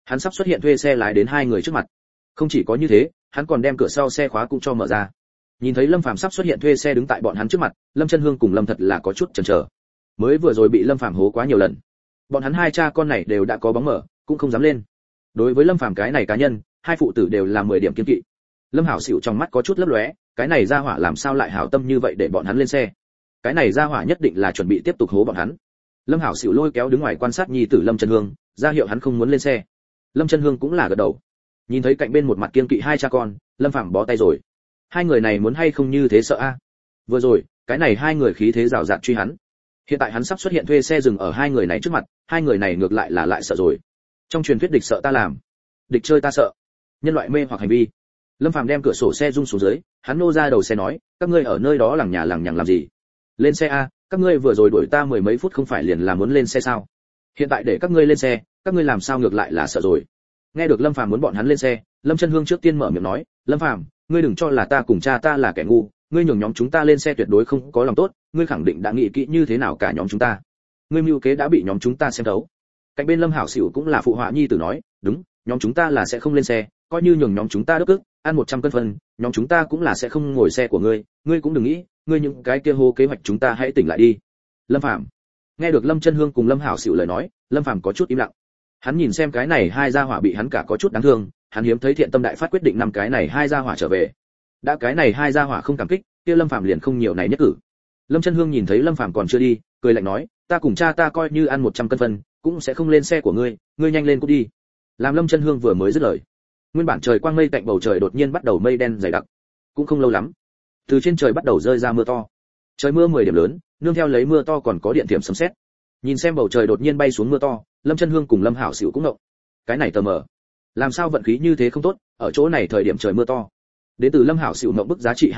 Hắn sắp xuất hiện thuê xe lái đến hai người trước mặt. Không chỉ có như thế, hắn còn đem cửa sau xe khóa cũng cho mở ra. Nhìn thấy Lâm Phàm sắp xuất hiện thuê xe đứng tại bọn hắn trước mặt, Lâm Chân Hương cùng Lâm Thật là có chút chần chờ. Mới vừa rồi bị Lâm Phàm hố quá nhiều lần, bọn hắn hai cha con này đều đã có bóng mở, cũng không dám lên. Đối với Lâm Phàm cái này cá nhân, hai phụ tử đều là 10 điểm kiên kỵ. Lâm Hảo Sửu trong mắt có chút lấp lóe, cái này ra hỏa làm sao lại hảo tâm như vậy để bọn hắn lên xe? Cái này ra hỏa nhất định là chuẩn bị tiếp tục hố bọn hắn. Lâm Hảo Sửu lôi kéo đứng ngoài quan sát nhi tử Lâm Chân Hương, ra hiệu hắn không muốn lên xe. Lâm Chân Hương cũng là gật đầu. Nhìn thấy cạnh bên một mặt kiên kỵ hai cha con, Lâm Phàm bó tay rồi. Hai người này muốn hay không như thế sợ a? Vừa rồi, cái này hai người khí thế rào rạt truy hắn. Hiện tại hắn sắp xuất hiện thuê xe dừng ở hai người này trước mặt, hai người này ngược lại là lại sợ rồi. Trong truyền thuyết địch sợ ta làm, địch chơi ta sợ. Nhân loại mê hoặc hành vi. Lâm Phàm đem cửa sổ xe rung xuống dưới, hắn nô ra đầu xe nói, các ngươi ở nơi đó lằng nhà lằng nhằng làm gì? Lên xe a, các ngươi vừa rồi đuổi ta mười mấy phút không phải liền là muốn lên xe sao? Hiện tại để các ngươi lên xe, các ngươi làm sao ngược lại là sợ rồi? Nghe được Lâm Phàm muốn bọn hắn lên xe, Lâm Chân Hương trước tiên mở miệng nói, Lâm Phàm, ngươi đừng cho là ta cùng cha ta là kẻ ngu, ngươi nhường nhóm chúng ta lên xe tuyệt đối không có lòng tốt, ngươi khẳng định đã nghĩ kỹ như thế nào cả nhóm chúng ta. Ngươi mưu kế đã bị nhóm chúng ta xem thấu. Cạnh bên Lâm Hảo Sửu cũng là phụ họa nhi tử nói, đúng, nhóm chúng ta là sẽ không lên xe, coi như nhường nhóm chúng ta đứt ức, ăn 100 cân phân, nhóm chúng ta cũng là sẽ không ngồi xe của ngươi, ngươi cũng đừng nghĩ, ngươi những cái kia hô kế hoạch chúng ta hãy tỉnh lại đi. Lâm Phàm. Nghe được Lâm Chân Hương cùng Lâm Hảo Sửu lời nói, Lâm Phàm có chút im lặng. Hắn nhìn xem cái này hai gia hỏa bị hắn cả có chút đáng thương, hắn hiếm thấy thiện tâm đại phát quyết định năm cái này hai gia hỏa trở về. Đã cái này hai gia hỏa không cảm kích, kia Lâm Phàm liền không nhiều này nhất cử. Lâm Chân Hương nhìn thấy Lâm Phàm còn chưa đi, cười lạnh nói, ta cùng cha ta coi như ăn 100 cân phân, cũng sẽ không lên xe của ngươi, ngươi nhanh lên cút đi. Làm Lâm Chân Hương vừa mới dứt lời, nguyên bản trời quang mây tạnh bầu trời đột nhiên bắt đầu mây đen dày đặc. Cũng không lâu lắm, từ trên trời bắt đầu rơi ra mưa to. Trời mưa 10 điểm lớn, nương theo lấy mưa to còn có điện thiểm sấm sét. Nhìn xem bầu trời đột nhiên bay xuống mưa to, Lâm Chân Hương cùng Lâm Hảo Sửu cũng ngộng. Cái này tờ mờ, làm sao vận khí như thế không tốt, ở chỗ này thời điểm trời mưa to. Đến từ Lâm Hảo Sửu ngộng bức giá trị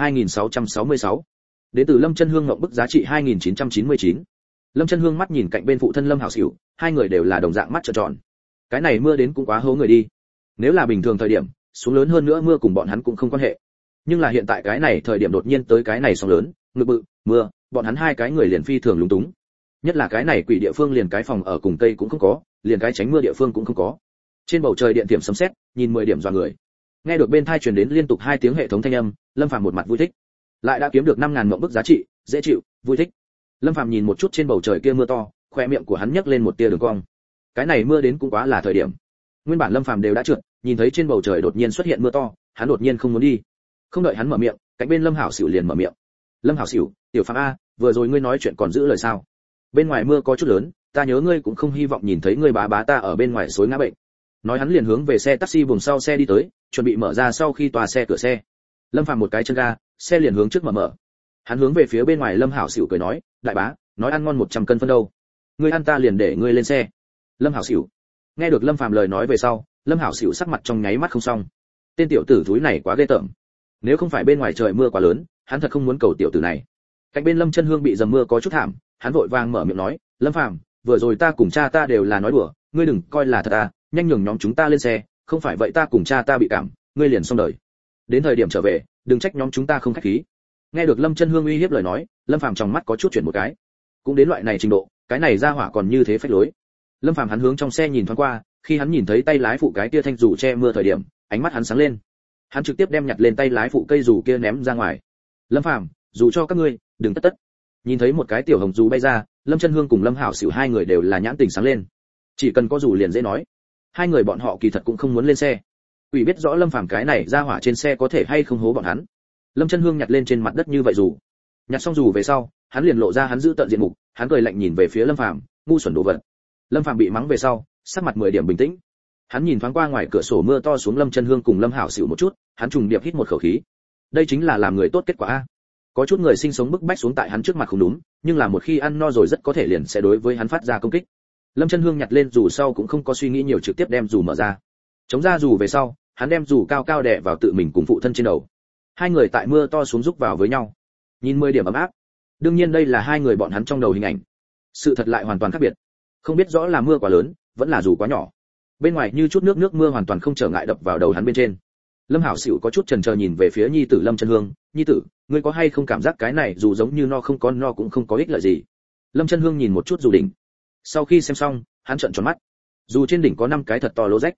2666. Đến từ Lâm Chân Hương ngộng bức giá trị 2999. Lâm Chân Hương mắt nhìn cạnh bên phụ thân Lâm Hảo Sửu, hai người đều là đồng dạng mắt trợn tròn. Cái này mưa đến cũng quá hố người đi. Nếu là bình thường thời điểm, xuống lớn hơn nữa mưa cùng bọn hắn cũng không quan hệ. Nhưng là hiện tại cái này thời điểm đột nhiên tới cái này sóng lớn, ngực bự, mưa, bọn hắn hai cái người liền phi thường lúng túng. Nhất là cái này quỷ địa phương liền cái phòng ở cùng cây cũng không có, liền cái tránh mưa địa phương cũng không có. Trên bầu trời điện tiệm sấm sét, nhìn 10 điểm dọa người. Nghe được bên tai truyền đến liên tục hai tiếng hệ thống thanh âm, Lâm Phàm một mặt vui thích. Lại đã kiếm được 5000 mộng bức giá trị, dễ chịu, vui thích. Lâm Phàm nhìn một chút trên bầu trời kia mưa to, khóe miệng của hắn nhấc lên một tia đường cong. Cái này mưa đến cũng quá là thời điểm. Nguyên bản Lâm Phàm đều đã trượt, nhìn thấy trên bầu trời đột nhiên xuất hiện mưa to, hắn đột nhiên không muốn đi. Không đợi hắn mở miệng, cạnh bên Lâm Hảo Sửu liền mở miệng. Lâm Hảo Sửu, tiểu Phàm a, vừa rồi ngươi nói chuyện còn giữ lời sao? Bên ngoài mưa có chút lớn, ta nhớ ngươi cũng không hy vọng nhìn thấy ngươi bá ta ở bên ngoài xối ngã bệnh. Nói hắn liền hướng về xe taxi buồng sau xe đi tới, chuẩn bị mở ra sau khi tòa xe cửa xe. Lâm Phàm một cái chân ga, xe liền hướng trước mở. Hắn hướng về phía bên ngoài Lâm Hảo Sửu cười nói, đại bá, nói ăn ngon 100 cân phân đâu. Ngươi ăn ta liền để ngươi lên xe. Lâm Hảo Sửu. Nghe được Lâm Phàm lời nói về sau, Lâm Hảo Sửu sắc mặt trong nháy mắt không xong. Tên tiểu tử thúi này quá ghê tởm. Nếu không phải bên ngoài trời mưa quá lớn, hắn thật không muốn cầu tiểu tử này. Cạnh bên Lâm Chân Hương bị dầm mưa có chút thảm, hắn vội vàng mở miệng nói, Lâm Phàm, vừa rồi ta cùng cha ta đều là nói đùa, ngươi đừng coi là thật à, nhanh nhường nhóm chúng ta lên xe, không phải vậy ta cùng cha ta bị cảm, ngươi liền xong đời. Đến thời điểm trở về, đừng trách nhóm chúng ta không khách khí. Nghe được Lâm Chân Hương uy hiếp lời nói, Lâm Phàm trong mắt có chút chuyển một cái. Cũng đến loại này trình độ, cái này ra hỏa còn như thế phách lối. Lâm Phàm hắn hướng trong xe nhìn thoáng qua, khi hắn nhìn thấy tay lái phụ cái kia thanh dù che mưa thời điểm, ánh mắt hắn sáng lên. Hắn trực tiếp đem nhặt lên tay lái phụ cây dù kia ném ra ngoài. Lâm Phàm, dù cho các ngươi, đừng tất. Nhìn thấy một cái tiểu hồng dù bay ra, Lâm Chân Hương cùng Lâm Hảo Sửu hai người đều là nhãn tình sáng lên. Chỉ cần có dù liền dễ nói. Hai người bọn họ kỳ thật cũng không muốn lên xe. Ủy biết rõ Lâm Phàm cái này ra hỏa trên xe có thể hay không hố bọn hắn. Lâm Chân Hương nhặt lên trên mặt đất như vậy dù. Nhặt xong dù về sau, hắn liền lộ ra hắn giữ tận diện mục, hắn cười lạnh nhìn về phía Lâm Phàm, ngu xuẩn đồ vật. Lâm Phàm bị mắng về sau, sắc mặt 10 điểm bình tĩnh. Hắn nhìn thoáng qua ngoài cửa sổ mưa to xuống Lâm Chân Hương cùng Lâm Hảo Sửu một chút, hắn trùng điệp hít một khẩu khí. Đây chính là làm người tốt kết quả a. Có chút người sinh sống bức bách xuống tại hắn trước mặt không đúng, nhưng là một khi ăn no rồi rất có thể liền sẽ đối với hắn phát ra công kích. Lâm Chân Hương nhặt lên dù sau cũng không có suy nghĩ nhiều trực tiếp đem dù mở ra. Chống ra dù về sau, hắn đem dù cao cao đè vào tự mình cùng phụ thân trên đầu. Hai người tại mưa to xuống rúc vào với nhau. Nhìn 10 điểm ấm áp. Đương nhiên đây là hai người bọn hắn trong đầu hình ảnh. Sự thật lại hoàn toàn khác biệt. Không biết rõ là mưa quá lớn, vẫn là dù quá nhỏ. Bên ngoài như chút nước mưa hoàn toàn không trở ngại đập vào đầu hắn bên trên. Lâm Hảo Sửu có chút chần chờ nhìn về phía nhi tử Lâm Chân Hương, "Nhi tử, ngươi có hay không cảm giác cái này dù giống như no không có no cũng không có ích lợi gì?" Lâm Chân Hương nhìn một chút dù đỉnh. Sau khi xem xong, hắn trợn tròn mắt. Dù trên đỉnh có 5 cái thật to lỗ rách.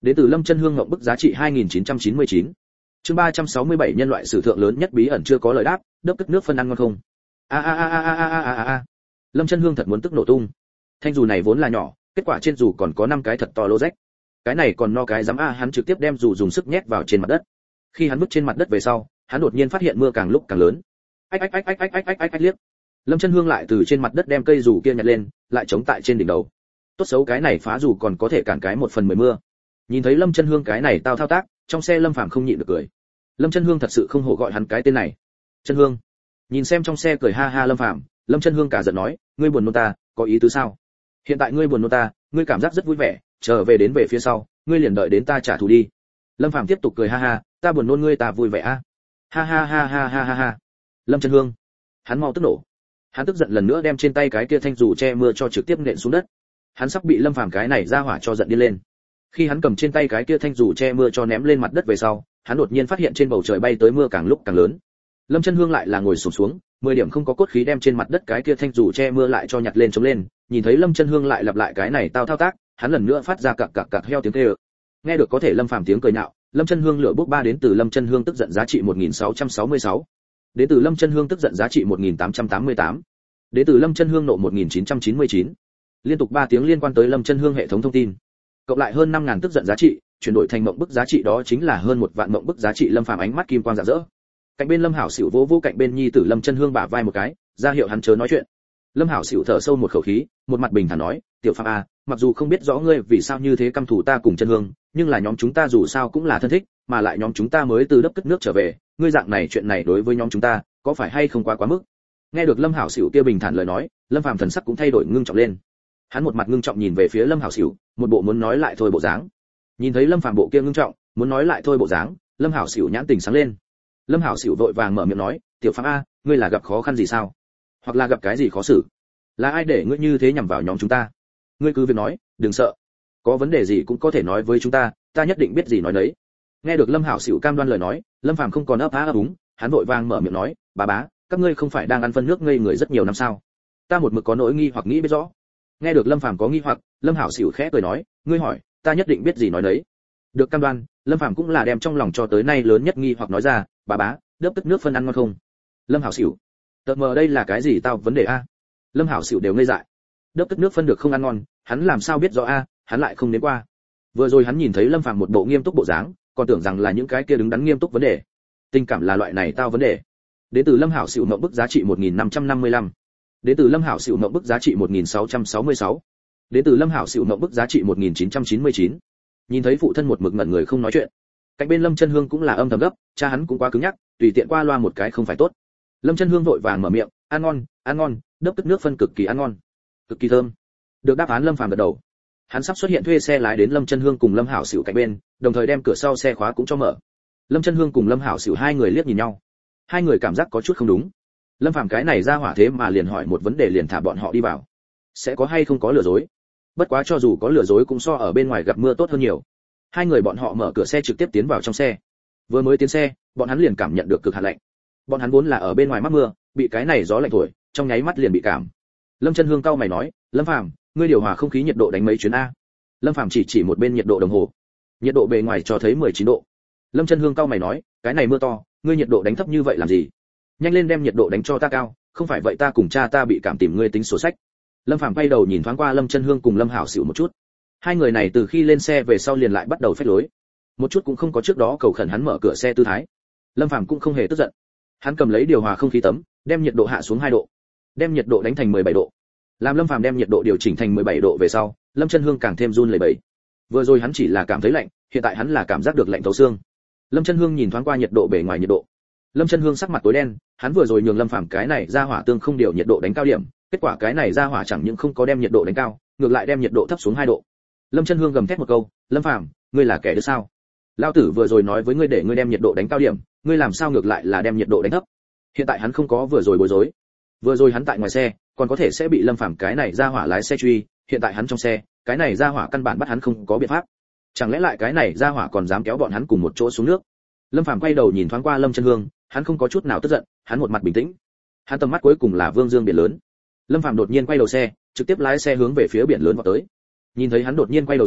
Đến từ Lâm Chân Hương ngộng bức giá trị 2999. Chương 367 nhân loại sử thượng lớn nhất bí ẩn chưa có lời đáp, đớp cất nước phân ăn ngon không? A a a a a a a a. Lâm Chân Hương thật muốn tức nổ tung. Thanh dù này vốn là nhỏ, kết quả trên dù còn có 5 cái thật to lỗ rách. Cái này còn no cái dám a, hắn trực tiếp đem dù dùng sức nhét vào trên mặt đất. Khi hắn bước trên mặt đất về sau, hắn đột nhiên phát hiện mưa càng lúc càng lớn. Ách ách ách ách ách ách ách ách liếc. Lâm Chân Hương lại từ trên mặt đất đem cây dù kia nhặt lên, lại chống tại trên đỉnh đầu. Tốt xấu cái này phá dù còn có thể cản cái 1/10 mưa. Nhìn thấy Lâm Chân Hương cái này tao thao tác, trong xe Lâm Phàm không nhịn được cười. Lâm Chân Hương thật sự không hổ gọi hắn cái tên này. Chân Hương. Nhìn xem trong xe cười ha ha Lâm Phàm, Lâm Chân Hương cả giận nói, ngươi buồn nôn ta, có ý tứ sao? Hiện tại ngươi buồn nôn ta, ngươi cảm giác rất vui vẻ, trở về đến về phía sau, ngươi liền đợi đến ta trả thù đi. Lâm Phàm tiếp tục cười ha ha, ta buồn nôn ngươi ta vui vẻ a. Ha ha ha ha ha ha ha. Lâm Chân Hương. Hắn mau tức nổ. Hắn tức giận lần nữa đem trên tay cái kia thanh dù che mưa cho trực tiếp nện xuống đất. Hắn sắp bị Lâm Phàm cái này ra hỏa cho giận điên lên. Khi hắn cầm trên tay cái kia thanh dù che mưa cho ném lên mặt đất về sau, hắn đột nhiên phát hiện trên bầu trời bay tới mưa càng lúc càng lớn. Lâm Chân Hương lại là ngồi xổm xuống, 10 điểm không có cốt khí đem trên mặt đất cái kia thanh dù che mưa lại cho nhặt lên chống lên, nhìn thấy Lâm Chân Hương lại lặp lại cái này tao thao tác, hắn lần nữa phát ra cặc cặc cặc heo tiếng kêu. Nghe được có thể Lâm Phàm tiếng cười nhạo, Lâm Chân Hương lửa bốc ba đến từ Lâm Chân Hương tức giận giá trị 1666. Đến từ Lâm Chân Hương tức giận giá trị 1888. Đến từ Lâm Chân Hương nộ 1999. Liên tục 3 tiếng liên quan tới Lâm Chân Hương hệ thống thông tin. Cộng lại hơn 5000 tức giận giá trị, chuyển đổi thành mộng bức giá trị đó chính là hơn 1 vạn mộng bức giá trị. Lâm Phàm ánh mắt kim quang rạng rỡ. Cạnh bên Lâm Hảo Sửu vỗ vỗ cạnh bên nhi tử Lâm Chân Hương bả vai một cái, ra hiệu hắn chớ nói chuyện. Lâm Hảo Sửu thở sâu một khẩu khí, một mặt bình thản nói, "Tiểu Phàm a, mặc dù không biết rõ ngươi vì sao như thế căm thù ta cùng Chân Hương, nhưng là nhóm chúng ta dù sao cũng là thân thích, mà lại nhóm chúng ta mới từ đất cất nước trở về, ngươi dạng này chuyện này đối với nhóm chúng ta, có phải hay không quá mức?" Nghe được Lâm Hảo Sửu kia bình thản lời nói, Lâm Phàm thần sắc cũng thay đổi ngưng trọng lên. Hắn một mặt ngưng trọng nhìn về phía Lâm Hảo Sửu, một bộ muốn nói lại thôi bộ dáng. Nhìn thấy Lâm Phàm bộ kia ngưng trọng, muốn nói lại thôi bộ dáng, Lâm Hảo Sửu nhãn tình sáng lên. Lâm Hảo Sửu vội vàng mở miệng nói, "Tiểu Phàm a, ngươi là gặp khó khăn gì sao? Hoặc là gặp cái gì khó xử? Là ai để ngươi như thế nhằm vào nhóm chúng ta? Ngươi cứ việc nói, đừng sợ. Có vấn đề gì cũng có thể nói với chúng ta, ta nhất định biết gì nói nấy." Nghe được Lâm Hảo Sửu cam đoan lời nói, Lâm Phàm không còn ấp á ấp úng, hắn vội vàng mở miệng nói, "Bà bá, các ngươi không phải đang ăn phân nước ngây người rất nhiều năm sao? Ta một mực có nỗi nghi hoặc nghĩ biết rõ." Nghe được Lâm Phàm có nghi hoặc, Lâm Hảo Sửu khẽ cười nói, "Ngươi hỏi, ta nhất định biết gì nói nấy." Được cam đoan, Lâm Phàm cũng là đem trong lòng cho tới nay lớn nhất nghi hoặc nói ra, "Bà bá, đớp tức nước phân ăn ngon không?" Lâm Hảo Sửu, "Tờ mờ đây là cái gì tao vấn đề a?" Lâm Hảo Sửu đều ngây dại. Đớp tức nước phân được không ăn ngon, hắn làm sao biết rõ a, hắn lại không đến qua. Vừa rồi hắn nhìn thấy Lâm Phàm một bộ nghiêm túc bộ dáng, còn tưởng rằng là những cái kia đứng đắn nghiêm túc vấn đề. Tình cảm là loại này tao vấn đề. Đến từ Lâm Hảo Sửu mộng bức giá trị 1555. Đến từ Lâm Hảo Sửu mộng bức giá trị 1666. Đến từ Lâm Hảo Sửu mộng bức giá trị 1999. Nhìn thấy phụ thân một mực ngẩn người không nói chuyện. Cạnh bên Lâm Chân Hương cũng là âm thầm gấp, cha hắn cũng quá cứng nhắc, tùy tiện qua loa một cái không phải tốt. Lâm Chân Hương vội vàng mở miệng, ăn ngon, đớp tức nước phân cực kỳ ăn ngon, cực kỳ thơm. Được đáp án Lâm Phàm gật đầu. Hắn sắp xuất hiện thuê xe lái đến Lâm Chân Hương cùng Lâm Hảo Sửu cạnh bên, đồng thời đem cửa sau xe khóa cũng cho mở. Lâm Chân Hương cùng Lâm Hảo Sửu hai người liếc nhìn nhau. Hai người cảm giác có chút không đúng. Lâm Phàm cái này ra hỏa thế mà liền hỏi một vấn đề liền thả bọn họ đi vào. Sẽ có hay không có lừa dối? Bất quá cho dù có lừa dối cũng so ở bên ngoài gặp mưa tốt hơn nhiều. Hai người bọn họ mở cửa xe trực tiếp tiến vào trong xe. Vừa mới tiến xe, bọn hắn liền cảm nhận được cực hạn lạnh. Bọn hắn vốn là ở bên ngoài mắc mưa, bị cái này gió lạnh thổi, trong nháy mắt liền bị cảm. Lâm Chân Hương cau mày nói, "Lâm Phàm, ngươi điều hòa không khí nhiệt độ đánh mấy chuyến a?" Lâm Phàm chỉ một bên nhiệt độ đồng hồ. Nhiệt độ bề ngoài cho thấy 19 độ. Lâm Chân Hương cau mày nói, "Cái này mưa to, ngươi nhiệt độ đánh thấp như vậy làm gì? Nhanh lên đem nhiệt độ đánh cho ta cao, không phải vậy ta cùng cha ta bị cảm tìm ngươi tính sổ sách." Lâm Phàm quay đầu nhìn thoáng qua Lâm Chân Hương cùng Lâm Hảo Sửu một chút. Hai người này từ khi lên xe về sau liền lại bắt đầu phách lối, một chút cũng không có trước đó cầu khẩn hắn mở cửa xe tư thái. Lâm Phàm cũng không hề tức giận. Hắn cầm lấy điều hòa không khí tấm, đem nhiệt độ hạ xuống 2 độ, đem nhiệt độ đánh thành 17 độ. Làm Lâm Phàm đem nhiệt độ điều chỉnh thành 17 độ về sau, Lâm Chân Hương càng thêm run lẩy bẩy. Vừa rồi hắn chỉ là cảm thấy lạnh, hiện tại hắn là cảm giác được lạnh thấu xương. Lâm Chân Hương nhìn thoáng qua nhiệt độ bề ngoài nhiệt độ. Lâm Chân Hương sắc mặt tối đen, hắn vừa rồi nhường Lâm Phàm cái này ra hỏa tương không điều nhiệt độ đánh cao điểm, kết quả cái này ra hỏa chẳng những không có đem nhiệt độ đánh cao, ngược lại đem nhiệt độ thấp xuống 2 độ. Lâm Chân Hương gầm thét một câu, "Lâm Phàm, ngươi là kẻ đứa sao? Lão tử vừa rồi nói với ngươi để ngươi đem nhiệt độ đánh cao điểm, ngươi làm sao ngược lại là đem nhiệt độ đánh thấp?" Hiện tại hắn không có vừa rồi bối rối. Vừa rồi hắn tại ngoài xe, còn có thể sẽ bị Lâm Phàm cái này ra hỏa lái xe truy, hiện tại hắn trong xe, cái này ra hỏa căn bản bắt hắn không có biện pháp. Chẳng lẽ lại cái này ra hỏa còn dám kéo bọn hắn cùng một chỗ xuống nước? Lâm Phàm quay đầu nhìn thoáng qua Lâm Chân Hương, hắn không có chút nào tức giận, hắn một mặt bình tĩnh. Hắn tầm mắt cuối cùng là Vương Dương biển lớn. Lâm Phàm đột nhiên quay đầu xe, trực tiếp lái xe hướng về phía biển lớn vọt tới. Nhìn thấy hắn đột nhiên quay đầu xe,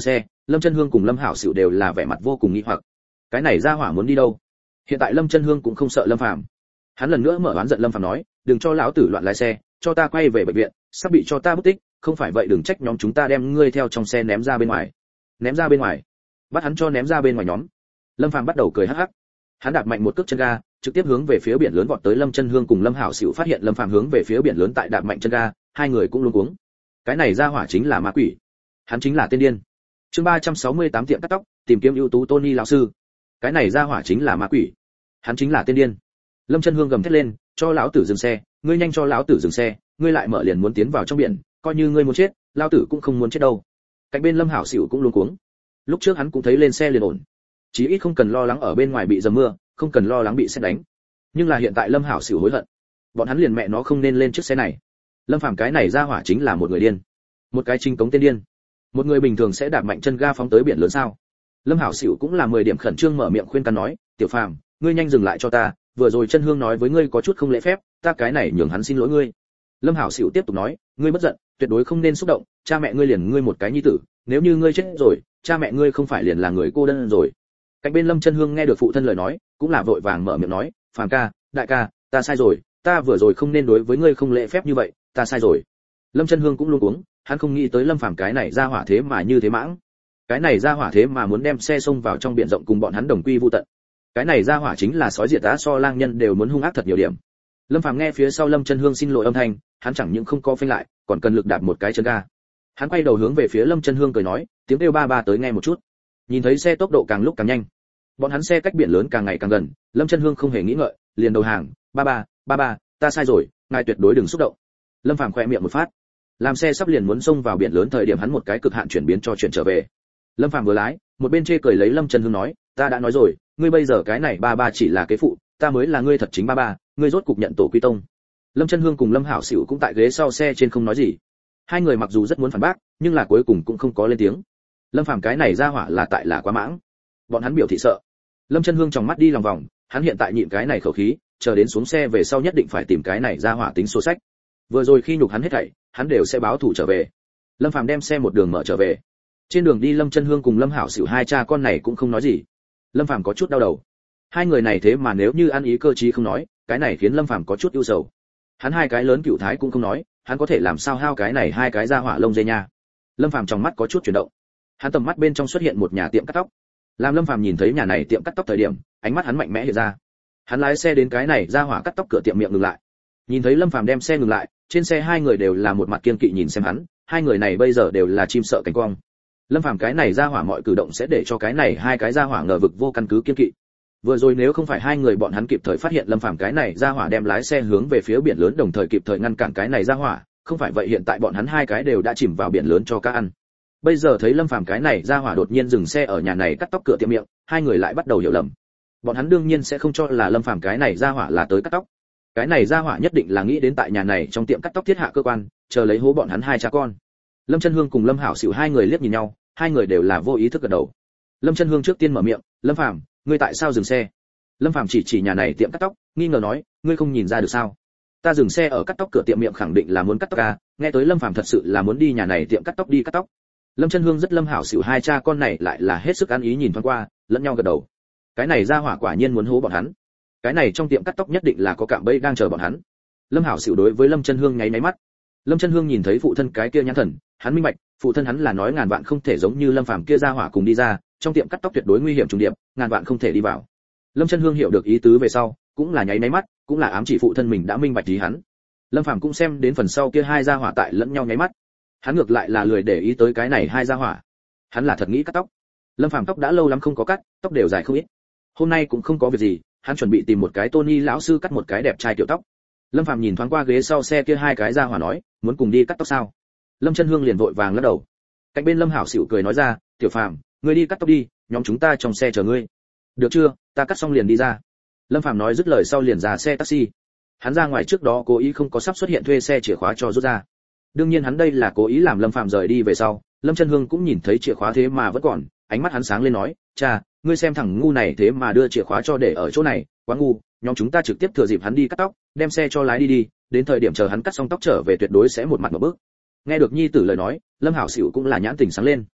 Lâm Chân Hương cùng Lâm Hảo Sửu đều là vẻ mặt vô cùng nghi hoặc. Cái này ra hỏa muốn đi đâu? Hiện tại Lâm Chân Hương cũng không sợ Lâm Phàm. Hắn lần nữa mở oán giận Lâm Phàm nói, đừng cho lão tử loạn lái xe, cho ta quay về bệnh viện, sắp bị cho ta mất tích, không phải vậy đừng trách nhóm chúng ta đem ngươi theo trong xe ném ra bên ngoài. Ném ra bên ngoài? Bắt hắn cho ném ra bên ngoài nhóm. Lâm Phàm bắt đầu cười hắc hắc. Hắn đạp mạnh một cước chân ga, trực tiếp hướng về phía biển lớn vọt tới. Lâm Chân Hương cùng Lâm Hảo Sửu phát hiện Lâm Phàm hướng về phía biển lớn tại đạp mạnh chân ga, hai người cũng luống cuống. Cái này ra hỏa chính là ma quỷ, hắn chính là tên điên. Chương 368 tiệm cắt tóc, tìm kiếm ưu tú Tony lão sư. Cái này ra hỏa chính là ma quỷ, hắn chính là tên điên. Lâm Chân Hương gầm thét lên, cho lão tử dừng xe, ngươi nhanh cho lão tử dừng xe, ngươi lại mở liền muốn tiến vào trong biển, coi như ngươi muốn chết, lão tử cũng không muốn chết đâu. Cạnh bên Lâm Hảo Sửu cũng luống cuống. Lúc trước hắn cũng thấy lên xe liền ổn, chí ít không cần lo lắng ở bên ngoài bị dầm mưa, không cần lo lắng bị sét đánh. Nhưng là hiện tại Lâm Hảo Sửu hối hận, bọn hắn liền mẹ nó không nên lên chiếc xe này. Lâm Phàm cái này ra hỏa chính là một người điên, một cái chính cống tên điên. Một người bình thường sẽ đạp mạnh chân ga phóng tới biển lớn sao? Lâm Hảo Sửu cũng là 10 điểm khẩn trương mở miệng khuyên can nói, "Tiểu Phàm, ngươi nhanh dừng lại cho ta, vừa rồi Chân Hương nói với ngươi có chút không lễ phép, ta cái này nhường hắn xin lỗi ngươi." Lâm Hảo Sửu tiếp tục nói, "Ngươi bất giận, tuyệt đối không nên xúc động, cha mẹ ngươi liền ngươi một cái nhi tử, nếu như ngươi chết rồi, cha mẹ ngươi không phải liền là người cô đơn rồi." Cạnh bên Lâm Chân Hương nghe được phụ thân lời nói, cũng là vội vàng mở miệng nói, "Phàm ca, đại ca, ta sai rồi, ta vừa rồi không nên đối với ngươi không lễ phép như vậy, ta sai rồi." Lâm Chân Hương cũng luống cuống, hắn không nghĩ tới Lâm Phàm cái này ra hỏa thế mà như thế mãng. Cái này ra hỏa thế mà muốn đem xe xông vào trong biển rộng cùng bọn hắn đồng quy vu tận. Cái này ra hỏa chính là sói diệt tá, so lang nhân đều muốn hung ác thật nhiều điểm. Lâm Phàm nghe phía sau Lâm Chân Hương xin lỗi âm thanh, hắn chẳng những không có phanh lại, còn cần lực đạp một cái chân ga. Hắn quay đầu hướng về phía Lâm Chân Hương cười nói, tiếng kêu ba ba tới nghe một chút. Nhìn thấy xe tốc độ càng lúc càng nhanh, bọn hắn xe cách biển lớn càng ngày càng gần, Lâm Chân Hương không hề nghĩ ngợi, liền đầu hàng, ba ba, ta sai rồi, ngài tuyệt đối đừng xúc động." Lâm Phàm khẽ miệng một phát, làm xe sắp liền muốn xông vào biển lớn thời điểm hắn một cái cực hạn chuyển biến cho chuyển trở về. Lâm Phàm vừa lái, một bên chê cười lấy Lâm Chân Hương nói, "Ta đã nói rồi, ngươi bây giờ cái này ba chỉ là kế phụ, ta mới là ngươi thật chính ba, ngươi rốt cục nhận tổ quy tông." Lâm Chân Hương cùng Lâm Hảo Sửu cũng tại ghế sau xe trên không nói gì. Hai người mặc dù rất muốn phản bác, nhưng là cuối cùng cũng không có lên tiếng. Lâm Phàm cái này ra hỏa là tại là quá mãng. Bọn hắn biểu thị sợ. Lâm Chân Hương trong mắt đi lòng vòng, hắn hiện tại nhịn cái này khẩu khí, chờ đến xuống xe về sau nhất định phải tìm cái này ra hỏa tính số sách. Vừa rồi khi nhục hắn hết thảy, hắn đều sẽ báo thù trở về. Lâm Phàm đem xe một đường mở trở về. Trên đường đi Lâm Chân Hương cùng Lâm Hảo Sửu hai cha con này cũng không nói gì. Lâm Phàm có chút đau đầu. Hai người này thế mà nếu như ăn ý cơ trí không nói, cái này khiến Lâm Phàm có chút ưu sầu. Hắn hai cái lớn cựu thái cũng không nói, hắn có thể làm sao hao cái này hai cái ra hỏa lông dê nha. Lâm Phàm trong mắt có chút chuyển động. Hắn tầm mắt bên trong xuất hiện một nhà tiệm cắt tóc. Làm Lâm Phàm nhìn thấy nhà này tiệm cắt tóc thời điểm, ánh mắt hắn mạnh mẽ hiện ra. Hắn lái xe đến cái này ra hỏa cắt tóc cửa tiệm miệng ngừng lại. Nhìn thấy Lâm Phàm đem xe ngừng lại, trên xe hai người đều là một mặt kiên kỵ nhìn xem hắn, hai người này bây giờ đều là chim sợ cánh quang. Lâm Phàm cái này ra hỏa mọi cử động sẽ để cho cái này hai cái ra hỏa ngờ vực vô căn cứ kiên kỵ. Vừa rồi nếu không phải hai người bọn hắn kịp thời phát hiện Lâm Phàm cái này ra hỏa đem lái xe hướng về phía biển lớn đồng thời kịp thời ngăn cản cái này ra hỏa, không phải vậy hiện tại bọn hắn hai cái đều đã chìm vào biển lớn cho cá ăn. Bây giờ thấy Lâm Phàm cái này ra hỏa đột nhiên dừng xe ở nhà này cắt tóc cửa tiệm miệng, hai người lại bắt đầu hiểu lầm. Bọn hắn đương nhiên sẽ không cho là Lâm Phàm cái này ra hỏa là tới cắt tóc. Cái này ra hỏa nhất định là nghĩ đến tại nhà này trong tiệm cắt tóc thiết hạ cơ quan, chờ lấy hố bọn hắn hai cha con. Lâm Chân Hương cùng Lâm Hảo Sửu hai người liếc nhìn nhau, hai người đều là vô ý thức gật đầu. Lâm Chân Hương trước tiên mở miệng, "Lâm Phàm, ngươi tại sao dừng xe?" Lâm Phàm chỉ nhà này tiệm cắt tóc, nghi ngờ nói, "Ngươi không nhìn ra được sao? Ta dừng xe ở cắt tóc cửa tiệm miệng khẳng định là muốn cắt tóc à, nghe tới Lâm Phàm thật sự là muốn đi nhà này tiệm cắt tóc đi cắt tóc." Lâm Chân Hương rất Lâm Hảo Sửu hai cha con này lại là hết sức ăn ý nhìn thoáng qua, lẫn nhau gật đầu. Cái này ra hỏa quả nhiên muốn hố bọn hắn. Cái này trong tiệm cắt tóc nhất định là có cạm bẫy đang chờ bọn hắn. Lâm Hảo Sửu đối với Lâm Chân Hương nháy mắt. Lâm Chân Hương nhìn thấy phụ thân cái kia nhãn thần, hắn minh bạch, phụ thân hắn là nói ngàn vạn không thể giống như Lâm Phàm kia ra hỏa cùng đi ra, trong tiệm cắt tóc tuyệt đối nguy hiểm trùng điệp, ngàn vạn không thể đi vào. Lâm Chân Hương hiểu được ý tứ về sau, cũng là nháy mắt, cũng là ám chỉ phụ thân mình đã minh bạch ý hắn. Lâm Phàm cũng xem đến phần sau kia hai gia hỏa tại lẫn nhau nháy mắt. Hắn ngược lại là lười để ý tới cái này hai gia hỏa. Hắn là thật nghĩ cắt tóc. Lâm Phàm tóc đã lâu lắm không có cắt, tóc đều dài không ít. Hôm nay cũng không có việc gì, hắn chuẩn bị tìm một cái Tony lão sư cắt một cái đẹp trai tiểu tóc. Lâm Phàm nhìn thoáng qua ghế sau xe kia hai cái gia hỏa nói, muốn cùng đi cắt tóc sao? Lâm Chân Hương liền vội vàng lắc đầu. Cạnh bên Lâm Hảo Sửu cười nói ra, "Tiểu Phàm, ngươi đi cắt tóc đi, nhóm chúng ta trong xe chờ ngươi." "Được chưa, ta cắt xong liền đi ra." Lâm Phàm nói dứt lời sau liền ra xe taxi. Hắn ra ngoài trước đó cố ý không có sắp xuất hiện thuê xe chìa khóa cho rút ra. Đương nhiên hắn đây là cố ý làm Lâm Phàm rời đi về sau, Lâm Chân Hương cũng nhìn thấy chìa khóa thế mà vẫn còn, ánh mắt hắn sáng lên nói, "Cha, ngươi xem thằng ngu này thế mà đưa chìa khóa cho để ở chỗ này, quá ngu, nhóm chúng ta trực tiếp thừa dịp hắn đi cắt tóc, đem xe cho lái đi, đến thời điểm chờ hắn cắt xong tóc trở về tuyệt đối sẽ một mặt một bước." Nghe được nhi tử lời nói, Lâm Hảo Sửu cũng là nhãn tình sáng lên.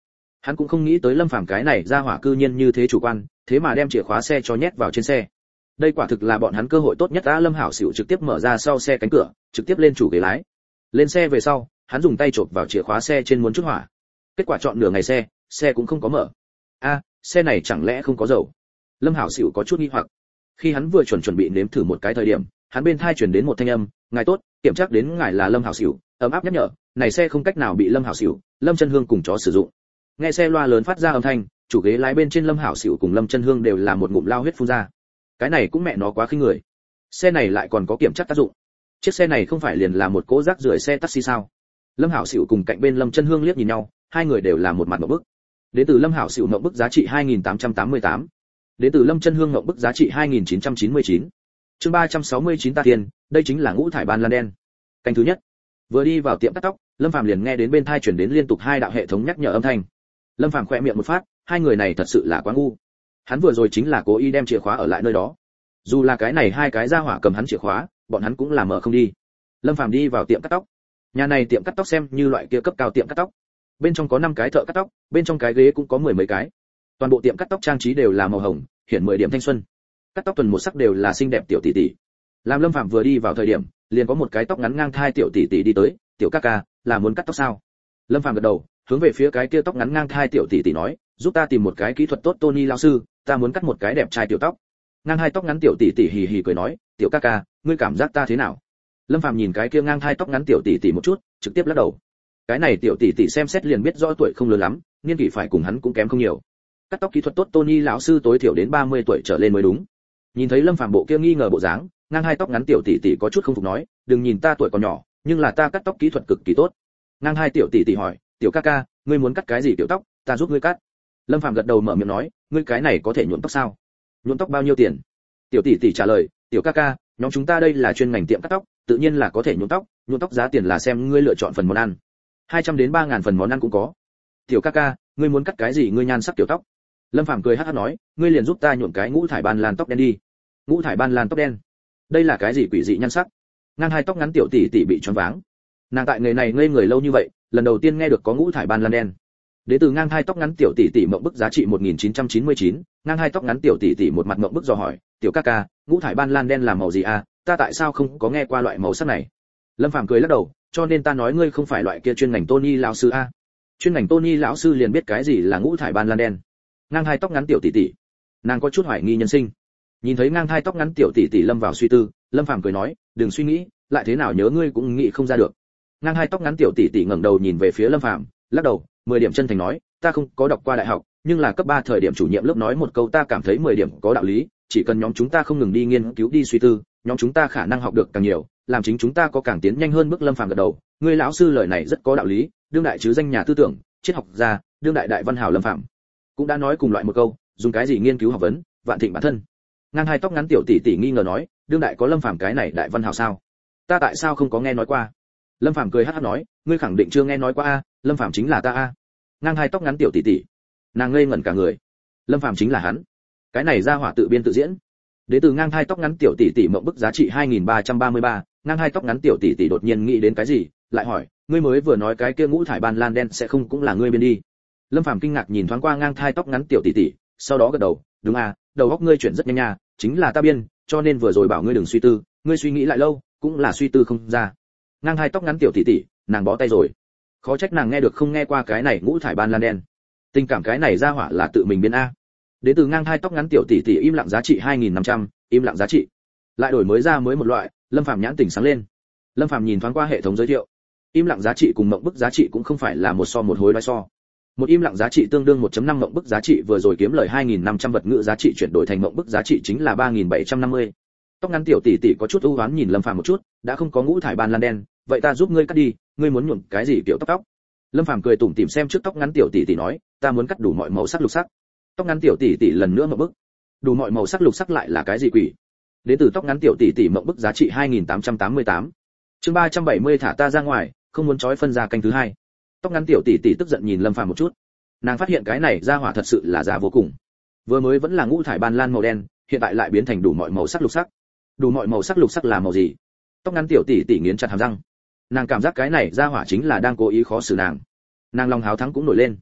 Hắn cũng không nghĩ tới Lâm Phàm cái này ra hỏa cư nhiên như thế chủ quan, thế mà đem chìa khóa xe cho nhét vào trên xe. Đây quả thực là bọn hắn cơ hội tốt nhất. Lâm Hảo Sửu trực tiếp mở ra sau xe cánh cửa, trực tiếp lên chủ ghế lái. Lên xe về sau, hắn dùng tay chộp vào chìa khóa xe trên muốn chút hỏa. Kết quả chọn nửa ngày xe cũng không có mở. Xe này chẳng lẽ không có dầu? Lâm Hảo Sửu có chút nghi hoặc. Khi hắn vừa chuẩn bị nếm thử một cái thời điểm, hắn bên tai truyền đến một thanh âm, "Ngài tốt, kiểm tra đến ngài là Lâm Hảo Sửu." Ấm áp nhắc nhở, này xe không cách nào bị Lâm Hảo Sửu, Lâm Chân Hương cùng chó sử dụng. Nghe xe loa lớn phát ra âm thanh, chủ ghế lái bên trên Lâm Hảo Sửu cùng Lâm Chân Hương đều là một ngụm lao huyết phun ra. Cái này cũng mẹ nó quá khinh người. Xe này lại còn có kiểm tra tác dụng. Chiếc xe này không phải liền là một cỗ rác rưởi xe taxi sao? Lâm Hảo Sửu cùng cạnh bên Lâm Chân Hương liếc nhìn nhau, hai người đều là một mặt ngộp bức. Đến từ Lâm Hảo Sửu ngộp bức giá trị 2888. Đến từ Lâm Chân Hương ngộp bức giá trị 2999. Chương 369 ta tiền, đây chính là ngũ thải ban lan đen. Canh thứ nhất. Vừa đi vào tiệm cắt tóc, Lâm Phàm liền nghe đến bên tai truyền đến liên tục hai đạo hệ thống nhắc nhở âm thanh. Lâm Phàm khẽ miệng một phát, hai người này thật sự là quá ngu. Hắn vừa rồi chính là cố ý đem chìa khóa ở lại nơi đó. Dù là cái này hai cái ra hỏa cầm hắn chìa khóa, bọn hắn cũng là mở không đi. Lâm Phàm đi vào tiệm cắt tóc. Nhà này tiệm cắt tóc xem như loại kia cấp cao tiệm cắt tóc. Bên trong có 5 cái thợ cắt tóc, bên trong cái ghế cũng có 10 mấy cái. Toàn bộ tiệm cắt tóc trang trí đều là màu hồng, hiện 10 điểm thanh xuân. Cắt tóc tuần một sắc đều là xinh đẹp tiểu tỷ tỷ. Làm Lâm Phàm vừa đi vào thời điểm, liền có một cái tóc ngắn ngang thai tiểu tỷ tỷ đi tới, "Tiểu ca ca, là muốn cắt tóc sao?" Lâm Phàm gật đầu, hướng về phía cái kia tóc ngắn ngang thai tiểu tỷ tỷ nói, "Giúp ta tìm một cái kỹ thuật tốt Tony lão sư, ta muốn cắt một cái đẹp trai tiểu tóc." Ngang hai tóc ngắn tiểu tỷ tỷ hì hì cười nói, "Tiểu ca ca, ngươi cảm giác ta thế nào?" Lâm Phàm nhìn cái kia ngang hai tóc ngắn tiểu tỷ tỷ một chút, trực tiếp lắc đầu. Cái này tiểu tỷ tỷ xem xét liền biết rõ tuổi không lớn lắm, niên kỷ phải cùng hắn cũng kém không nhiều. Cắt tóc kỹ thuật tốt Tony lão sư tối thiểu đến 30 tuổi trở lên mới đúng. Nhìn thấy Lâm Phàm bộ kia nghi ngờ bộ dáng, ngang hai tóc ngắn tiểu tỷ tỷ có chút không phục nói, "Đừng nhìn ta tuổi còn nhỏ, nhưng là ta cắt tóc kỹ thuật cực kỳ tốt." Ngang hai tiểu tỷ tỷ hỏi, "Tiểu ca ca, ngươi muốn cắt cái gì tiểu tóc, ta giúp ngươi cắt." Lâm Phàm gật đầu mở miệng nói, "Ngươi cái này có thể nhuộm tóc sao? Nhuộm tóc bao nhiêu tiền?" Tiểu tỷ tỷ trả lời, "Tiểu ca ca, nhóm chúng ta đây là chuyên ngành tiệm cắt tóc, tự nhiên là có thể nhuộm tóc giá tiền là xem ngươi lựa chọn phần món ăn. 200 đến 3000 phần món ăn cũng có." "Tiểu ca ca, ngươi muốn cắt cái gì ngươi nhan sắc tiểu tóc?" Lâm Phàm cười hắc hắc nói, "Ngươi liền giúp ta nhuộm cái ngũ thải ban lan tóc đen đi." Ngũ thải ban lan tóc đen? Đây là cái gì quỷ dị nhan sắc? Ngang hai tóc ngắn tiểu tỷ tỷ bị choáng váng. Nàng tại nghề này ngây người lâu như vậy, lần đầu tiên nghe được có ngũ thải ban lan đen. Đến từ ngang hai tóc ngắn tiểu tỷ tỷ mộng bức giá trị 1999, ngang hai tóc ngắn tiểu tỷ tỷ một mặt mộng bức dò hỏi, "Tiểu ca ca, ngũ thải ban lan đen là màu gì a? Ta tại sao không có nghe qua loại màu sắc này?" Lâm Phàm cười lắc đầu, "Cho nên ta nói ngươi không phải loại kia chuyên ngành Tony lão sư a. Chuyên ngành Tony lão sư liền biết cái gì là ngũ thải ban lan đen." Ngang hai tóc ngắn tiểu tỷ tỷ, nàng có chút hoài nghi nhân sinh. Nhìn thấy ngang hai tóc ngắn tiểu tỷ tỷ lâm vào suy tư, Lâm Phàm cười nói, "Đừng suy nghĩ, lại thế nào nhớ ngươi cũng nghĩ không ra được." Ngang hai tóc ngắn tiểu tỷ tỷ ngẩng đầu nhìn về phía Lâm Phàm, lắc đầu, 10 điểm chân thành nói, "Ta không có đọc qua đại học, nhưng là cấp 3 thời điểm chủ nhiệm lớp nói một câu ta cảm thấy 10 điểm có đạo lý, chỉ cần nhóm chúng ta không ngừng đi nghiên cứu đi suy tư, nhóm chúng ta khả năng học được càng nhiều, làm chính chúng ta có càng tiến nhanh hơn." Bước Lâm Phàm gật đầu, "Ngươi lão sư lời này rất có đạo lý, đương đại chứ danh nhà tư tưởng, triết học gia, đương đại đại văn hào Lâm Phàm cũng đã nói cùng loại một câu, dùng cái gì nghiên cứu học vấn, vạn thịnh bản thân." Ngang hai tóc ngắn tiểu tỷ tỷ nghi ngờ nói, "Đương đại có Lâm Phàm cái này đại văn hào sao? Ta tại sao không có nghe nói qua?" Lâm Phàm cười hắc hắc nói, "Ngươi khẳng định chưa nghe nói qua a, Lâm Phàm chính là ta a." Ngang hai tóc ngắn tiểu tỷ tỷ, nàng ngây ngẩn cả người. Lâm Phàm chính là hắn? Cái này ra hỏa tự biên tự diễn. Đến từ ngang hai tóc ngắn tiểu tỷ tỷ mộng bức giá trị 2333, ngang hai tóc ngắn tiểu tỷ tỷ đột nhiên nghĩ đến cái gì, lại hỏi, "Ngươi mới vừa nói cái kia ngũ thải ban lan đen sẽ không cũng là ngươi biên đi?" Lâm Phàm kinh ngạc nhìn thoáng qua ngang hai tóc ngắn tiểu tỷ tỷ, sau đó gật đầu, "Đúng à, đầu óc ngươi chuyển rất nhanh nha, chính là ta biên, cho nên vừa rồi bảo ngươi đừng suy tư, ngươi suy nghĩ lại lâu, cũng là suy tư không ra." Ngang hai tóc ngắn tiểu tỷ tỷ, nàng bó tay rồi. Khó trách nàng nghe được không nghe qua cái này ngũ thải ban lan đen. Tình cảm cái này ra hỏa là tự mình biên a. Đến từ ngang hai tóc ngắn tiểu tỷ tỷ im lặng giá trị 2500, im lặng giá trị. Lại đổi mới ra mới một loại, Lâm Phàm nhãn tỉnh sáng lên. Lâm Phàm nhìn thoáng qua hệ thống giới thiệu. Im lặng giá trị cùng mộng bức giá trị cũng không phải là một so một hối đoái so. Một im lặng giá trị tương đương 1.5 mộng bức giá trị vừa rồi kiếm lời 2500 vật ngữ giá trị chuyển đổi thành mộng bức giá trị chính là 3750. Tóc ngắn tiểu tỷ tỷ có chút ưu ái nhìn Lâm Phàm một chút, "Đã không có ngũ thải ban lan đen, vậy ta giúp ngươi cắt đi, ngươi muốn nhuộm cái gì kiểu tóc?" Lâm Phàm cười tủm tỉm xem trước tóc ngắn tiểu tỷ tỷ nói, "Ta muốn cắt đủ mọi màu sắc lục sắc." Tóc ngắn tiểu tỷ tỷ lần nữa mộng bức. Đủ mọi màu sắc lục sắc lại là cái gì quỷ? Đến từ tóc ngắn tiểu tỷ tỷ mộng bức giá trị 2888. Chương 370 thả ta ra ngoài, không muốn trói phân ra canh thứ hai. Tóc ngắn tiểu tỷ tỷ tức giận nhìn Lâm Phàm một chút. Nàng phát hiện cái này ra hỏa thật sự là già vô cùng. Vừa mới vẫn là ngũ thải ban lan màu đen, hiện tại lại biến thành đủ mọi màu sắc lục sắc. Đủ mọi màu sắc lục sắc là màu gì? Tóc ngắn tiểu tỷ tỷ nghiến chặt hàm răng. Nàng cảm giác cái này ra hỏa chính là đang cố ý khó xử nàng. Nàng lòng háo thắng cũng nổi lên.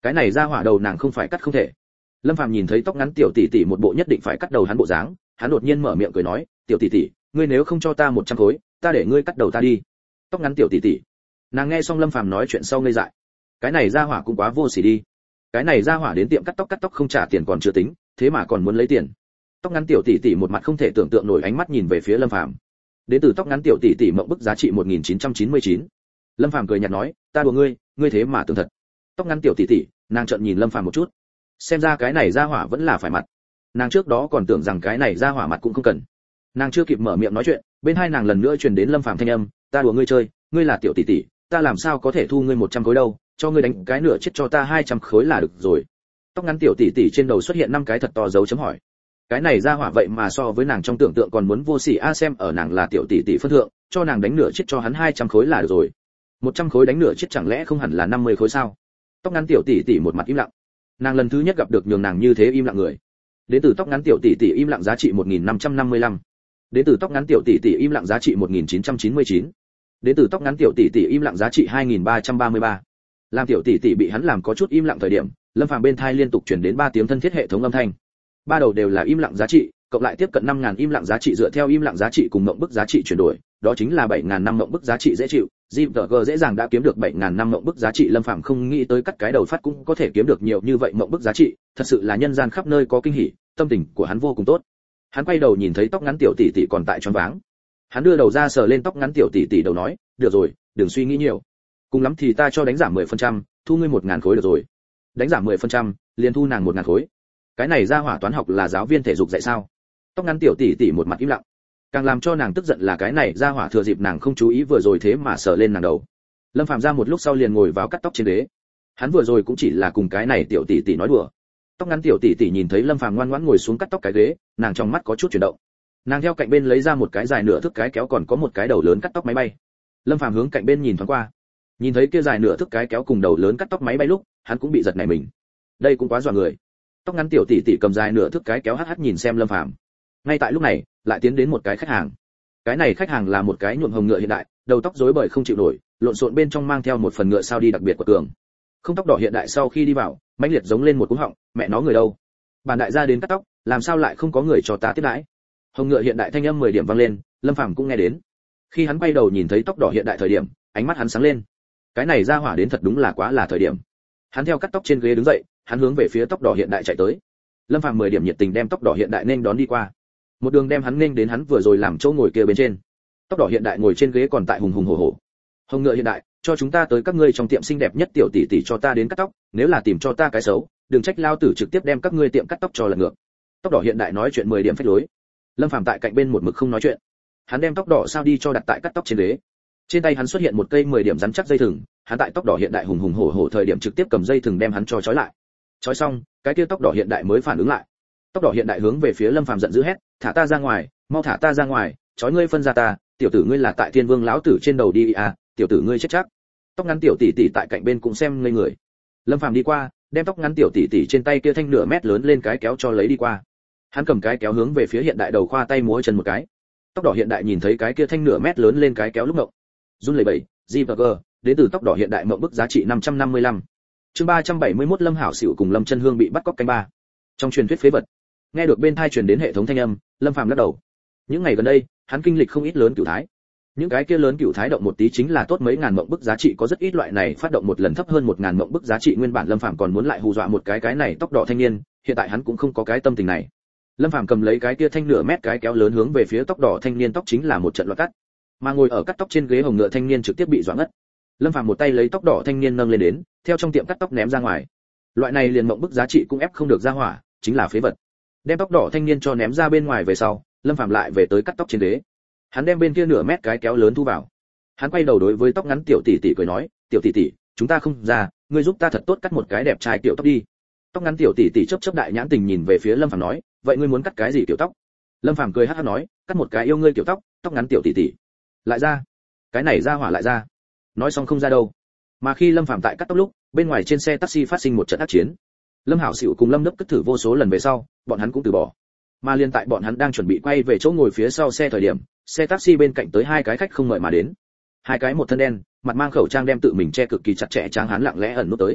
cái này ra hỏa đầu nàng không phải cắt không thể. Lâm Phàm nhìn thấy tóc ngắn tiểu tỷ tỷ một bộ nhất định phải cắt đầu hắn bộ dáng, hắn đột nhiên mở miệng cười nói, tiểu tỷ tỷ, ngươi nếu không cho ta 100 khối, ta để ngươi cắt đầu ta đi. Tóc ngắn tiểu tỷ tỷ. Nàng nghe xong Lâm Phàm nói chuyện sau ngây dại. Cái này ra hỏa cũng quá vô sỉ đi. Cái này ra hỏa đến tiệm cắt tóc không trả tiền còn chưa tính, thế mà còn muốn lấy tiền. Tóc ngắn tiểu tỷ tỷ một mặt không thể tưởng tượng nổi ánh mắt nhìn về phía Lâm Phàm. Đến từ tóc ngắn tiểu tỷ tỷ mộng bức giá trị 1999. Lâm Phàm cười nhạt nói, ta đùa ngươi, ngươi thế mà tưởng thật. Tóc ngắn tiểu tỷ tỷ, nàng trợn nhìn Lâm Phàm một chút. Xem ra cái này ra hỏa vẫn là phải mặt. Nàng trước đó còn tưởng rằng cái này ra hỏa mặt cũng không cần. Nàng chưa kịp mở miệng nói chuyện, bên hai nàng lần nữa truyền đến Lâm Phàm thanh âm, ta đùa ngươi chơi, ngươi là tiểu tỷ tỷ, ta làm sao có thể thu ngươi 100 khối đâu, cho ngươi đánh cái nửa chết cho ta 200 khối là được rồi. Tóc ngắn tiểu tỷ tỷ trên đầu xuất hiện 5 cái thật to dấu chấm hỏi. Cái này ra hỏa vậy mà so với nàng trong tưởng tượng còn muốn vô sỉ a, xem ở nàng là tiểu tỷ tỷ phân thượng, cho nàng đánh nửa chết cho hắn 200 khối là được rồi. 100 khối đánh nửa chết chẳng lẽ không hẳn là 50 khối sao? Tóc ngắn tiểu tỷ tỷ một mặt im lặng. Nàng lần thứ nhất gặp được nhường nàng như thế im lặng người. Đến từ tóc ngắn tiểu tỷ tỷ im lặng giá trị 1555. Đến từ tóc ngắn tiểu tỷ tỷ im lặng giá trị 1999. Đến từ tóc ngắn tiểu tỷ tỷ im lặng giá trị 2333. Làm tiểu tỷ tỷ bị hắn làm có chút im lặng thời điểm, Lâm Phàm bên thai liên tục truyền đến 3 tiếng thân thiết hệ thống âm thanh. Ba đầu đều là im lặng giá trị, cộng lại tiếp cận 5000 im lặng giá trị dựa theo im lặng giá trị cùng mộng bức giá trị chuyển đổi, đó chính là 7000 năm mộng bức giá trị dễ chịu. JPG dễ dàng đã kiếm được 7000 năm mộng bức giá trị, Lâm Phàm không nghĩ tới cắt cái đầu phát cũng có thể kiếm được nhiều như vậy mộng bức giá trị, thật sự là nhân gian khắp nơi có kinh hỉ, tâm tình của hắn vô cùng tốt. Hắn quay đầu nhìn thấy tóc ngắn tiểu tỷ tỷ còn tại choáng váng. Hắn đưa đầu ra sờ lên tóc ngắn tiểu tỷ tỷ đầu nói, được rồi, đừng suy nghĩ nhiều. Cùng lắm thì ta cho đánh giảm 10%, thu ngươi 1000 khối được rồi. Đánh giảm 10%, liền thu nàng 1000 khối. Cái này ra hỏa toán học là giáo viên thể dục dạy sao? Tóc ngắn tiểu tỷ tỷ một mặt im lặng. Càng làm cho nàng tức giận là cái này ra hỏa thừa dịp nàng không chú ý vừa rồi thế mà sờ lên nàng đầu. Lâm Phàm ra một lúc sau liền ngồi vào cắt tóc trên ghế. Hắn vừa rồi cũng chỉ là cùng cái này tiểu tỷ tỷ nói đùa. Tóc ngắn tiểu tỷ tỷ nhìn thấy Lâm Phàm ngoan ngoãn ngồi xuống cắt tóc cái ghế, nàng trong mắt có chút chuyển động. Nàng theo cạnh bên lấy ra một cái dài nửa thước cái kéo còn có một cái đầu lớn cắt tóc máy bay. Lâm Phàm hướng cạnh bên nhìn thoáng qua. Nhìn thấy kia dài nửa thước cái kéo cùng đầu lớn cắt tóc máy bay lúc, hắn cũng bị giật nảy mình. Đây cũng quá dọa người. Tóc ngắn tiểu tỷ tỷ cầm dài nửa thước cái kéo hắc hắc nhìn xem Lâm Phàm. Ngay tại lúc này, lại tiến đến một cái khách hàng. Cái này khách hàng là một cái nhuộm hồng ngựa hiện đại, đầu tóc rối bời không chịu nổi, lộn xộn bên trong mang theo một phần ngựa sao đi đặc biệt của cường. Không tóc đỏ hiện đại sau khi đi vào, mãnh liệt giống lên một cú họng, mẹ nó người đâu? Bản đại gia đến cắt tóc, làm sao lại không có người cho ta tiếp đãi? Hồng ngựa hiện đại thanh âm 10 điểm vang lên, Lâm Phàm cũng nghe đến. Khi hắn quay đầu nhìn thấy tóc đỏ hiện đại thời điểm, ánh mắt hắn sáng lên. Cái này ra hỏa đến thật đúng là quá là thời điểm. Hắn theo cắt tóc trên ghế đứng dậy, hắn hướng về phía tóc đỏ hiện đại chạy tới. Lâm Phàm 10 điểm nhiệt tình đem tóc đỏ hiện đại nên đón đi qua. Một đường đem hắn nên đến hắn vừa rồi làm chỗ ngồi kia bên trên. Tóc đỏ hiện đại ngồi trên ghế còn tại hùng hùng hổ hổ. Hồng ngựa hiện đại, cho chúng ta tới các ngươi trong tiệm xinh đẹp nhất tiểu tỷ tỷ cho ta đến cắt tóc, nếu là tìm cho ta cái xấu, đừng trách lao tử trực tiếp đem các ngươi tiệm cắt tóc cho lật ngược. Tóc đỏ hiện đại nói chuyện 10 điểm phách lối. Lâm Phàm tại cạnh bên một mực không nói chuyện. Hắn đem tóc đỏ sao đi cho đặt tại cắt tóc trên ghế. Trên tay hắn xuất hiện một cây 10 điểm rắn chắc dây thừng, hắn tại tóc đỏ hiện đại hùng hùng hổ hổ thời điểm trực tiếp cầm dây thừng đem hắn cho trói lại. Trói xong, cái kia tóc đỏ hiện đại mới phản ứng lại. Tóc đỏ hiện đại hướng về phía Lâm Phàm giận dữ hét, thả ta ra ngoài, mau thả ta ra ngoài, trói ngươi phân ra ta, tiểu tử ngươi là tại Thiên Vương lão tử trên đầu đi à, tiểu tử ngươi chết chắc. Tóc ngắn tiểu tỷ tỷ tại cạnh bên cũng xem ngây người. Lâm Phàm đi qua, đem tóc ngắn tiểu tỷ tỷ trên tay kia thanh nửa mét lớn lên cái kéo cho lấy đi qua. Hắn cầm cái kéo hướng về phía hiện đại đầu khoa tay múa chân một cái. Tóc đỏ hiện đại nhìn thấy cái kia thanh nửa mét lớn lên cái kéo lúc ngộng. Run lẩy bẩy, JPG, đến từ tóc đỏ hiện đại mộng bức giá trị 555. Chương 371 Lâm Hảo Sửu cùng Lâm Chân Hương bị bắt cóc canh ba. Trong truyền thuyết phế vật. Nghe được bên tai truyền đến hệ thống thanh âm, Lâm Phàm lắc đầu. Những ngày gần đây, hắn kinh lịch không ít lớn cửu thái. Những cái kia lớn cửu thái động một tí chính là tốt mấy ngàn mộng bức giá trị, có rất ít loại này phát động một lần thấp hơn 1000 mộng bức giá trị, nguyên bản Lâm Phàm còn muốn lại hù dọa một cái này tóc đỏ thanh niên, hiện tại hắn cũng không có cái tâm tình này. Lâm Phàm cầm lấy cái kia thanh nửa mét cái kéo lớn hướng về phía tóc đỏ thanh niên tóc chính là một trận loạt cắt. Mà ngồi ở cắt tóc trên ghế hồng ngựa thanh niên trực tiếp bị dọa ngất. Lâm Phàm một tay lấy tóc đỏ thanh niên nâng lên đến, theo trong tiệm cắt tóc ném ra ngoài. Loại này liền mộng bức giá trị cũng ép không được ra hỏa, chính là phế vật. Đem tóc đỏ thanh niên cho ném ra bên ngoài về sau, Lâm Phàm lại về tới cắt tóc trên ghế. Hắn đem bên kia nửa mét cái kéo lớn thu vào. Hắn quay đầu đối với tóc ngắn tiểu tỷ tỷ cười nói, "Tiểu tỷ tỷ, chúng ta không ra, ngươi giúp ta thật tốt cắt một cái đẹp trai tiểu tóc đi." Tóc ngắn tiểu tỷ tỷ chớp chớp đại nhãn tình nhìn về phía Lâm Phàm nói, "Vậy ngươi muốn cắt cái gì kiểu tóc?" Lâm Phàm cười hắc hắc nói, "Cắt một cái yêu ngươi kiểu tóc." Tóc ngắn tiểu tỷ tỷ lại ra. Cái này ra hỏa lại ra. Nói xong không ra đâu. Mà khi Lâm Phàm tại cắt tóc lúc, bên ngoài trên xe taxi phát sinh một trận ác chiến. Lâm Hảo Sửu cùng Lâm Đức cất thử vô số lần về sau, bọn hắn cũng từ bỏ. Mà liên tại bọn hắn đang chuẩn bị quay về chỗ ngồi phía sau xe thời điểm, xe taxi bên cạnh tới hai cái khách không mời mà đến. Hai cái một thân đen, mặt mang khẩu trang đem tự mình che cực kỳ chặt chẽ tráng hán lặng lẽ ẩn nút tới.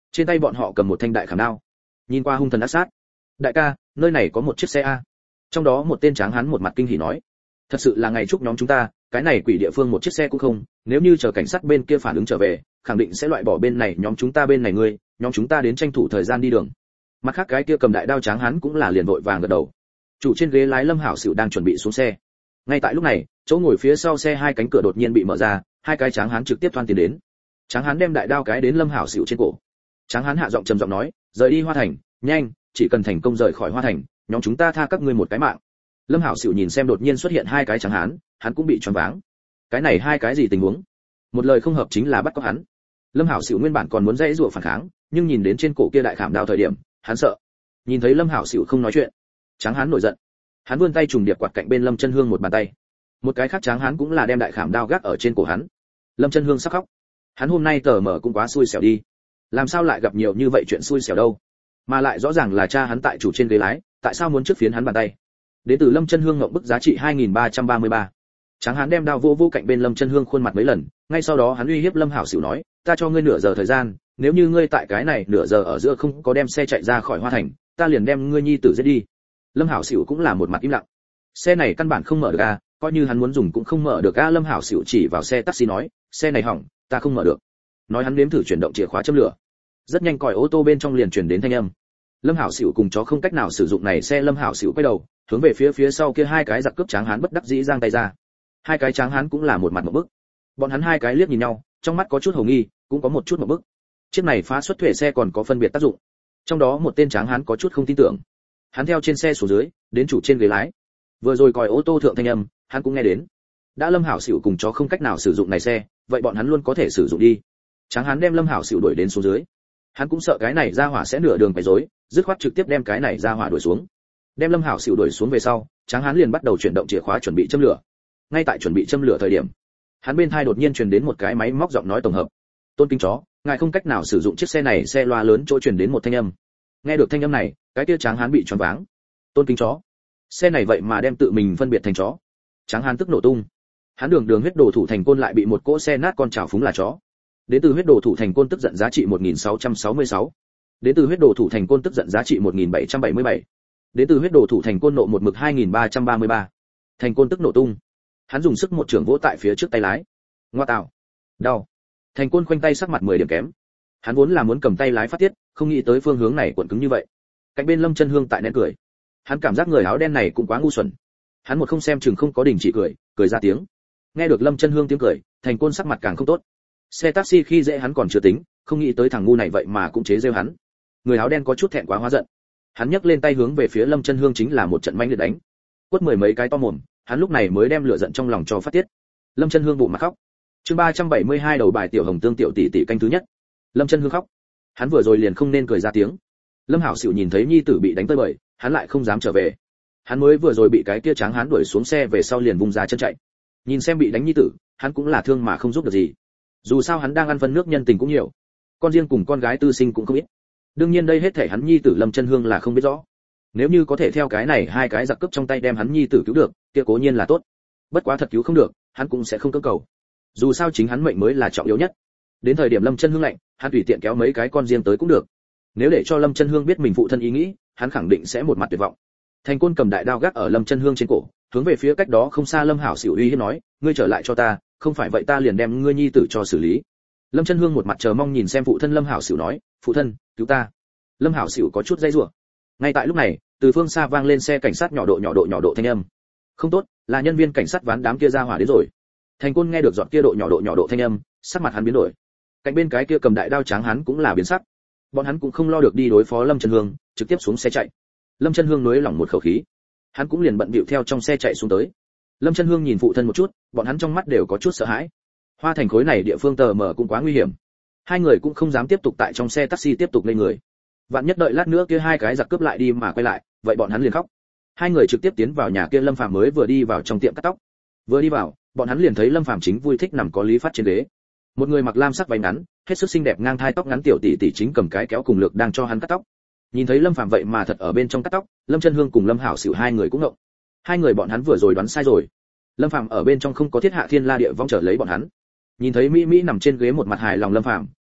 Trên tay bọn họ cầm một thanh đại khảm đao, nhìn qua hung thần ác sát. Đại ca, nơi này có một chiếc xe a. Trong đó một tên tráng hán một mặt kinh hỉ nói, thật sự là ngày chúc nhóm chúng ta, cái này quỷ địa phương một chiếc xe cũng không, nếu như chờ cảnh sát bên kia phản ứng trở về, khẳng định sẽ loại bỏ bên này nhóm chúng ta bên này ngươi, nhóm chúng ta đến tranh thủ thời gian đi đường. Mặt khác cái kia cầm đại đao tráng hán cũng là liền vội vàng gật đầu. Chủ trên ghế lái Lâm Hảo Sửu đang chuẩn bị xuống xe. Ngay tại lúc này, chỗ ngồi phía sau xe hai cánh cửa đột nhiên bị mở ra, hai cái tráng hán trực tiếp thoăn tiến đến. Tráng hán đem đại đao cái đến Lâm Hảo Sửu trên cổ. Tráng hán hạ giọng trầm giọng nói, rời đi Hoa Thành, nhanh, chỉ cần thành công rời khỏi Hoa Thành, nhóm chúng ta tha các ngươi một cái mạng. Lâm Hảo Sửu nhìn xem đột nhiên xuất hiện hai cái tráng hán, hắn cũng bị choáng váng. Cái này hai cái gì tình huống? Một lời không hợp chính là bắt cóc hắn. Lâm Hảo Sửu nguyên bản còn muốn dãy dụa phản kháng, nhưng nhìn đến trên cổ kia đại khảm đao thời điểm, hắn sợ. Nhìn thấy Lâm Hảo Sửu không nói chuyện, tráng hán nổi giận. Hắn vươn tay trùng điệp quạt cạnh bên Lâm Chân Hương một bàn tay. Một cái khác tráng hán cũng là đem đại khảm đao gác ở trên cổ hắn. Lâm Chân Hương sắp khóc. Hắn hôm nay tờ mở cũng quá xui xẻo đi. Làm sao lại gặp nhiều như vậy chuyện xui xẻo đâu? Mà lại rõ ràng là cha hắn tại chủ trên ghế lái, tại sao muốn trước phiến hắn bàn tay? Đến từ Lâm Chân Hương ngậm bức giá trị 2333. Tráng hán đem đao vô cạnh bên Lâm Chân Hương khuôn mặt mấy lần, ngay sau đó hắn uy hiếp Lâm Hảo Sửu nói, ta cho ngươi nửa giờ thời gian, nếu như ngươi tại cái này nửa giờ ở giữa không có đem xe chạy ra khỏi Hoa Thành, ta liền đem ngươi nhi tử giết đi. Lâm Hảo Sửu cũng là một mặt im lặng. Xe này căn bản không mở được a, coi như hắn muốn dùng cũng không mở được a. Lâm Hảo Sửu chỉ vào xe taxi nói, xe này hỏng, ta không mở được. Nói hắn nếm thử chuyển động chìa khóa châm lửa. Rất nhanh còi ô tô bên trong liền truyền đến thanh âm. Lâm Hảo Sửu cùng chó không cách nào sử dụng này xe. Lâm Hảo Sửu quay đầu, hướng về phía sau kia hai cái giặc cướp tráng hán bất đắc dĩ giang tay ra. Hai cái tráng hán cũng là một mặt ngộp bức. Bọn hắn hai cái liếc nhìn nhau, trong mắt có chút hồ nghi, cũng có một chút ngộp bức. Chiếc này phá xuất thuế xe còn có phân biệt tác dụng. Trong đó một tên tráng hán có chút không tin tưởng. Hắn theo trên xe xuống dưới, đến chủ trên ghế lái. Vừa rồi còi ô tô thượng thanh âm, hắn cũng nghe đến. Đã Lâm Hảo Sửu cùng chó không cách nào sử dụng này xe, vậy bọn hắn luôn có thể sử dụng đi. Tráng hán đem Lâm Hảo Sửu đuổi đến xuống dưới. Hắn cũng sợ cái này ra hỏa sẽ nửa đường quấy rối, dứt khoát trực tiếp đem cái này ra hỏa đuổi xuống. Đem Lâm Hảo Sửu đuổi xuống về sau, Tráng hán liền bắt đầu chuyển động chìa khóa chuẩn bị châm lửa. Ngay tại chuẩn bị châm lửa thời điểm, hắn bên tai đột nhiên truyền đến một cái máy móc giọng nói tổng hợp. Tôn kính chó, ngài không cách nào sử dụng chiếc xe này. Xe loa lớn chỗ truyền đến một thanh âm. Nghe được thanh âm này, cái kia Tráng hán bị choáng váng. Tôn kính chó, xe này vậy mà đem tự mình phân biệt thành chó. Tráng hán tức nổ tung. Hắn đường huyết đồ thủ thành côn lại bị một cỗ xe nát con chảo phúng là chó. Đến từ huyết đồ thủ thành côn tức giận giá trị 1666. Đến từ huyết đồ thủ thành côn tức giận giá trị 1777. Đến từ huyết đồ thủ thành côn nộ một mực 2333. Thành côn tức nổ tung. Hắn dùng sức một trường vỗ tại phía trước tay lái. Ngoa tạo, đau. Thành côn khoanh tay sắc mặt 10 điểm kém. Hắn vốn là muốn cầm tay lái phát tiết, không nghĩ tới phương hướng này cuộn cứng như vậy. Cạnh bên Lâm Chân Hương tại nén cười. Hắn cảm giác người áo đen này cũng quá ngu xuẩn. Hắn một không xem chừng không có đình chỉ cười ra tiếng. Nghe được Lâm Chân Hương tiếng cười, Thành côn sắc mặt càng không tốt. Xe taxi khi dễ hắn còn chưa tính, không nghĩ tới thằng ngu này vậy mà cũng chế giễu hắn. Người áo đen có chút thẹn quá hóa giận. Hắn nhấc lên tay hướng về phía Lâm Chân Hương chính là một trận manh liệt đánh. Quất 10 mấy cái to mồm, hắn lúc này mới đem lửa giận trong lòng cho phát tiết. Lâm Chân Hương bụng mặt khóc. Chương 372 đầu bài tiểu hồng tương tiểu tỷ tỷ canh thứ nhất. Lâm Chân Hương khóc. Hắn vừa rồi liền không nên cười ra tiếng. Lâm Hảo Sửu nhìn thấy nhi tử bị đánh tơi bời, hắn lại không dám trở về. Hắn mới vừa rồi bị cái kia tráng hán đuổi xuống xe về sau liền vung ra chân chạy. Nhìn xem bị đánh nhi tử, hắn cũng là thương mà không giúp được gì. Dù sao hắn đang ăn phân nước nhân tình cũng nhiều, con riêng cùng con gái tư sinh cũng không ít. Đương nhiên đây hết thể hắn nhi tử Lâm Chân Hương là không biết rõ. Nếu như có thể theo cái này hai cái giặc cướp trong tay đem hắn nhi tử cứu được, kia cố nhiên là tốt. Bất quá thật cứu không được, hắn cũng sẽ không cưỡng cầu. Dù sao chính hắn mệnh mới là trọng yếu nhất. Đến thời điểm Lâm Chân Hương lạnh, hắn tùy tiện kéo mấy cái con riêng tới cũng được. Nếu để cho Lâm Chân Hương biết mình phụ thân ý nghĩ, hắn khẳng định sẽ một mặt tuyệt vọng. Thành côn cầm đại đao gác ở Lâm Chân Hương trên cổ, hướng về phía cách đó không xa Lâm Hảo Sửu uy hiếp nói, ngươi trở lại cho ta, không phải vậy ta liền đem ngươi nhi tử cho xử lý. Lâm Chân Hương một mặt chờ mong nhìn xem phụ thân Lâm Hảo Sửu nói, phụ thân, cứu ta. Lâm Hảo Sửu có chút dây rủa. Ngay tại lúc này, từ phương xa vang lên xe cảnh sát nhỏ độ thanh âm. Không tốt, là nhân viên cảnh sát ván đám kia ra hỏa đến rồi. Thành côn nghe được giọt kia độ nhỏ thanh âm, sắc mặt hắn biến đổi. Cạnh bên cái kia cầm đại đao tráng hắn cũng là biến sắc. Bọn hắn cũng không lo được đi đối phó Lâm Chân Hương, trực tiếp xuống xe chạy. Lâm Chân Hương nuối lòng một khẩu khí, hắn cũng liền bận bịu theo trong xe chạy xuống tới. Lâm Chân Hương nhìn phụ thân một chút, bọn hắn trong mắt đều có chút sợ hãi. Hoa Thành khối này địa phương tờ mở cũng quá nguy hiểm. Hai người cũng không dám tiếp tục tại trong xe taxi tiếp tục lên người. Vạn nhất đợi lát nữa kia hai cái giặc cướp lại đi mà quay lại, vậy bọn hắn liền khóc. Hai người trực tiếp tiến vào nhà kia Lâm Phàm mới vừa đi vào trong tiệm cắt tóc. Vừa đi vào, bọn hắn liền thấy Lâm Phàm chính vui thích nằm có lý phát trên ghế. Một người mặc lam sắc váy ngắn, hết sức xinh đẹp ngang thai tóc ngắn tiểu tỷ tỷ chính cầm cái kéo cùng lược đang cho hắn cắt tóc. Nhìn thấy Lâm Phàm vậy mà thật ở bên trong cắt tóc, Lâm Chân Hương cùng Lâm Hảo Sửu hai người cũng ngộng. Hai người bọn hắn vừa rồi đoán sai rồi. Lâm Phàm ở bên trong không có thiết hạ thiên la địa vong trở lấy bọn hắn. Nhìn thấy Mỹ Mỹ nằm trên ghế một mặt hài lòng Lâm Phàm,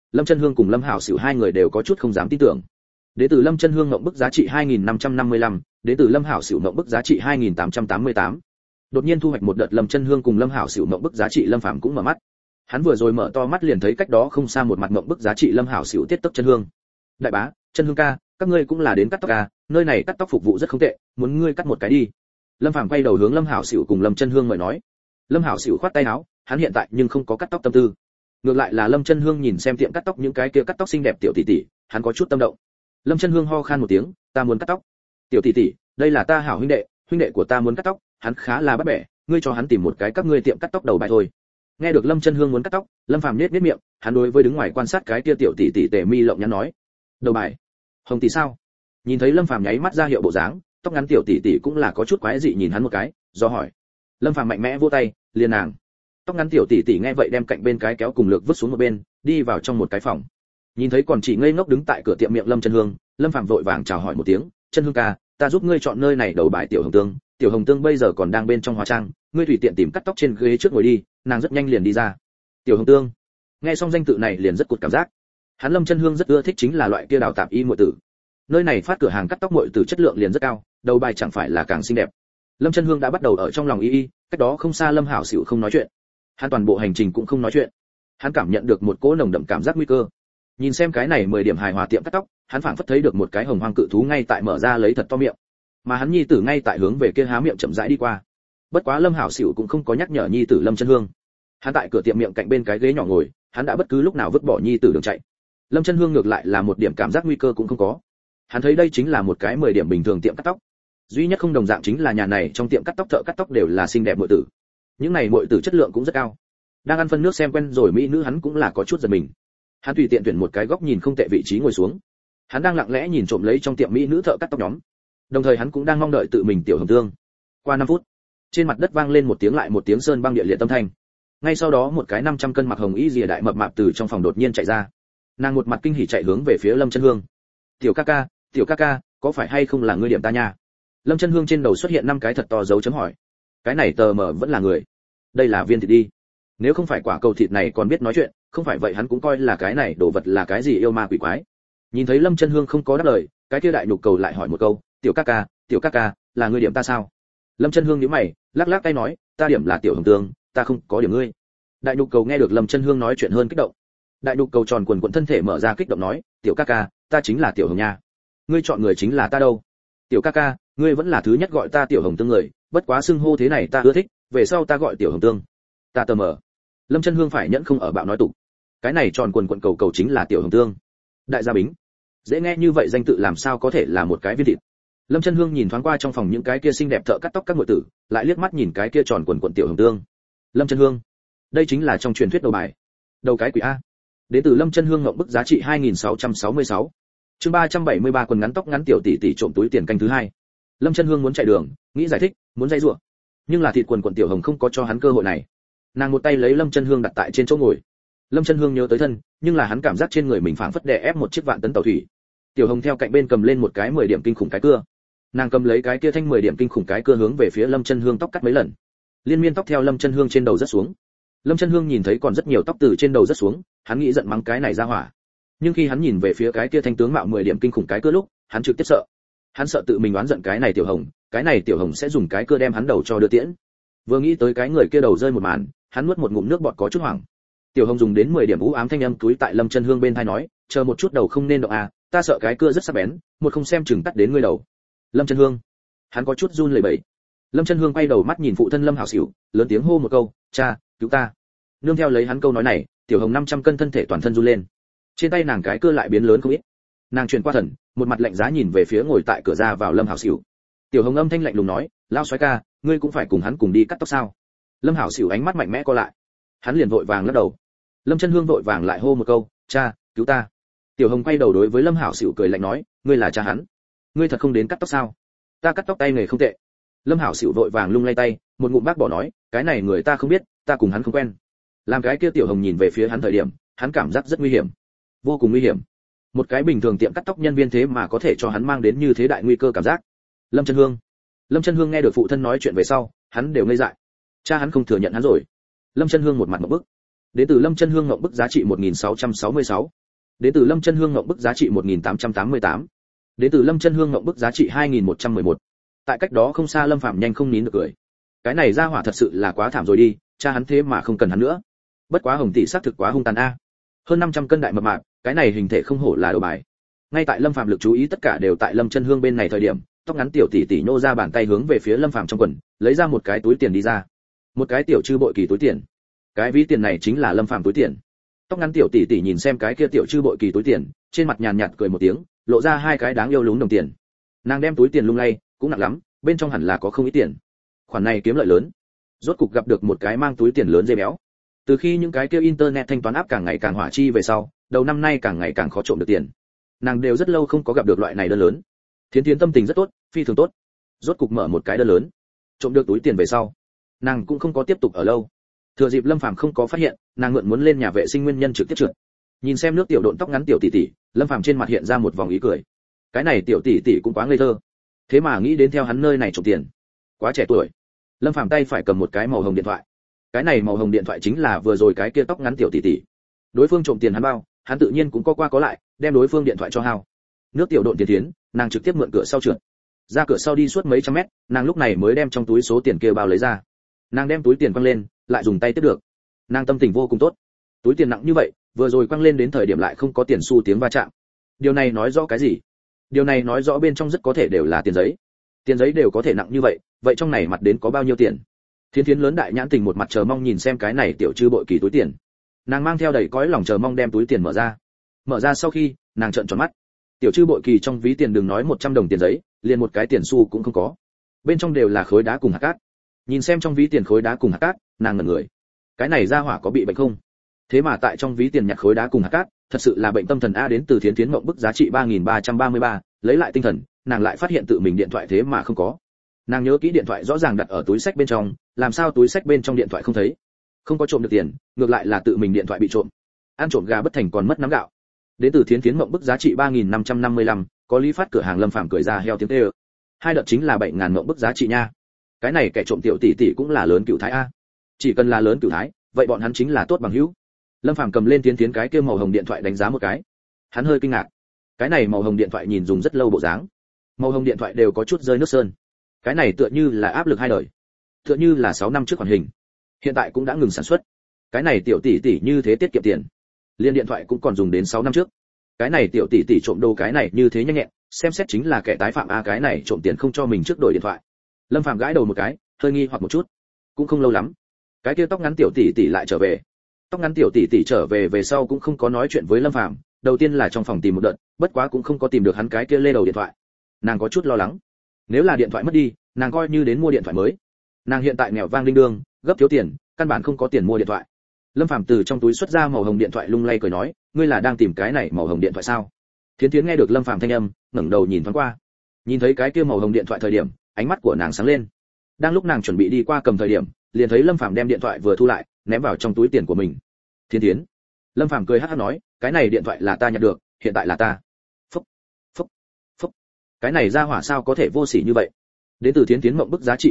Lâm Chân Hương cùng Lâm Hảo Sửu hai người đều có chút không dám tin tưởng. Đến từ Lâm Chân Hương ngậm bức giá trị 2555, đến từ Lâm Hảo Sửu ngậm bức giá trị 2888. Đột nhiên thu hoạch một đợt Lâm Chân Hương cùng Lâm Hảo Sửu ngậm bức giá trị, Lâm Phàm cũng mở mắt. Hắn vừa rồi mở to mắt liền thấy cách đó không xa một mặt ngậm bức giá trị Lâm Hảo Sửu tiết tóc Chân Hương. Đại bá, Chân Hương ca, các ngươi cũng là đến cắt tóc à, nơi này cắt tóc phục vụ rất không tệ, muốn ngươi cắt một cái đi. Lâm Phàm quay đầu hướng Lâm Hảo Sửu cùng Lâm Chân Hương mời nói. Lâm Hảo Sửu khoát tay áo, hắn hiện tại nhưng không có cắt tóc tâm tư. Ngược lại là Lâm Chân Hương nhìn xem tiệm cắt tóc những cái kia cắt tóc xinh đẹp tiểu tỷ tỷ, hắn có chút tâm động. Lâm Chân Hương ho khan một tiếng, ta muốn cắt tóc. Tiểu tỷ tỷ, đây là ta hảo huynh đệ của ta muốn cắt tóc, hắn khá là bắt bẻ, ngươi cho hắn tìm một cái các ngươi tiệm cắt tóc đầu bài thôi. Nghe được Lâm Chân Hương muốn cắt tóc, Lâm Phàm nhếch miệng, hắn đối với đứng ngoài quan sát cái kia tiểu tỷ tỷ tề mi lộng nhắn nói, đầu bài, hồng tỷ sao? Nhìn thấy Lâm Phàm nháy mắt ra hiệu bộ dáng, tóc ngắn tiểu tỷ tỷ cũng là có chút quái dị nhìn hắn một cái, do hỏi. Lâm Phàm mạnh mẽ vỗ tay, liền nàng. Tóc ngắn tiểu tỷ tỷ nghe vậy đem cạnh bên cái kéo cùng lược vứt xuống một bên, đi vào trong một cái phòng. Nhìn thấy còn chỉ ngây ngốc đứng tại cửa tiệm miệng Lâm Chân Hương, Lâm Phàm vội vàng chào hỏi một tiếng, Chân Hương ca, ta giúp ngươi chọn nơi này đầu bài tiểu hồng tương bây giờ còn đang bên trong hóa trang, ngươi tùy tiện tìm cắt tóc trên ghế trước ngồi đi, nàng rất nhanh liền đi ra. Tiểu hồng tương, nghe xong danh tự này liền rất cụt cảm giác. Hắn Lâm Chân Hương rất ưa thích chính là loại kia đào tạp y muội tử. Nơi này phát cửa hàng cắt tóc muội tử chất lượng liền rất cao, đầu bài chẳng phải là càng xinh đẹp. Lâm Chân Hương đã bắt đầu ở trong lòng y, cách đó không xa Lâm Hảo Sửu không nói chuyện. Hắn toàn bộ hành trình cũng không nói chuyện. Hắn cảm nhận được một cỗ nồng đậm cảm giác nguy cơ. Nhìn xem cái này 10 điểm hài hòa tiệm cắt tóc, hắn phảng phất thấy được một cái hồng hoang cự thú ngay tại mở ra lấy thật to miệng, mà hắn nhi tử ngay tại hướng về kia há miệng chậm rãi đi qua. Bất quá Lâm Hảo Sửu cũng không có nhắc nhở nhi tử Lâm Chân Hương. Hắn tại cửa tiệm miệng cạnh bên cái ghế nhỏ ngồi, hắn đã bất cứ lúc nào vứt bỏ nhi tử đường chạy. Lâm Chân Hương ngược lại là một điểm cảm giác nguy cơ cũng không có. Hắn thấy đây chính là một cái 10 điểm bình thường tiệm cắt tóc. Duy nhất không đồng dạng chính là nhà này trong tiệm cắt tóc thợ cắt tóc đều là xinh đẹp muội tử. Những này muội tử chất lượng cũng rất cao. Đang ăn phân nước xem quen rồi mỹ nữ hắn cũng là có chút giật mình. Hắn tùy tiện tuyển một cái góc nhìn không tệ vị trí ngồi xuống. Hắn đang lặng lẽ nhìn trộm lấy trong tiệm mỹ nữ thợ cắt tóc nhóm. Đồng thời hắn cũng đang mong đợi tự mình tiểu hồng tương. Qua 5 phút, trên mặt đất vang lên một tiếng lại một tiếng sơn băng địa liệt tâm thanh. Ngay sau đó một cái 500 cân mặc hồng y rìa đại mập mạp từ trong phòng đột nhiên chạy ra. Nàng một mặt kinh hỉ chạy hướng về phía Lâm Chân Hương. Tiểu ca ca, có phải hay không là ngươi điểm ta nha? Lâm Chân Hương trên đầu xuất hiện 5 cái thật to dấu chấm hỏi. Cái này tờ mờ vẫn là người. Đây là viên thịt đi. Nếu không phải quả cầu thịt này còn biết nói chuyện, không phải vậy hắn cũng coi là cái này đồ vật là cái gì yêu ma quỷ quái. Nhìn thấy Lâm Chân Hương không có đáp lời, cái kia đại nhục cầu lại hỏi một câu, tiểu ca ca, là ngươi điểm ta sao? Lâm Chân Hương nhíu mày, lắc lắc tay nói, ta điểm là tiểu hồng tương, ta không có điểm ngươi. Đại nhục cầu nghe được Lâm Chân Hương nói chuyện hơn kích động. Đại nhục cầu tròn quần quần thân thể mở ra kích động nói, tiểu ca, ta chính là tiểu hồng nha. Ngươi chọn người chính là ta đâu? Tiểu ca, ngươi vẫn là thứ nhất gọi ta tiểu hồng tương người, bất quá xưng hô thế này ta ưa thích, về sau ta gọi tiểu hồng tương. Ta tờ mờ. Lâm Chân Hương phải nhẫn không ở bạo nói tục. Cái này tròn quần quần cầu chính là tiểu hồng tương. Đại gia Bính. Dễ nghe như vậy danh tự làm sao có thể là một cái viên thịt. Lâm Chân Hương nhìn thoáng qua trong phòng những cái kia xinh đẹp thợ cắt tóc các muội tử, lại liếc mắt nhìn cái kia tròn quần quần tiểu hồng tương. Lâm Chân Hương, đây chính là trong truyền thuyết đầu bài. Đầu cái quỷ a. Đến từ Lâm Chân Hương ngậm bức giá trị 2666. Chương 373 quần ngắn tóc ngắn tiểu tỷ tỷ trộm túi tiền canh thứ 2. Lâm Chân Hương muốn chạy đường, nghĩ giải thích, muốn dây rủa, nhưng là thịt quần quần tiểu hồng không có cho hắn cơ hội này. Nàng một tay lấy Lâm Chân Hương đặt tại trên chỗ ngồi. Lâm Chân Hương nhớ tới thân, nhưng là hắn cảm giác trên người mình phảng phất đè ép một chiếc vạn tấn tàu thủy. Tiểu Hồng theo cạnh bên cầm lên một cái 10 điểm kinh khủng cái cưa. Nàng cầm lấy cái kia thanh 10 điểm kinh khủng cái cưa hướng về phía Lâm Chân Hương tóc cắt mấy lần. Liên miên tóc theo Lâm Chân Hương trên đầu rớt xuống. Lâm Chân Hương nhìn thấy còn rất nhiều tóc từ trên đầu rớt xuống, hắn nghĩ giận mắng cái này ra hỏa. Nhưng khi hắn nhìn về phía cái kia thanh tướng mạo 10 điểm kinh khủng cái cưa lúc, hắn trực tiếp sợ. Hắn sợ tự mình oán giận cái này Tiểu Hồng, cái này Tiểu Hồng sẽ dùng cái cưa đem hắn đầu cho đưa tiễn. Vừa nghĩ tới cái người kia đầu rơi một màn, hắn nuốt một ngụm nước bọt có chút hoảng. Tiểu Hồng dùng đến 10 điểm u ám thanh âm túi tại Lâm Chân Hương bên tai nói, chờ một chút đầu không nên động à, ta sợ cái cưa rất sắc bén, một không xem chừng tắt đến ngươi đầu. Lâm Chân Hương, hắn có chút run lẩy bẩy. Lâm Chân Hương quay đầu mắt nhìn phụ thân Lâm Hảo Sửu, lớn tiếng hô một câu, cha, cứu ta. Nương theo lấy hắn câu nói này, Tiểu Hồng 500 cân thân thể toàn thân run lên. Trên tay nàng cái cưa lại biến lớn không ít. Nàng chuyển qua thần, một mặt lạnh giá nhìn về phía ngồi tại cửa ra vào Lâm Hảo Sửu. Tiểu Hồng âm thanh lạnh lùng nói, lao soái ca, ngươi cũng phải cùng hắn cùng đi cắt tóc sao? Lâm Hảo Sửu ánh mắt mạnh mẽ co lại. Hắn liền vội vàng lắc đầu. Lâm Chân Hương vội vàng lại hô một câu, cha, cứu ta. Tiểu Hồng quay đầu đối với Lâm Hảo Sửu cười lạnh nói, ngươi là cha hắn, ngươi thật không đến cắt tóc sao? Ta cắt tóc tay nghề không tệ. Lâm Hảo Sửu vội vàng lung lay tay, một ngụm bác bỏ nói, cái này người ta không biết, ta cùng hắn không quen. Làm cái kia Tiểu Hồng nhìn về phía hắn thời điểm, hắn cảm giác rất nguy hiểm, vô cùng nguy hiểm. Một cái bình thường tiệm cắt tóc nhân viên thế mà có thể cho hắn mang đến như thế đại nguy cơ cảm giác. Lâm Chân Hương nghe được phụ thân nói chuyện về sau, hắn đều ngây dại. Cha hắn không thừa nhận hắn rồi. Lâm Chân Hương một mặt ngộp bức. Đến từ Lâm Chân Hương ngộng bức giá trị 1666. Đến từ Lâm Chân Hương ngộng bức giá trị 1888. Đến từ Lâm Chân Hương ngộng bức giá trị 2111. Tại cách đó không xa Lâm Phàm nhanh không nín được cười. Cái này ra hỏa thật sự là quá thảm rồi đi, cha hắn thế mà không cần hắn nữa. Bất quá Hồng tỷ xác thực quá hung tàn a. Hơn 500 cân đại mập mạp, cái này hình thể không hổ là đầu bài. Ngay tại Lâm Phàm lực chú ý tất cả đều tại Lâm Chân Hương bên này thời điểm, tóc ngắn tiểu tỷ tỷ nhô ra bàn tay hướng về phía Lâm Phàm trong quần, lấy ra một cái túi tiền đi ra. Một cái tiểu chư bội kỳ túi tiền. Cái ví tiền này chính là Lâm Phàm túi tiền. Tóc ngắn tiểu tỷ tỷ nhìn xem cái kia tiểu chư bội kỳ túi tiền, trên mặt nhàn nhạt cười một tiếng, lộ ra hai cái đáng yêu lún đồng tiền. Nàng đem túi tiền lung lay, cũng nặng lắm, bên trong hẳn là có không ít tiền. Khoản này kiếm lợi lớn. Rốt cục gặp được một cái mang túi tiền lớn dây béo. Từ khi những cái kia internet thanh toán áp càng ngày càng hỏa chi về sau, đầu năm nay càng ngày càng khó trộm được tiền. Nàng đều rất lâu không có gặp được loại này đơn lớn. Thiến Thiến tâm tình rất tốt, phi thường tốt. Rốt cục mở một cái đơn lớn, trộm được túi tiền về sau, nàng cũng không có tiếp tục ở lâu. Thừa dịp Lâm Phàm không có phát hiện, nàng mượn muốn lên nhà vệ sinh nguyên nhân trực tiếp trượt. Nhìn xem nước tiểu độn tóc ngắn tiểu tỷ tỷ, Lâm Phàm trên mặt hiện ra một vòng ý cười. Cái này tiểu tỷ tỷ cũng quá ngây thơ, thế mà nghĩ đến theo hắn nơi này trộm tiền, quá trẻ tuổi. Lâm Phàm tay phải cầm một cái màu hồng điện thoại. Cái này màu hồng điện thoại chính là vừa rồi cái kia tóc ngắn tiểu tỷ tỷ. Đối phương trộm tiền hắn bao, hắn tự nhiên cũng có qua có lại, đem đối phương điện thoại cho hao. Nước tiểu độn tiền tiến, nàng trực tiếp mượn cửa sau trượt. Ra cửa sau đi suốt mấy trăm mét, nàng lúc này mới đem trong túi số tiền kia bao lấy ra. Nàng đem túi tiền quăng lên, lại dùng tay tiếp được. Nàng tâm tình vô cùng tốt. Túi tiền nặng như vậy, vừa rồi quăng lên đến thời điểm lại không có tiền xu tiếng va chạm. Điều này nói rõ cái gì? Điều này nói rõ bên trong rất có thể đều là tiền giấy. Tiền giấy đều có thể nặng như vậy, vậy trong này mặt đến có bao nhiêu tiền? Thiến Thiến lớn đại nhãn tình một mặt chờ mong nhìn xem cái này tiểu chư bội kỳ túi tiền. Nàng mang theo đầy cõi lòng chờ mong đem túi tiền mở ra. Mở ra sau khi, nàng trợn tròn mắt. Tiểu chư bội kỳ trong ví tiền đừng nói 100 đồng tiền giấy, liền một cái tiền xu cũng không có. Bên trong đều là khối đá cùng hạt cát. Nhìn xem trong ví tiền khối đá cùng hạt cát, nàng ngẩn người. Cái này ra hỏa có bị bệnh không? Thế mà tại trong ví tiền nhặt khối đá cùng hạt cát, thật sự là bệnh tâm thần a. Đến từ Thiến Thiến mộng bức giá trị 3333, lấy lại tinh thần, nàng lại phát hiện tự mình điện thoại thế mà không có. Nàng nhớ kỹ điện thoại rõ ràng đặt ở túi sách bên trong, làm sao túi sách bên trong điện thoại không thấy? Không có trộm được tiền, ngược lại là tự mình điện thoại bị trộm. Ăn trộm gà bất thành còn mất nắm gạo. Đến từ Thiến Thiến mộng bức giá trị 3555, có lý phát cửa hàng Lâm Phàm cười ra heo tiếng kêu. Hai đợt chính là 7000 mộng bức giá trị nha. Cái này kẻ trộm tiểu tỷ tỷ cũng là lớn cửu thái a. Chỉ cần là lớn cửu thái, vậy bọn hắn chính là tốt bằng hữu. Lâm Phàm cầm lên Thiến Thiến cái kia màu hồng điện thoại đánh giá một cái. Hắn hơi kinh ngạc. Cái này màu hồng điện thoại nhìn dùng rất lâu bộ dáng. Màu hồng điện thoại đều có chút rơi nước sơn. Cái này tựa như là áp lực hai đời. Tựa như là 6 năm trước hoàn hình. Hiện tại cũng đã ngừng sản xuất. Cái này tiểu tỷ tỷ như thế tiết kiệm tiền. Liên điện thoại cũng còn dùng đến 6 năm trước. Cái này tiểu tỷ tỷ trộm đồ cái này như thế nhanh nhẹn, xem xét chính là kẻ tái phạm a. Cái này trộm tiền không cho mình trước đổi điện thoại. Lâm Phàm gãi đầu một cái, hơi nghi hoặc một chút. Cũng không lâu lắm, cái kia tóc ngắn tiểu tỷ tỷ lại trở về. Tóc ngắn tiểu tỷ tỷ trở về về sau cũng không có nói chuyện với Lâm Phàm, đầu tiên là trong phòng tìm một đợt, bất quá cũng không có tìm được hắn cái kia lê đầu điện thoại. Nàng có chút lo lắng, nếu là điện thoại mất đi, nàng coi như đến mua điện thoại mới. Nàng hiện tại nghèo vang đinh đương, gấp thiếu tiền, căn bản không có tiền mua điện thoại. Lâm Phàm từ trong túi xuất ra màu hồng điện thoại lung lay cười nói, ngươi là đang tìm cái này màu hồng điện thoại sao? Thiến Thiến nghe được Lâm Phàm thanh âm, ngẩng đầu nhìn thoáng qua, nhìn thấy cái kia màu hồng điện thoại thời điểm, ánh mắt của nàng sáng lên. Đang lúc nàng chuẩn bị đi qua cầm thời điểm, liền thấy Lâm Phàm đem điện thoại vừa thu lại, ném vào trong túi tiền của mình. Thiến Thiến. Lâm Phàm cười hắc hắc nói, cái này điện thoại là ta nhặt được, hiện tại là ta. Phúc, phúc, phúc. Cái này ra hỏa sao có thể vô sỉ như vậy? Đến từ Thiến Thiến mộng bức giá trị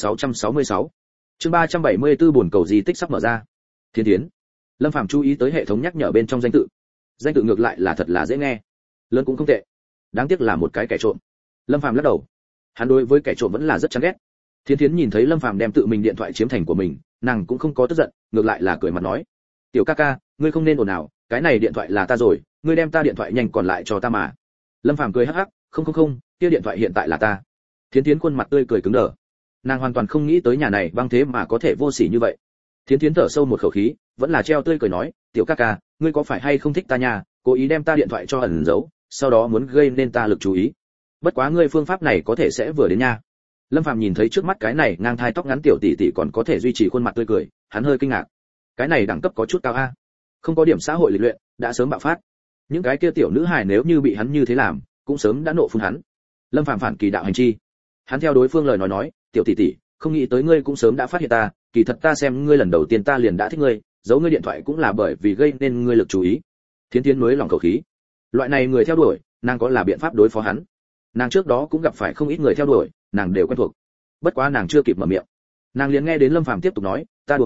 3666. Chương 374 buồn cầu di tích sắp mở ra. Thiến Thiến. Lâm Phàm chú ý tới hệ thống nhắc nhở bên trong danh tự. Danh tự ngược lại là thật là dễ nghe, lớn cũng không tệ. Đáng tiếc là một cái kẻ trộm. Lâm Phàm lắc đầu. Hắn đối với kẻ trộm vẫn là rất chán ghét. Thiến Thiến nhìn thấy Lâm Phàm đem tự mình điện thoại chiếm thành của mình, nàng cũng không có tức giận, ngược lại là cười mặt nói: "Tiểu ca ca, ngươi không nên ồn ào, cái này điện thoại là ta rồi, ngươi đem ta điện thoại nhanh còn lại cho ta mà." Lâm Phàm cười hắc hắc: "Không, kia điện thoại hiện tại là ta." Thiến Thiến khuôn mặt tươi cười cứng đờ. Nàng hoàn toàn không nghĩ tới nhà này băng thế mà có thể vô sỉ như vậy. Thiến Thiến thở sâu một khẩu khí, vẫn là treo tươi cười nói: "Tiểu ca ca, ngươi có phải hay không thích ta nha, cố ý đem ta điện thoại cho ẩn giấu, sau đó muốn gây nên ta lực chú ý. Bất quá ngươi phương pháp này có thể sẽ vừa đến nha." Lâm Phàm nhìn thấy trước mắt cái này ngang thai tóc ngắn tiểu tỷ tỷ còn có thể duy trì khuôn mặt tươi cười, hắn hơi kinh ngạc. Cái này đẳng cấp có chút cao a. Không có điểm xã hội lịch luyện, đã sớm bạo phát. Những cái kia tiểu nữ hài nếu như bị hắn như thế làm, cũng sớm đã nộ phun hắn. Lâm Phàm phản kỳ đạo hành chi. Hắn theo đối phương lời nói, "Tiểu tỷ tỷ, không nghĩ tới ngươi cũng sớm đã phát hiện ta, kỳ thật ta xem ngươi lần đầu tiên ta liền đã thích ngươi, giấu ngươi điện thoại cũng là bởi vì gây nên ngươi lực chú ý." Thiến Thiến mới lòng khẩu khí. Loại này người theo đuổi, nàng có là biện pháp đối phó hắn. Nàng trước đó cũng gặp phải không ít người theo đuổi, nàng đều quen thuộc. Bất quá nàng chưa kịp mở miệng, nàng liền nghe đến Lâm Phàm tiếp tục nói: "Ta đùa ngươi,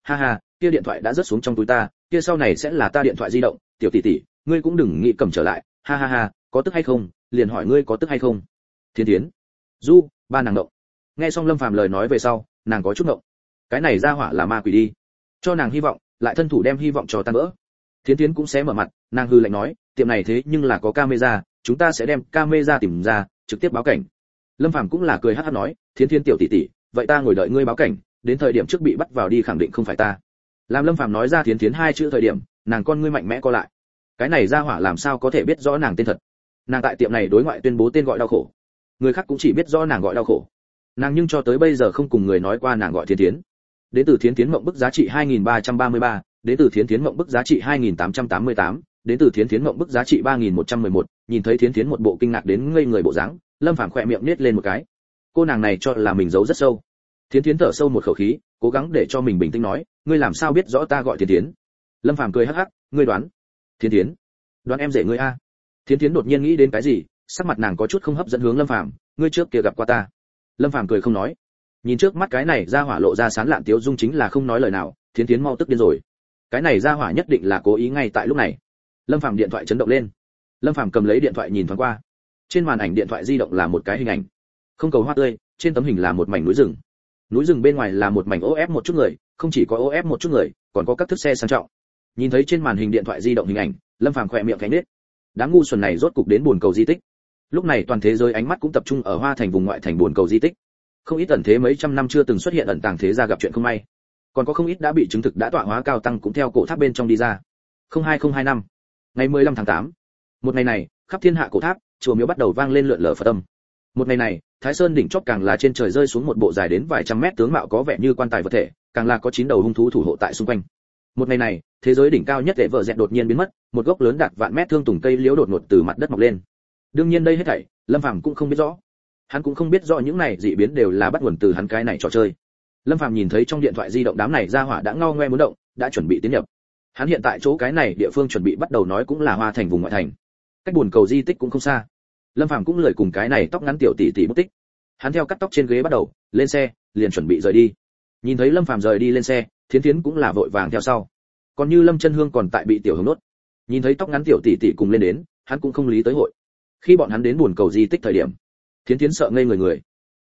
ha ha, kia điện thoại đã rớt xuống trong túi ta, kia sau này sẽ là ta điện thoại di động, tiểu tỷ tỷ, ngươi cũng đừng nghĩ cầm trở lại, ha ha ha, có tức hay không, liền hỏi ngươi có tức hay không. Thiến Thiến, du, ba nàng động. Nghe xong Lâm Phàm lời nói về sau, nàng có chút ngộng. Cái này ra hỏa là ma quỷ đi, cho nàng hy vọng, lại thân thủ đem hy vọng cho tan vỡ. Thiến Thiến cũng sẽ mở mặt, nàng hư lạnh nói, tiệm này thế nhưng là có camera, chúng ta sẽ đem camera tìm ra, trực tiếp báo cảnh. Lâm Phàm cũng là cười hắc hắc nói, Thiến Thiến tiểu tỷ tỷ, vậy ta ngồi đợi ngươi báo cảnh, đến thời điểm trước bị bắt vào đi khẳng định không phải ta. Làm Lâm Phàm nói ra Thiến Thiến hai chữ thời điểm, nàng con ngươi mạnh mẽ co lại. Cái này ra hỏa làm sao có thể biết rõ nàng tên thật? Nàng tại tiệm này đối ngoại tuyên bố tên gọi đau khổ, người khác cũng chỉ biết rõ nàng gọi đau khổ. Nàng nhưng cho tới bây giờ không cùng người nói qua nàng gọi Thiến Thiến. Đến từ Thiến Thiến mộng bức giá trị 2333, đến từ Thiến Thiến mộng bức giá trị 2888, đến từ Thiến Thiến mộng bức giá trị 3111, nhìn thấy Thiến Thiến một bộ kinh ngạc đến ngây người bộ dáng, Lâm Phàm khỏe miệng nhếch lên một cái. Cô nàng này cho là mình giấu rất sâu. Thiến Thiến thở sâu một khẩu khí, cố gắng để cho mình bình tĩnh nói, ngươi làm sao biết rõ ta gọi Thiến Thiến? Lâm Phàm cười hắc hắc, ngươi đoán. Thiến Thiến, đoán em rể ngươi a. Thiến Thiến đột nhiên nghĩ đến cái gì, sắc mặt nàng có chút không hấp dẫn hướng Lâm Phàm, ngươi trước kia gặp qua ta. Lâm Phàm cười không nói. Nhìn trước mắt cái này ra hỏa lộ ra sán lạn tiếu dung chính là không nói lời nào, Thiến Thiến mau tức điên rồi. Cái này ra hỏa nhất định là cố ý ngay tại lúc này. Lâm Phàm điện thoại chấn động lên. Lâm Phàm cầm lấy điện thoại nhìn thoáng qua. Trên màn ảnh điện thoại di động là một cái hình ảnh. Không cầu hoa tươi, trên tấm hình là một mảnh núi rừng. Núi rừng bên ngoài là một mảnh ô ép một chút người, không chỉ có ô ép một chút người, còn có các thức xe sang trọng. Nhìn thấy trên màn hình điện thoại di động hình ảnh, Lâm Phàm khỏe miệng khẽ nhếch. Đám ngu xuẩn này rốt cục đến buồn cầu di tích. Lúc này toàn thế giới ánh mắt cũng tập trung ở Hoa Thành vùng ngoại thành buồn cầu di tích. Không ít ẩn thế mấy trăm năm chưa từng xuất hiện ẩn tàng thế gia gặp chuyện không may. Còn có không ít đã bị chứng thực đã tọa hóa cao tăng cũng theo cổ tháp bên trong đi ra. 02025, ngày 15 tháng 8. Một ngày này, khắp thiên hạ cổ tháp, chùa miếu bắt đầu vang lên lượn lờ Phật âm. Một ngày này, Thái Sơn đỉnh chót càng là trên trời rơi xuống một bộ dài đến vài trăm mét tướng mạo có vẻ như quan tài vật thể, càng là có 9 đầu hung thú thủ hộ tại xung quanh. Một ngày này, thế giới đỉnh cao nhất để vợ dẹt đột nhiên biến mất, một gốc lớn đạt vạn mét thương tùng cây liễu đột ngột từ mặt đất mọc lên. Đương nhiên đây hết thảy, Lâm Phàm cũng không biết rõ. Hắn cũng không biết rõ những này dị biến đều là bắt nguồn từ hắn cái này trò chơi. Lâm Phàm nhìn thấy trong điện thoại di động đám này ra hỏa đã ngao ngoe muốn động, đã chuẩn bị tiến nhập. Hắn hiện tại chỗ cái này địa phương chuẩn bị bắt đầu nói cũng là Hoa Thành vùng ngoại thành. Cách buồn cầu di tích cũng không xa. Lâm Phàm cũng lười cùng cái này tóc ngắn tiểu tỷ tỷ mất tích. Hắn theo cắt tóc trên ghế bắt đầu, lên xe, liền chuẩn bị rời đi. Nhìn thấy Lâm Phàm rời đi lên xe, Thiến Thiến cũng là vội vàng theo sau. Còn như Lâm Chân Hương còn tại bị tiểu hướng nốt. Nhìn thấy tóc ngắn tiểu tỷ tỷ cùng lên đến, hắn cũng không lý tới hội. Khi bọn hắn đến buồn cầu di tích thời điểm, Thiến Thiến sợ ngây người.